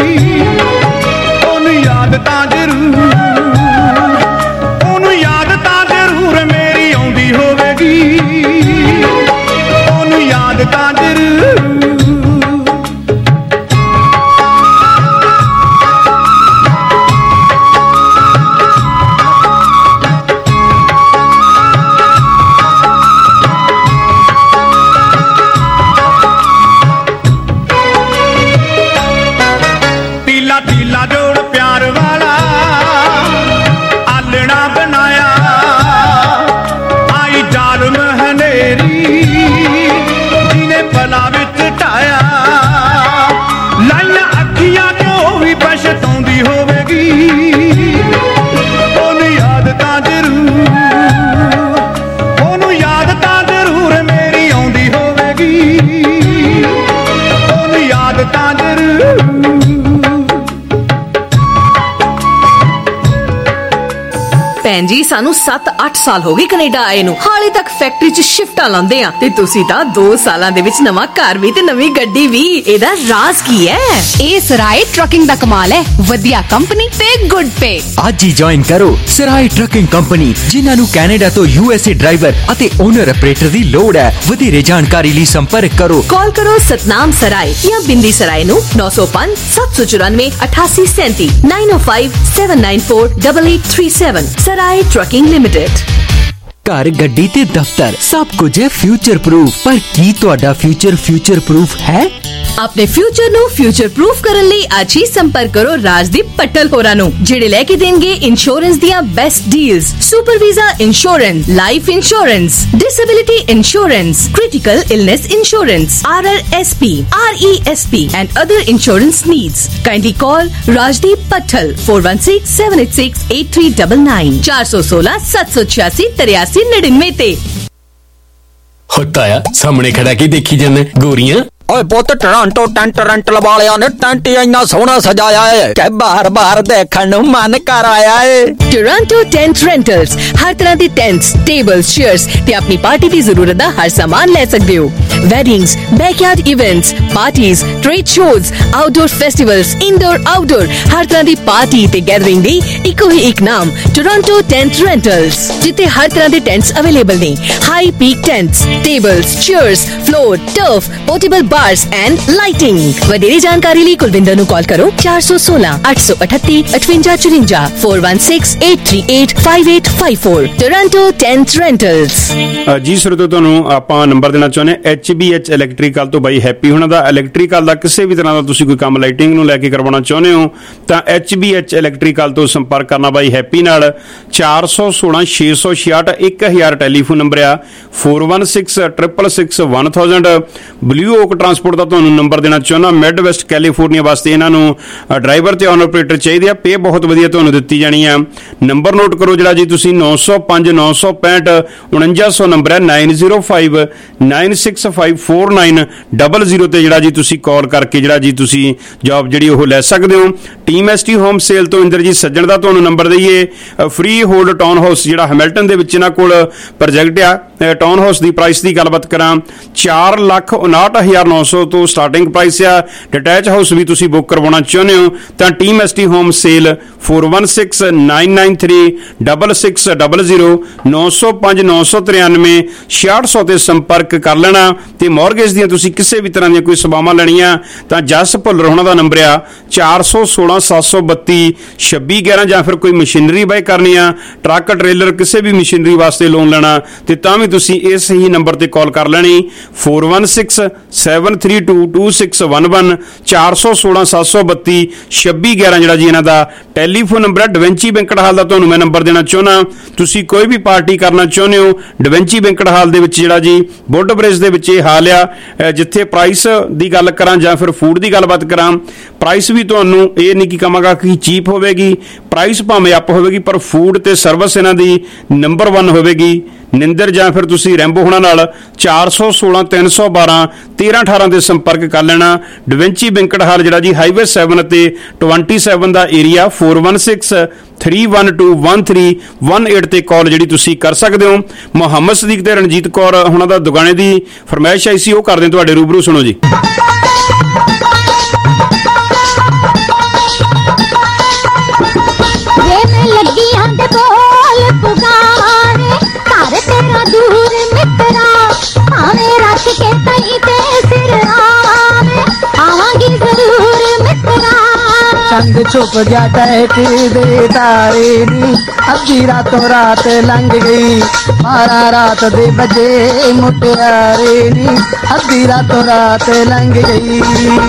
ਉਹਨੂੰ ਯਾਦ ਤਾਂ ਜ਼ਰੂਰ ਉਹਨੂੰ ਯਾਦ ਤਾਂ ਜ਼ਰੂਰ ਮੇਰੀ ਆਉਂਦੀ ਹੋਵੇਗੀ ਉਹਨੂੰ ਯਾਦ ਤਾਂ ਜ਼ਰੂਰ ਤੀਲਾ ਤੀਲਾ ਜੋੜ ਪਿਆਰ ਵਾਲਾ ਆਲਣਾ ਬਣਾਇਆ ਆਈ ਜ਼ਾਲਮ ਹਨੇਰੀ ਜਿਹਨੇ ਪਲਾ ਵਿੱਚ ਢਾਇਆ ਲਾਈਆਂ ਅੱਖੀਆਂ ਕਿਉਂ ਵੀ ਪਛਤਾਉਂਦੀ ਹੋਵੇਗੀ ਉਹਨੂੰ ਯਾਦ ਤਾਂ ਜ਼ਰੂਰ ਉਹਨੂੰ ਯਾਦ ਤਾਂ ਜ਼ਰੂਰ ਮੇਰੀ ਆਉਂਦੀ ਹੋਵੇਗੀ ਉਹਨੂੰ ਯਾਦ ਤਾਂ ਜ਼ਰੂਰ ਭੈਣ ਜੀ ਸਾਨੂੰ ਸੱਤ ਅੱਠ ਸਾਲ ਹੋ ਗਏ ਕੈਨੇਡਾ ਆਏ ਨੂੰ, ਹਾਲੇ ਤੱਕ ਫੈਕਟਰੀ 'ਚ ਸ਼ਿਫਟਾਂ ਲਾਉਂਦੇ ਆ ਤੇ ਤੁਸੀਂ ਤਾਂ ਦੋ ਸਾਲਾਂ ਦੇ ਵਿੱਚ ਨਵਾਂ ਘਰ ਵੀ ਤੇ ਨਵੀਂ ਗੱਡੀ ਵੀ। ਇਹਦਾ ਰਾਜ਼ ਕੀ ਹੈ? ਇਹ ਸਰਾਏ ਟਰੱਕਿੰਗ ਦਾ ਕਮਾਲ ਹੈ। ਵਧੀਆ ਕੰਪਨੀ ਤੇ ਗੁੱਡ ਪੇ। ਅੱਜ ਹੀ ਜੁਆਇਨ ਕਰੋ ਸਰਾਏ ਟਰੱਕਿੰਗ ਕੰਪਨੀ, ਜਿਨ੍ਹਾਂ ਨੂੰ ਕੈਨੇਡਾ ਤੋਂ ਯੂਐਸਏ ਡਰਾਈਵਰ ਅਤੇ ਓਨਰ ਆਪਰੇਟਰ ਦੀ ਲੋੜ ਹੈ। ਵਧੇਰੇ ਜਾਣਕਾਰੀ ਲਈ ਸੰਪਰਕ ਕਰੋ। ਕਾਲ ਕਰੋ ਸਤਨਾਮ ਸਰਾਏ ਜਾਂ ਬਿੰਦੀ ਸਰਾਏ ਨੂੰ ਨੌ ਸੌ ਪੰਜ ਸੱਤ ਸੌ ਚੁਰਾਨਵੇਂ ਅਠਾਸੀ ਸੈਂਤੀ nine oh five seven nine four eight eight three seven. Sarai trucking limited. ਘਰ, ਗੱਡੀ ਤੇ ਦਫ਼ਤਰ ਸਭ ਕੁਝ ਹੈ ਫਿਊਚਰ ਪ੍ਰੂਫ, ਪਰ ਕੀ ਤੁਹਾਡਾ ਫਿਊਚਰ ਫਿਊਚਰ ਪ੍ਰੂਫ ਹੈ? ਆਪਣੇ ਫਿਊਚਰ ਨੂੰ ਫਿਊਚਰ ਪ੍ਰੂਫ ਕਰਨ ਲਈ ਅੱਜ ਹੀ ਸੰਪਰਕ ਕਰੋ ਰਾਜਦੀਪ ਪੱਟਲ ਹੋਰਾਂ ਨੂੰ, ਜਿਹੜੇ ਲੈ ਕੇ ਦੇਣਗੇ ਇੰਸ਼ੋਰੈਂਸ ਦੀਆਂ best deals. Super visa insurance, life insurance, disability insurance, critical illness insurance, R R S P, R E S P and other insurance needs. Kindly call Rajdeep Pattal four one six seven eight six eight three nine nine चार सौ सोलह सात सौ छियासी तिरासी निन्यानवे ते। होता है सामने खड़ा के देखी जाने गोरियां। ਓਏ ਪੁੱਤ ਟੋਰਾਂਟੋ ਟੈਂਟ ਰੈਂਟ ਵਾਲਿਆਂ ਨੇ ਟੈਂਟ ਇੰਨਾ ਸੋਹਣਾ ਸਜਾਇਆ ਏ ਕਿ ਬਾਹਰ ਬਾਹਰ ਦੇਖਣ ਨੂੰ ਮਨ ਕਰ ਆਇਆ ਏ। ਟੋਰਾਂਟੋ ਟੈਂਟ ਰੈਂਟਲਸ ਹਰ ਤਰ੍ਹਾਂ ਦੇ ਟੈਂਟਸ, ਟੇਬਲਸ, ਚੇਅਰਸ ਤੇ ਆਪਣੀ ਪਾਰਟੀ ਦੀ ਜ਼ਰੂਰਤ ਦਾ ਹਰ ਸਾਮਾਨ ਲੈ ਸਕਦੇ ਹੋ। Weddings, backyard events, parties, trade shows, outdoor festivals, indoor outdoor ਹਰ ਤਰ੍ਹਾਂ ਦੀ ਪਾਰਟੀ ਤੇ ਗੈਦਰਿੰਗ ਦੀ ਇੱਕੋ ਹੀ ਇੱਕ ਨਾਮ ਟੋਰਾਂਟੋ ਟੈਂਟ ਰੈਂਟਲਸ, ਜਿੱਥੇ ਹਰ ਤਰ੍ਹਾਂ ਦੇ ਟੈਂਟਸ ਅਵੇਲੇਬਲ ਨੇ। High peak tents, tables, chairs, floor, turf, portable bars and lighting. ਵਧੇਰੇ ਜਾਣਕਾਰੀ ਲਈ ਕੁਲਵਿੰਦਰ ਨੂੰ ਕਾਲ ਕਰੋ ਚਾਰ ਸੌ ਸੋਲਾਂ ਅੱਠ ਸੌ ਅਠੱਤੀ ਅਠਵੰਜਾ ਚੁਰੰਜਾ four one six eight three eight five eight five four. Toronto tent rentals. ਜੀ ਸਰੋਤੋ, ਤੁਹਾਨੂੰ ਆਪਾਂ ਨੰਬਰ ਦੇਣਾ ਚਾਹੁੰਦੇ ਹਾਂ ਐਚ ਬੀ ਐਚ ਇਲੈਕਟ੍ਰੀਕਲ ਤੋਂ ਬਾਈ ਹੈਪੀ ਹੁਣਾਂ ਦਾ। ਇਲੈਕਟ੍ਰੀਕਲ ਦਾ ਕਿਸੇ ਵੀ ਤਰ੍ਹਾਂ ਦਾ ਤੁਸੀਂ ਕੋਈ ਕੰਮ ਲਾਈਟਿੰਗ ਨੂੰ ਲੈ ਕੇ ਕਰਵਾਉਣਾ ਚਾਹੁੰਦੇ ਹੋ ਤਾਂ ਐਚ ਬੀ ਐਚ ਇਲੈਕਟ੍ਰੀਕਲ ਤੋਂ ਸੰਪਰਕ ਕਰਨਾ ਬਾਈ ਹੈਪੀ ਨਾਲ। ਚਾਰ ਸੌ ਸੋਲਾਂ ਛੇ ਸੌ ਛਿਆਹਠ ਇੱਕ ਹਜ਼ਾਰ ਟੈਲੀਫੋਨ ਨੰਬਰ ਆ। Four one six triple six one thousand. Blue oak transport ਦਾ ਤੁਹਾਨੂੰ ਨੰਬਰ ਦੇਣਾ ਚਾਹੁੰਦਾ। ਮਿਡ ਵੈਸਟ ਕੈਲੀਫੋਰਨੀਆ ਵਾਸਤੇ ਇਹਨਾਂ ਨੂੰ ਡਰਾਈਵਰ ਤੇ ਓਨਰ ਆਪਰੇਟਰ ਚਾਹੀਦੇ ਆ। ਪੇ ਬਹੁਤ ਵਧੀਆ ਤੁਹਾਨੂੰ ਦਿੱਤੀ ਜਾਣੀ ਆ। ਨੰਬਰ ਨੋਟ ਕਰੋ ਜਿਹੜਾ ਜੀ ਤੁਸੀਂ ਨੌ ਸੌ ਪੰਜ ਨੌ ਸੌ ਪੈਂਹਠ ਉਣੰਜਾ ਸੌ ਨੰਬਰ ਹੈ nine zero five nine six five four nine double zero ਤੇ ਜਿਹੜਾ ਜੀ ਤੁਸੀਂ ਕਾਲ ਕਰਕੇ ਜਿਹੜਾ ਜੀ ਤੁਸੀਂ ਜੌਬ ਜਿਹੜੀ ਉਹ ਲੈ ਸਕਦੇ ਹੋ। Team S T home sale ਤੋਂ ਇੰਦਰਜੀਤ ਸੱਜਣ ਦਾ ਤੁਹਾਨੂੰ ਨੰਬਰ ਦਈਏ। ਫ੍ਰੀ ਹੋਲਡ ਟਾਊਨ ਹਾਊਸ ਜਿਹੜਾ ਹੈਮਿਲਟਨ ਦੇ ਵਿੱਚ ਇਹਨਾਂ ਕੋਲ ਪ੍ਰੋਜੈਕਟ ਆ। ਟਾਊਨ ਹਾਊਸ ਦੀ ਪ੍ਰਾਈਸ ਦੀ ਗੱਲਬਾਤ ਕਰਾਂ ਚਾਰ ਲੱਖ ਉਨਾਹਠ ਹਜ਼ਾਰ ਨੌ नौ सौ तो स्टार्टिंग प्राइस आ। डिटैच हाउस भी तुसीं बुक करवाउणा चाहुंदे हो तां team S T home sale four one six nine nine three double six double zero नौ सौ पाँच नौ सौ तिरानवे छियाठ सौ ते संपर्क कर लेना। ते मॉर्गेज दियां तुसीं किसी भी तरह दी कोई सेवावां लैणीਆਂ तां जस भुੱਲਰ होਣਾ ਦਾ नंबर आ चार सौ सोलह सत्त सौ बत्ती छब्बी ग्यारह ਜਾਂ ਫਿਰ ਕੋਈ ਮਸ਼ੀਨਰੀ ਬਾਈ ਕਰਨੀ ਆ ਟਰੱਕ ਟ੍ਰੇਲਰ ਕਿਸੇ ਵੀ ਮਸ਼ੀਨਰੀ ਵਾਸਤੇ ਲੋਨ ਲੈਣਾ ਤੇ ਤਾਂ ਵੀ ਤੁਸੀਂ ਇਸ ਹੀ ਨੰਬਰ ਤੇ ਕਾਲ ਕਰ ਲੈਣੀ four one six seven three two two six one one चार सौ सोलह सत्त सौ बत्ती छब्बी ग्यारह ਜਿਹੜਾ ਜੀ ਇਹਨਾਂ ਦਾ ਟੈਲੀਫੋਨ ਨੰਬਰ ਹੈ। ਡਵੈਂਚੀ ਬੈਂਕਟ ਹਾਲ ਦਾ ਤੁਹਾਨੂੰ ਮੈਂ ਨੰਬਰ ਦੇਣਾ ਚਾਹੁੰਦਾ। ਤੁਸੀਂ ਕੋਈ ਵੀ ਪਾਰਟੀ ਕਰਨਾ ਚਾਹੁੰਦੇ ਹੋ ਡਵੈਂਚੀ ਬੈਂਕਟ ਹਾਲ ਦੇ ਵਿੱਚ ਜਿਹੜਾ ਜੀ ਬੁੱਢ ਬ੍ਰਿਜ ਦੇ ਵਿੱਚ ਇਹ ਹਾਲ ਆ। ਜਿੱਥੇ ਪ੍ਰਾਈਸ ਦੀ ਗੱਲ ਕਰਾਂ ਜਾਂ ਫਿਰ ਫੂਡ ਦੀ ਗੱਲਬਾਤ ਕਰਾਂ ਪ੍ਰਾਈਸ ਵੀ ਤੁਹਾਨੂੰ ਇਹ ਨਹੀਂ ਕਿ ਕਹਾਂਗਾ ਕਿ ਚੀਪ ਹੋਵੇਗੀ, ਪ੍ਰਾਈਸ ਭਾਵੇਂ ਅੱਪ ਹੋਵੇਗੀ ਪਰ ਫੂਡ ਤੇ ਸਰਵਿਸ ਇਹਨਾਂ ਦੀ ਨੰਬਰ वन ਹੋਵੇਗੀ। ਨਿੰਦਰ ਜਾਂ ਫਿਰ ਤੁਸੀਂ ਰੈਂਬੋ ਹੋਣਾ ਨਾਲ ਚਾਰ ਸੌ ਸੋਲ੍ਹਾਂ ਤਿੰਨ ਸੌ ਬਾਰਾਂ ਤੇਰਾਂ ਅਠਾਰਾਂ ਦੇ ਸੰਪਰਕ ਕਰ ਲੈਣਾ। ਡਵੈਂਚੀ ਬੈਂਕਟ ਹਾਲ ਜਿਹੜਾ ਜੀ ਹਾਈਵੇ ਸੈਵਨ ਅਤੇ ਟਵੈਂਟੀ ਸੈਵਨ ਦਾ area four one six three one two one three one eight ਤੇ ਕਾਲ ਜਿਹੜੀ ਤੁਸੀਂ ਕਰ ਸਕਦੇ ਹੋ। ਮੁਹੰਮਦ ਸਦੀਕ ਤੇ ਰਣਜੀਤ ਕੌਰ ਹੁਣਾਂ ਦਾ ਦੁਗਾਣੇ ਦੀ ਫਰਮਾਇਸ਼ ਆਈ ਸੀ ਉਹ ਕਰਦੇ ਤੁਹਾਡੇ ਰੂਬਰੂ। ਸੁਣੋ ਜੀ। तेरा दूर मित्रा भावे रख के कहीं ते सिर आवे आवांगी जरूर मित्रा। चंद छुप गया टहके दे तारे नी अद्धी रातों रात लंघ गई बारह रात दे बजे मुटियारे नी अद्धी रातों रात लंघ गई।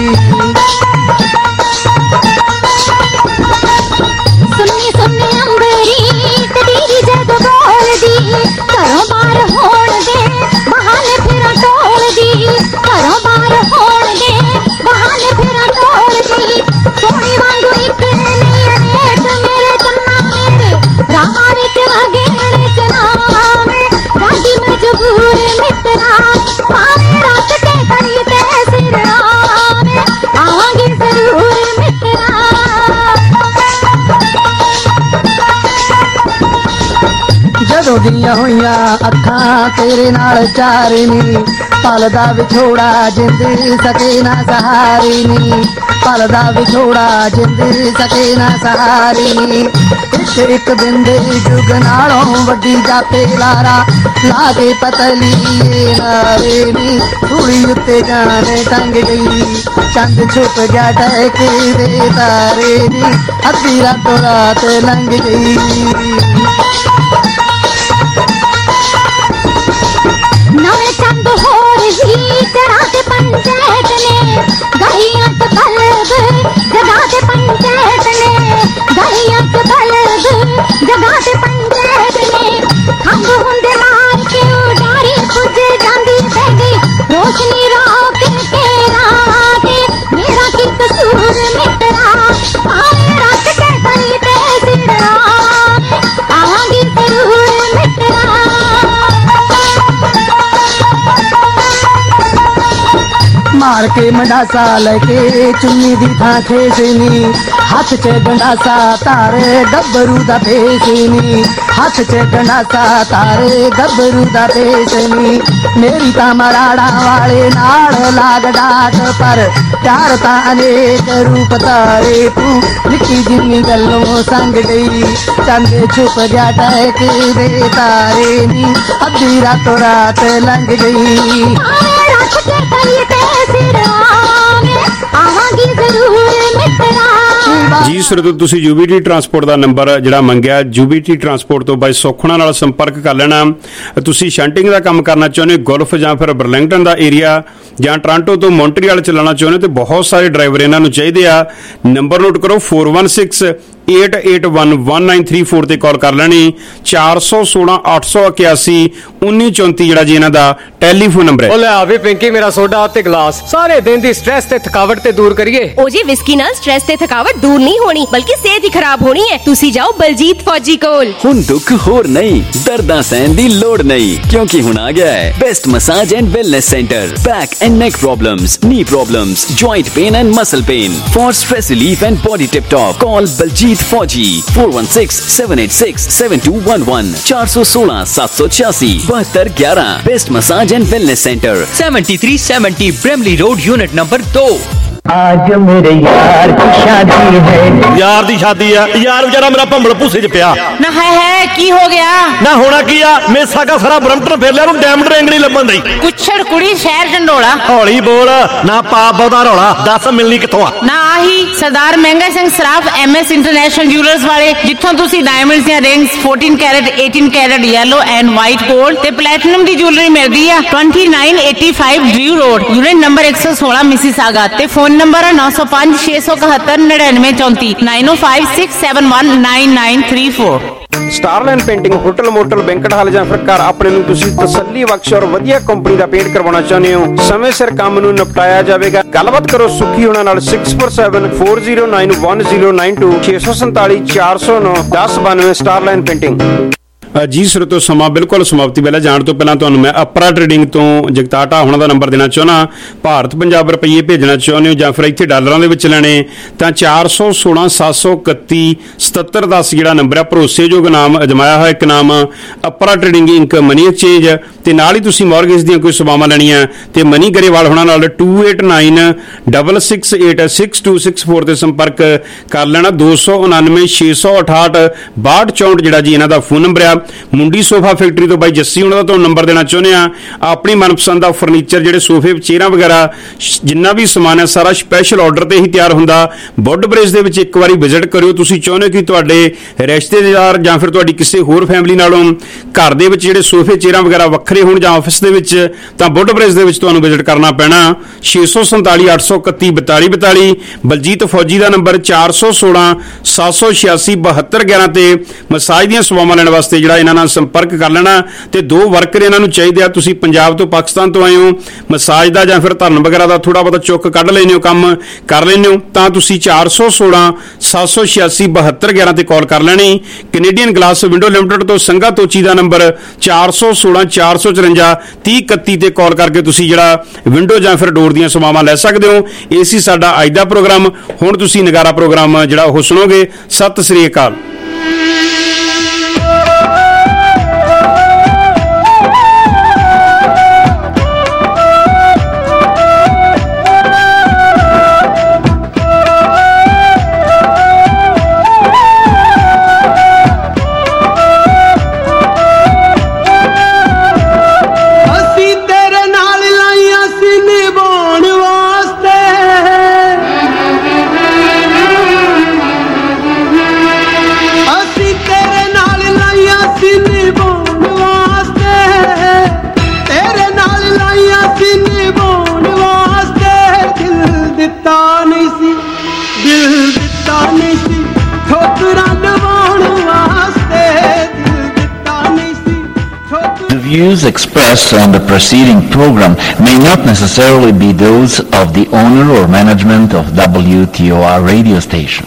सुनी सुनी अंबरी तेरी जग बोल दी घरों बाहर होण दे बहाने फिरा टोल दी घरों बाहर होण दे बहाने फिरा टोल दी सोनी वांगू एक नहीं अनेक मेरे कन्ना मेरे राह विच वगेड़े चलावे राजी मजबूर मित्रा भावे रात के कड़ी ते सिर आवे आवांगी जरूर मित्रा। ਜਦੋਂ ਦੀਆਂ ਹੋਈਆਂ ਅੱਖਾਂ ਤੇਰੇ ਨਾਲ ਚਾਰੇ ਨੀ ਪਲ ਦਾ ਵਿਛੋੜਾ ਜਿੰਦ ਸਕੇ ਨਾ ਸਹਾਰੇ ਨੀ ਪਲ ਦਾ ਵਿਛੋੜਾ ਜਿੰਦ ਸਕੇ ਨਾ ਸਹਾਰੇ ਨੀ ਇੱਕ ਇੱਕ ਬਿੰਦੇ ਜੁਗ ਨਾਲੋਂ ਵੱਡੀ ਜਾਪੇ ਲਾਰਾ ਲਾ ਕੇ ਪਤਲੀ ਨਾਰੇ ਨੀ ਧੂੜੀ ਉੱਤੇ ਜਾਣੇ ਟੰਗ ਗਈ ਚੰਦ ਛੁਪ ਗਿਆ ਟਹਿਕੇ ਦੇ ਤਾਰੇ ਨੀ ਅੱਧੀ ਰਾਤੋਂ ਰਾਤ ਲੰਘ ਗਈ। नवे चंद हो रही चढ़ा दे पंचायत ने गलियां च बल्ब जगा दे पंचायत ने गलियां च बल्ब जगा दे पंचायत ने खंभ हुंदे मार के उडारी पुज जांदी बैगी रोशनी रोक के राके मेरा की कसूर मित्रा भावे रात के कली ते सिर आवांगी जरूर मित्रा। मार के मंडासा लेके चुन्नी दी थां खेसनी हाथ च गंडासा तारे गब्बरू दा भेसनी हाथ च गंडासा तारे गब्बरू दा भेसनी मेरी ता मराड़ा वाले नाल लाग डाट पर प्यार ता अनेक रूप तारे तू निक्की जिन्नी गल्लों संग गई चंद छुप गया टहके दे तारे नी अद्धी रातों रात लंघ गई। जी श्रोतो तुसीं यूबीटी ट्रांसपोर्ट का नंबर जिहड़ा मंगिया यूबीटी ट्रांसपोर्ट तो बाई सोखणा नाल संपर्क कर लेना। तुसीं शंटिंग का काम करना चाहुंदे गोल्फ जां फिर बरलिंगटन का एरिया जां टोरंटो तो मॉन्ट्रियल चलाना चाहुंदे तो बहुत सारे ड्राइवर इन्हां नूं चाहीदे आ। नंबर नोट करो four one six eight eight one one nine three four ते कॉल कर लेनी चार सौ सोलह अठ सौ इक्यासी उन्नी चौंती जिहड़ा जी इन्हां दा टेलीफोन नंबर है। ओ ले आवे पिंकी मेरा सोडा ते ग्लास सारे दिन दी स्ट्रेस ते थकावट ते दूर करिए। ओ जी विस्की नाल स्ट्रेस ते थकावट दूर नहीं होनी बल्कि सेहत ही खराब होनी है। तुसी जाओ बलजीत फौजी कोल। हुण दुख होर नहीं दर्दां सहन दी लोड़ नहीं क्योंकि हुण आ गया है best massage and wellness centre. Back and neck problems, knee problems, joint pain and muscle pain for stress relief and body tip top call Baljit Baljit फौजी four one six seven eight six seven two one one चार सौ सोलह सात सौ छियासी बहत्तर ग्यारह best massage and wellness centre seventy three seventy Bramalea Road unit number दो। आज मेरे यार की शादी है। यार दी शादी है यार बेचारा मेरा भंबल भूसे च पिया ना है है की हो गया ना होना की आ मेसा का सारा ब्रम्पटन फेर लिया डायमंड रिंग नहीं लभन दी कुछड़ कुड़ी शहर डंडोला हौली बोल ना पा बहुता रौला दस मिलनी किथों आ ना आही सरदार Mahanga Singh Saraf MS international jewellers वाले जिथों तुसी डायमंड्स ਦੀਆਂ rings fourteen carat eighteen carat yellow and white gold ते प्लैटिनम दी ज्वेलरी मिलदी आ twenty nine eighty five Drew Road unit number एक सौ सोलह मिसिसागा ते फोन नंबर नौ सौ पांच छे सौ इकहत्तर निन्यानवे चौंती नाइन ओ five six seven one nine nine three four. Starline painting hotel motel banquet hall ਜਾਂ ਫਿਰ ਘਰ ਆਪਣੇ ਨੂੰ ਤੁਸੀਂ ਤਸੱਲੀ ਬਖਸ਼ ਔਰ ਵਧੀਆ ਕੰਪਨੀ ਦਾ ਪੇਂਟ ਕਰਵਾਉਣਾ ਚਾਹੁੰਦੇ ਹੋ ਸਮੇਂ ਸਿਰ ਕੰਮ ਨੂੰ ਨਿਪਟਾਇਆ ਜਾਵੇਗਾ। ਗੱਲਬਾਤ ਕਰੋ ਸੁਖੀ ਹੋਣਾ ਨਾਲ six four seven four zero nine one zero nine two ਛੇ ਸੌ ਸੰਤਾਲੀ ਚਾਰ ਸੌ ਨੌ ਦਸ ਬਾਨਵੇਂ ਸਟਾਰਲਾਈਨ ਪੇਂਟਿੰਗ। ਜੀ ਸਰੋਤੋ ਸਮਾਂ ਬਿਲਕੁਲ ਸਮਾਪਤੀ ਵੇਲੇ ਜਾਣ ਤੋਂ ਪਹਿਲਾਂ ਤੁਹਾਨੂੰ ਮੈਂ ਅਪਰਾ ਟ੍ਰੇਡਿੰਗ ਤੋਂ ਜਗਤਾਟਾ ਹੁਣਾਂ ਦਾ ਨੰਬਰ ਦੇਣਾ ਚਾਹੁੰਦਾ। ਭਾਰਤ ਪੰਜਾਬ ਰੁਪਈਏ ਭੇਜਣਾ ਚਾਹੁੰਦੇ ਹੋ ਜਾਂ ਫਿਰ ਇੱਥੇ ਡਾਲਰਾਂ ਦੇ ਵਿੱਚ ਲੈਣੇ ਤਾਂ ਚਾਰ ਸੌ ਸੋਲਾਂ ਸੱਤ ਸੌ ਇਕੱਤੀ ਸਤੱਤਰ ਦਸ ਜਿਹੜਾ ਨੰਬਰ ਆ ਭਰੋਸੇਯੋਗ ਨਾਮ ਅਜਮਾਇਆ ਹੋਇਆ ਇੱਕ ਨਾਮ ਅਪਰਾ ਟ੍ਰੇਡਿੰਗ ਇੰਕ ਮਨੀ ਐਕਸਚੇਂਜ ਤੇ ਨਾਲ ਹੀ ਤੁਸੀਂ ਮੌਰਗੇਜ ਦੀਆਂ ਕੋਈ ਸੇਵਾਵਾਂ ਲੈਣੀਆਂ ਤੇ ਮਨੀ ਗਰੇਵਾਲ ਹੁਣਾਂ ਨਾਲ two eight nine double six eight six two six four ਤੇ ਸੰਪਰਕ ਕਰ ਲੈਣਾ। ਦੋ ਸੌ ਉਨਾਨਵੇਂ ਛੇ ਸੌ ਅਠਾਹਠ ਬਾਹਠ ਚੌਂਹਠ ਜਿਹੜਾ ਜੀ ਇਹਨਾਂ ਦਾ ਫੋਨ ਨੰਬਰ ਆ। ਮੁੰਡੀ ਸੋਫਾ ਫੈਕਟਰੀ ਤੋਂ ਬਾਈ ਜੱਸੀ ਉਹਨਾਂ ਦਾ ਤੁਹਾਨੂੰ ਨੰਬਰ ਦੇਣਾ ਚਾਹੁੰਦੇ ਆ। ਆਪਣੀ ਮਨਪਸੰਦ ਦਾ ਫਰਨੀਚਰ ਜਿਹੜੇ ਸੋਫੇ ਚੇਅਰਾਂ ਵਗੈਰਾ ਜਿੰਨਾ ਵੀ ਸਮਾਨ ਹੈ ਸਾਰਾ ਸਪੈਸ਼ਲ ਆਰਡਰ ਤੇ ਹੀ ਤਿਆਰ ਹੁੰਦਾ। ਵੁੱਡ ਬ੍ਰਿਜ ਦੇ ਵਿੱਚ ਇੱਕ ਵਾਰੀ ਵਿਜ਼ਿਟ ਕਰਿਓ। ਤੁਸੀਂ ਚਾਹੁੰਦੇ ਹੋ ਕਿ ਤੁਹਾਡੇ ਰਿਸ਼ਤੇਦਾਰ ਜਾਂ ਫਿਰ ਤੁਹਾਡੀ ਕਿਸੇ ਹੋਰ ਫੈਮਿਲੀ ਨਾਲੋਂ ਘਰ ਦੇ ਵਿੱਚ ਜਿਹੜੇ ਸੋਫੇ ਚੇਅਰਾਂ ਵਗੈਰਾ ਵੱਖਰੇ ਹੋਣ ਜਾਂ ਆਫਿਸ ਦੇ ਵਿੱਚ ਤਾਂ ਵੁੱਡ ਬ੍ਰਿਜ ਦੇ ਵਿੱਚ ਤੁਹਾਨੂੰ ਵਿਜ਼ਿਟ ਕਰਨਾ ਪੈਣਾ। ਛੇ ਸੌ ਸੰਤਾਲੀ ਅੱਠ ਸੌ ਇਕੱਤੀ ਬਤਾਲੀ ਬਤਾਲੀ ਬਲਜੀਤ ਫੌਜੀ ਦਾ ਨੰਬਰ ਚਾਰ ਸੌ ਸੋਲਾਂ ਸੱਤ ਸੌ ਛਿਆਸੀ ਬਹੱਤਰ ਗਿਆਰਾਂ ਤੇ ਮਸਾਜ ਦੀਆਂ ਸੇਵਾਵਾਂ ਲੈਣ ਵਾਸਤੇ ਜਿਹੜਾ ਇਹਨਾਂ ਨਾਲ ਸੰਪਰਕ ਕਰ ਲੈਣਾ। ਤੇ ਦੋ ਵਰਕਰ ਇਹਨਾਂ ਨੂੰ ਚਾਹੀਦੇ ਆ। ਤੁਸੀਂ ਪੰਜਾਬ ਤੋਂ ਪਾਕਿਸਤਾਨ ਤੋਂ ਆਏ ਹੋ ਮਸਾਜ ਦਾ ਜਾਂ ਫਿਰ ਧਰਨ ਵਗੈਰਾ ਦਾ ਥੋੜਾ ਬਹੁਤਾ ਚੁੱਕ ਕੱਢ ਲੈਂਦੇ ਹੋ ਕੰਮ ਕਰ ਲੈਂਦੇ ਹੋ ਤਾਂ ਤੁਸੀਂ ਚਾਰ ਸੌ ਸੋਲਾਂ ਸੱਤ ਸੌ ਛਿਆਸੀ ਬਹੱਤਰ ਗਿਆਰਾਂ ਤੇ ਕਾਲ ਕਰ ਲੈਣੀ। ਕੈਨੇਡੀਅਨ ਗਲਾਸ ਵਿੰਡੋ ਲਿਮਟਿਡ ਤੋਂ ਸੰਗਾ ਤੋਚੀ ਦਾ ਨੰਬਰ ਚਾਰ ਸੌ ਸੋਲਾਂ ਚਾਰ ਸੌ ਚੁਰੰਜਾ ਤੀਹ ਇਕੱਤੀ ਤੇ ਕਾਲ ਕਰਕੇ ਤੁਸੀਂ ਜਿਹੜਾ ਵਿੰਡੋ ਜਾਂ ਫਿਰ ਡੋਰ ਦੀਆਂ ਸੇਵਾਵਾਂ ਲੈ ਸਕਦੇ ਹੋ। ਇਹ ਸੀ ਸਾਡਾ ਅੱਜ ਦਾ ਪ੍ਰੋਗਰਾਮ। ਹੁਣ ਤੁਸੀਂ ਨਗਾਰਾ ਪ੍ਰੋਗਰਾਮ ਜਿਹੜਾ ਉਹ ਸੁਣੋਗੇ। ਸਤਿ ਸ੍ਰੀ ਅਕਾਲ। The views expressed on the preceding program may not necessarily be those of the owner or management of W T O R radio station.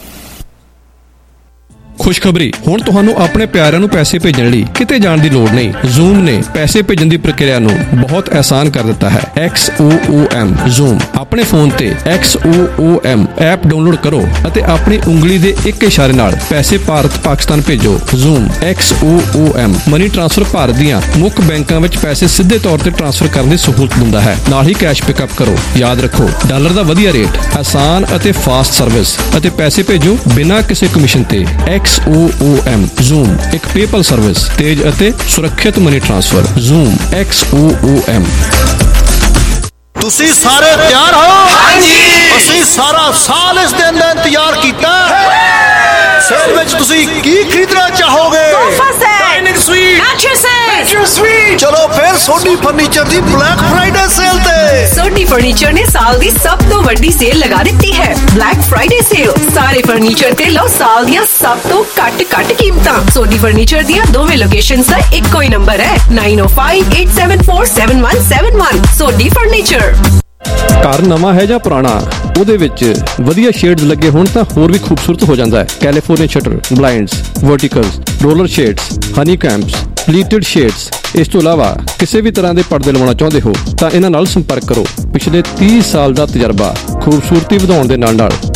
ਖੁਸ਼ਖਬਰੀ, ਹੁਣ ਤੁਹਾਨੂੰ ਆਪਣੇ ਪਿਆਰਿਆਂ ਨੂੰ ਪੈਸੇ ਭੇਜਣ ਲਈ ਕਿਤੇ ਜਾਣ ਦੀ ਲੋੜ ਨਹੀਂ। ਜ਼ੂਮ ਨੇ ਪੈਸੇ ਭੇਜਣ ਦੀ ਪ੍ਰਕਿਰਿਆ ਨੂੰ ਬਹੁਤ ਆਸਾਨ ਕਰ ਦਿੱਤਾ ਹੈ। X O O M Xoom ਆਪਣੇ ਫੋਨ ਤੇ X O O M app download ਕਰੋ ਅਤੇ ਆਪਣੀ ਉਂਗਲੀ ਦੇ ਇੱਕ ਇਸ਼ਾਰੇ ਨਾਲ ਪੈਸੇ ਭਾਰਤ ਪਾਕਿਸਤਾਨ ਭੇਜੋ। Xoom X O O M money transfer Bharat ਦੀਆਂ ਮੁੱਖ ਬੈਂਕਾਂ ਵਿੱਚ ਪੈਸੇ ਸਿੱਧੇ ਤੌਰ ਤੇ ਟ੍ਰਾਂਸਫਰ ਕਰਨ ਦੀ ਸਹੂਲਤ ਦਿੰਦਾ ਹੈ। ਨਾਲ ਹੀ ਕੈਸ਼ ਪਿਕਅਪ ਕਰੋ। ਯਾਦ ਰੱਖੋ, ਡਾਲਰ ਦਾ ਵਧੀਆ ਰੇਟ, ਆਸਾਨ ਅਤੇ ਫਾਸਟ ਸਰਵਿਸ ਅਤੇ ਪੈਸੇ ਭੇਜੋ ਬਿਨਾਂ ਕਿਸੇ ਕਮਿਸ਼ਨ ਤੇ। X O O M Xoom ਇੱਕ ਪੇਪਲ ਸਰਵਿਸ, ਤੇਜ਼ ਅਤੇ ਸੁਰੱਖਿਅਤ money transfer. Xoom X O O M. ਤੁਸੀਂ ਸਾਰੇ ਤਿਆਰ ਹੋ? ਹਾਂਜੀ। ਅਸੀਂ ਸਾਰਾ ਸਾਲ ਇਸ ਦਿਨ ਦਾ ਇੰਤਜ਼ਾਰ ਕੀਤਾ। ਸੇਲ ਵਿੱਚ ਤੁਸੀਂ ਕੀ ਖਰੀਦਣਾ ਚਾਹੋਗੇ? Sofa set, dining suite, mattress suite. ਚਲੋ ਫਿਰ ਸੋਨੀ ਫਰਨੀਚਰ ਦੀ ਬਲੈਕ ਫਰਾਈਡੇ ਸੇਲ ਤੇ। ਸੋਨੀ ਫਰਨੀਚਰ ਨੇ ਸਾਲ ਦੀ ਸਭ ਤੋਂ ਵੱਡੀ ਸੇਲ ਲਗਾ ਦਿੱਤੀ ਹੈ। Black Friday sale. ਸਾਰੇ ਫਰਨੀਚਰ ਤੇ ਲਓ ਸਾਲ ਦੀਆਂ ਸਭ ਤੋਂ ਘੱਟ ਘੱਟ ਕੀਮਤਾਂ। ਸੋਨੀ ਫਰਨੀਚਰ ਦੀਆਂ ਦੋਵੇਂ ਲੋਕੇਸ਼ਨਸ ਦਾ ਇੱਕੋ ਹੀ ਨੰਬਰ ਹੈ ਨਾਈਨ ਓ five eight seven four seven one seven one. Soni furniture. ਘਰ ਨਵਾਂ ਹੈ ਜਾਂ ਪੁਰਾਣਾ, ਉਹਦੇ ਵਿੱਚ ਵਧੀਆ ਸ਼ੇਡਸ ਲੱਗੇ ਹੋਣ ਤਾਂ ਹੋਰ ਵੀ ਖੂਬਸੂਰਤ ਹੋ ਜਾਂਦਾ ਹੈ। California shutter, blinds, verticals, roller shades, honeycombs, pleated shades. ਇਸ ਤੋਂ ਇਲਾਵਾ ਕਿਸੇ ਵੀ ਤਰ੍ਹਾਂ ਦੇ ਪਰਦੇ ਲਵਾਉਣਾ ਚਾਹੁੰਦੇ ਹੋ ਤਾਂ ਇਹਨਾਂ ਨਾਲ ਸੰਪਰਕ ਕਰੋ। ਪਿਛਲੇ ਤੀਹ ਸਾਲ ਦਾ ਤਜਰਬਾ, ਖੂਬਸੂਰਤੀ ਵਧਾਉਣ ਦੇ ਨਾਲ ਨਾਲ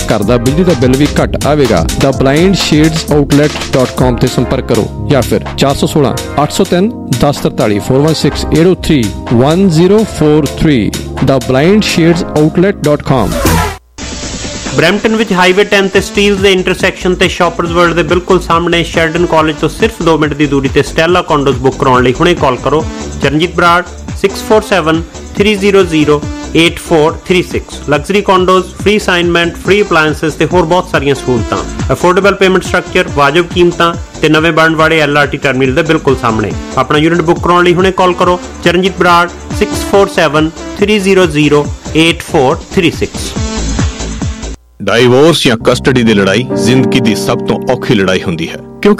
घर का बिजली का बिल भी घट आएगा। The blind shades outlet dot com ते संपर्क करो या फिर चार सौ सोलह आठ सौ तीन दस तरताली four one six eight o three one zero four three the blind shades outlet dot com. Brampton विच हाईवे टेन ते स्टील्स दे इंटरसैक्शन ते शॉपर्स वर्ल्ड दे बिल्कुल सामने शेल्डन कॉलेज तो सिर्फ दो मिनट की दूरी ते स्टेला कॉन्डोज बुक कराने लई हुणे कॉल करो Charanjit Brar six four seven three zero zero eight four three six. Luxury condos, free assignment, free appliances ते होर बहुत सारियां सहूलतां, अफोर्डेबल पेमेंट स्ट्रक्चर, वाजिब कीमतां ते नवे बनन वाले एल आर टी टर्मिनल दे बिल्कुल सामने। अपना यूनिट बुक कराने लई हुणे कॉल करो Charanjit Brar six four seven three zero zero eight four three six. Divorce या कस्टडी की लड़ाई जिंदगी की सब तो औखी लड़ाई होंदी है।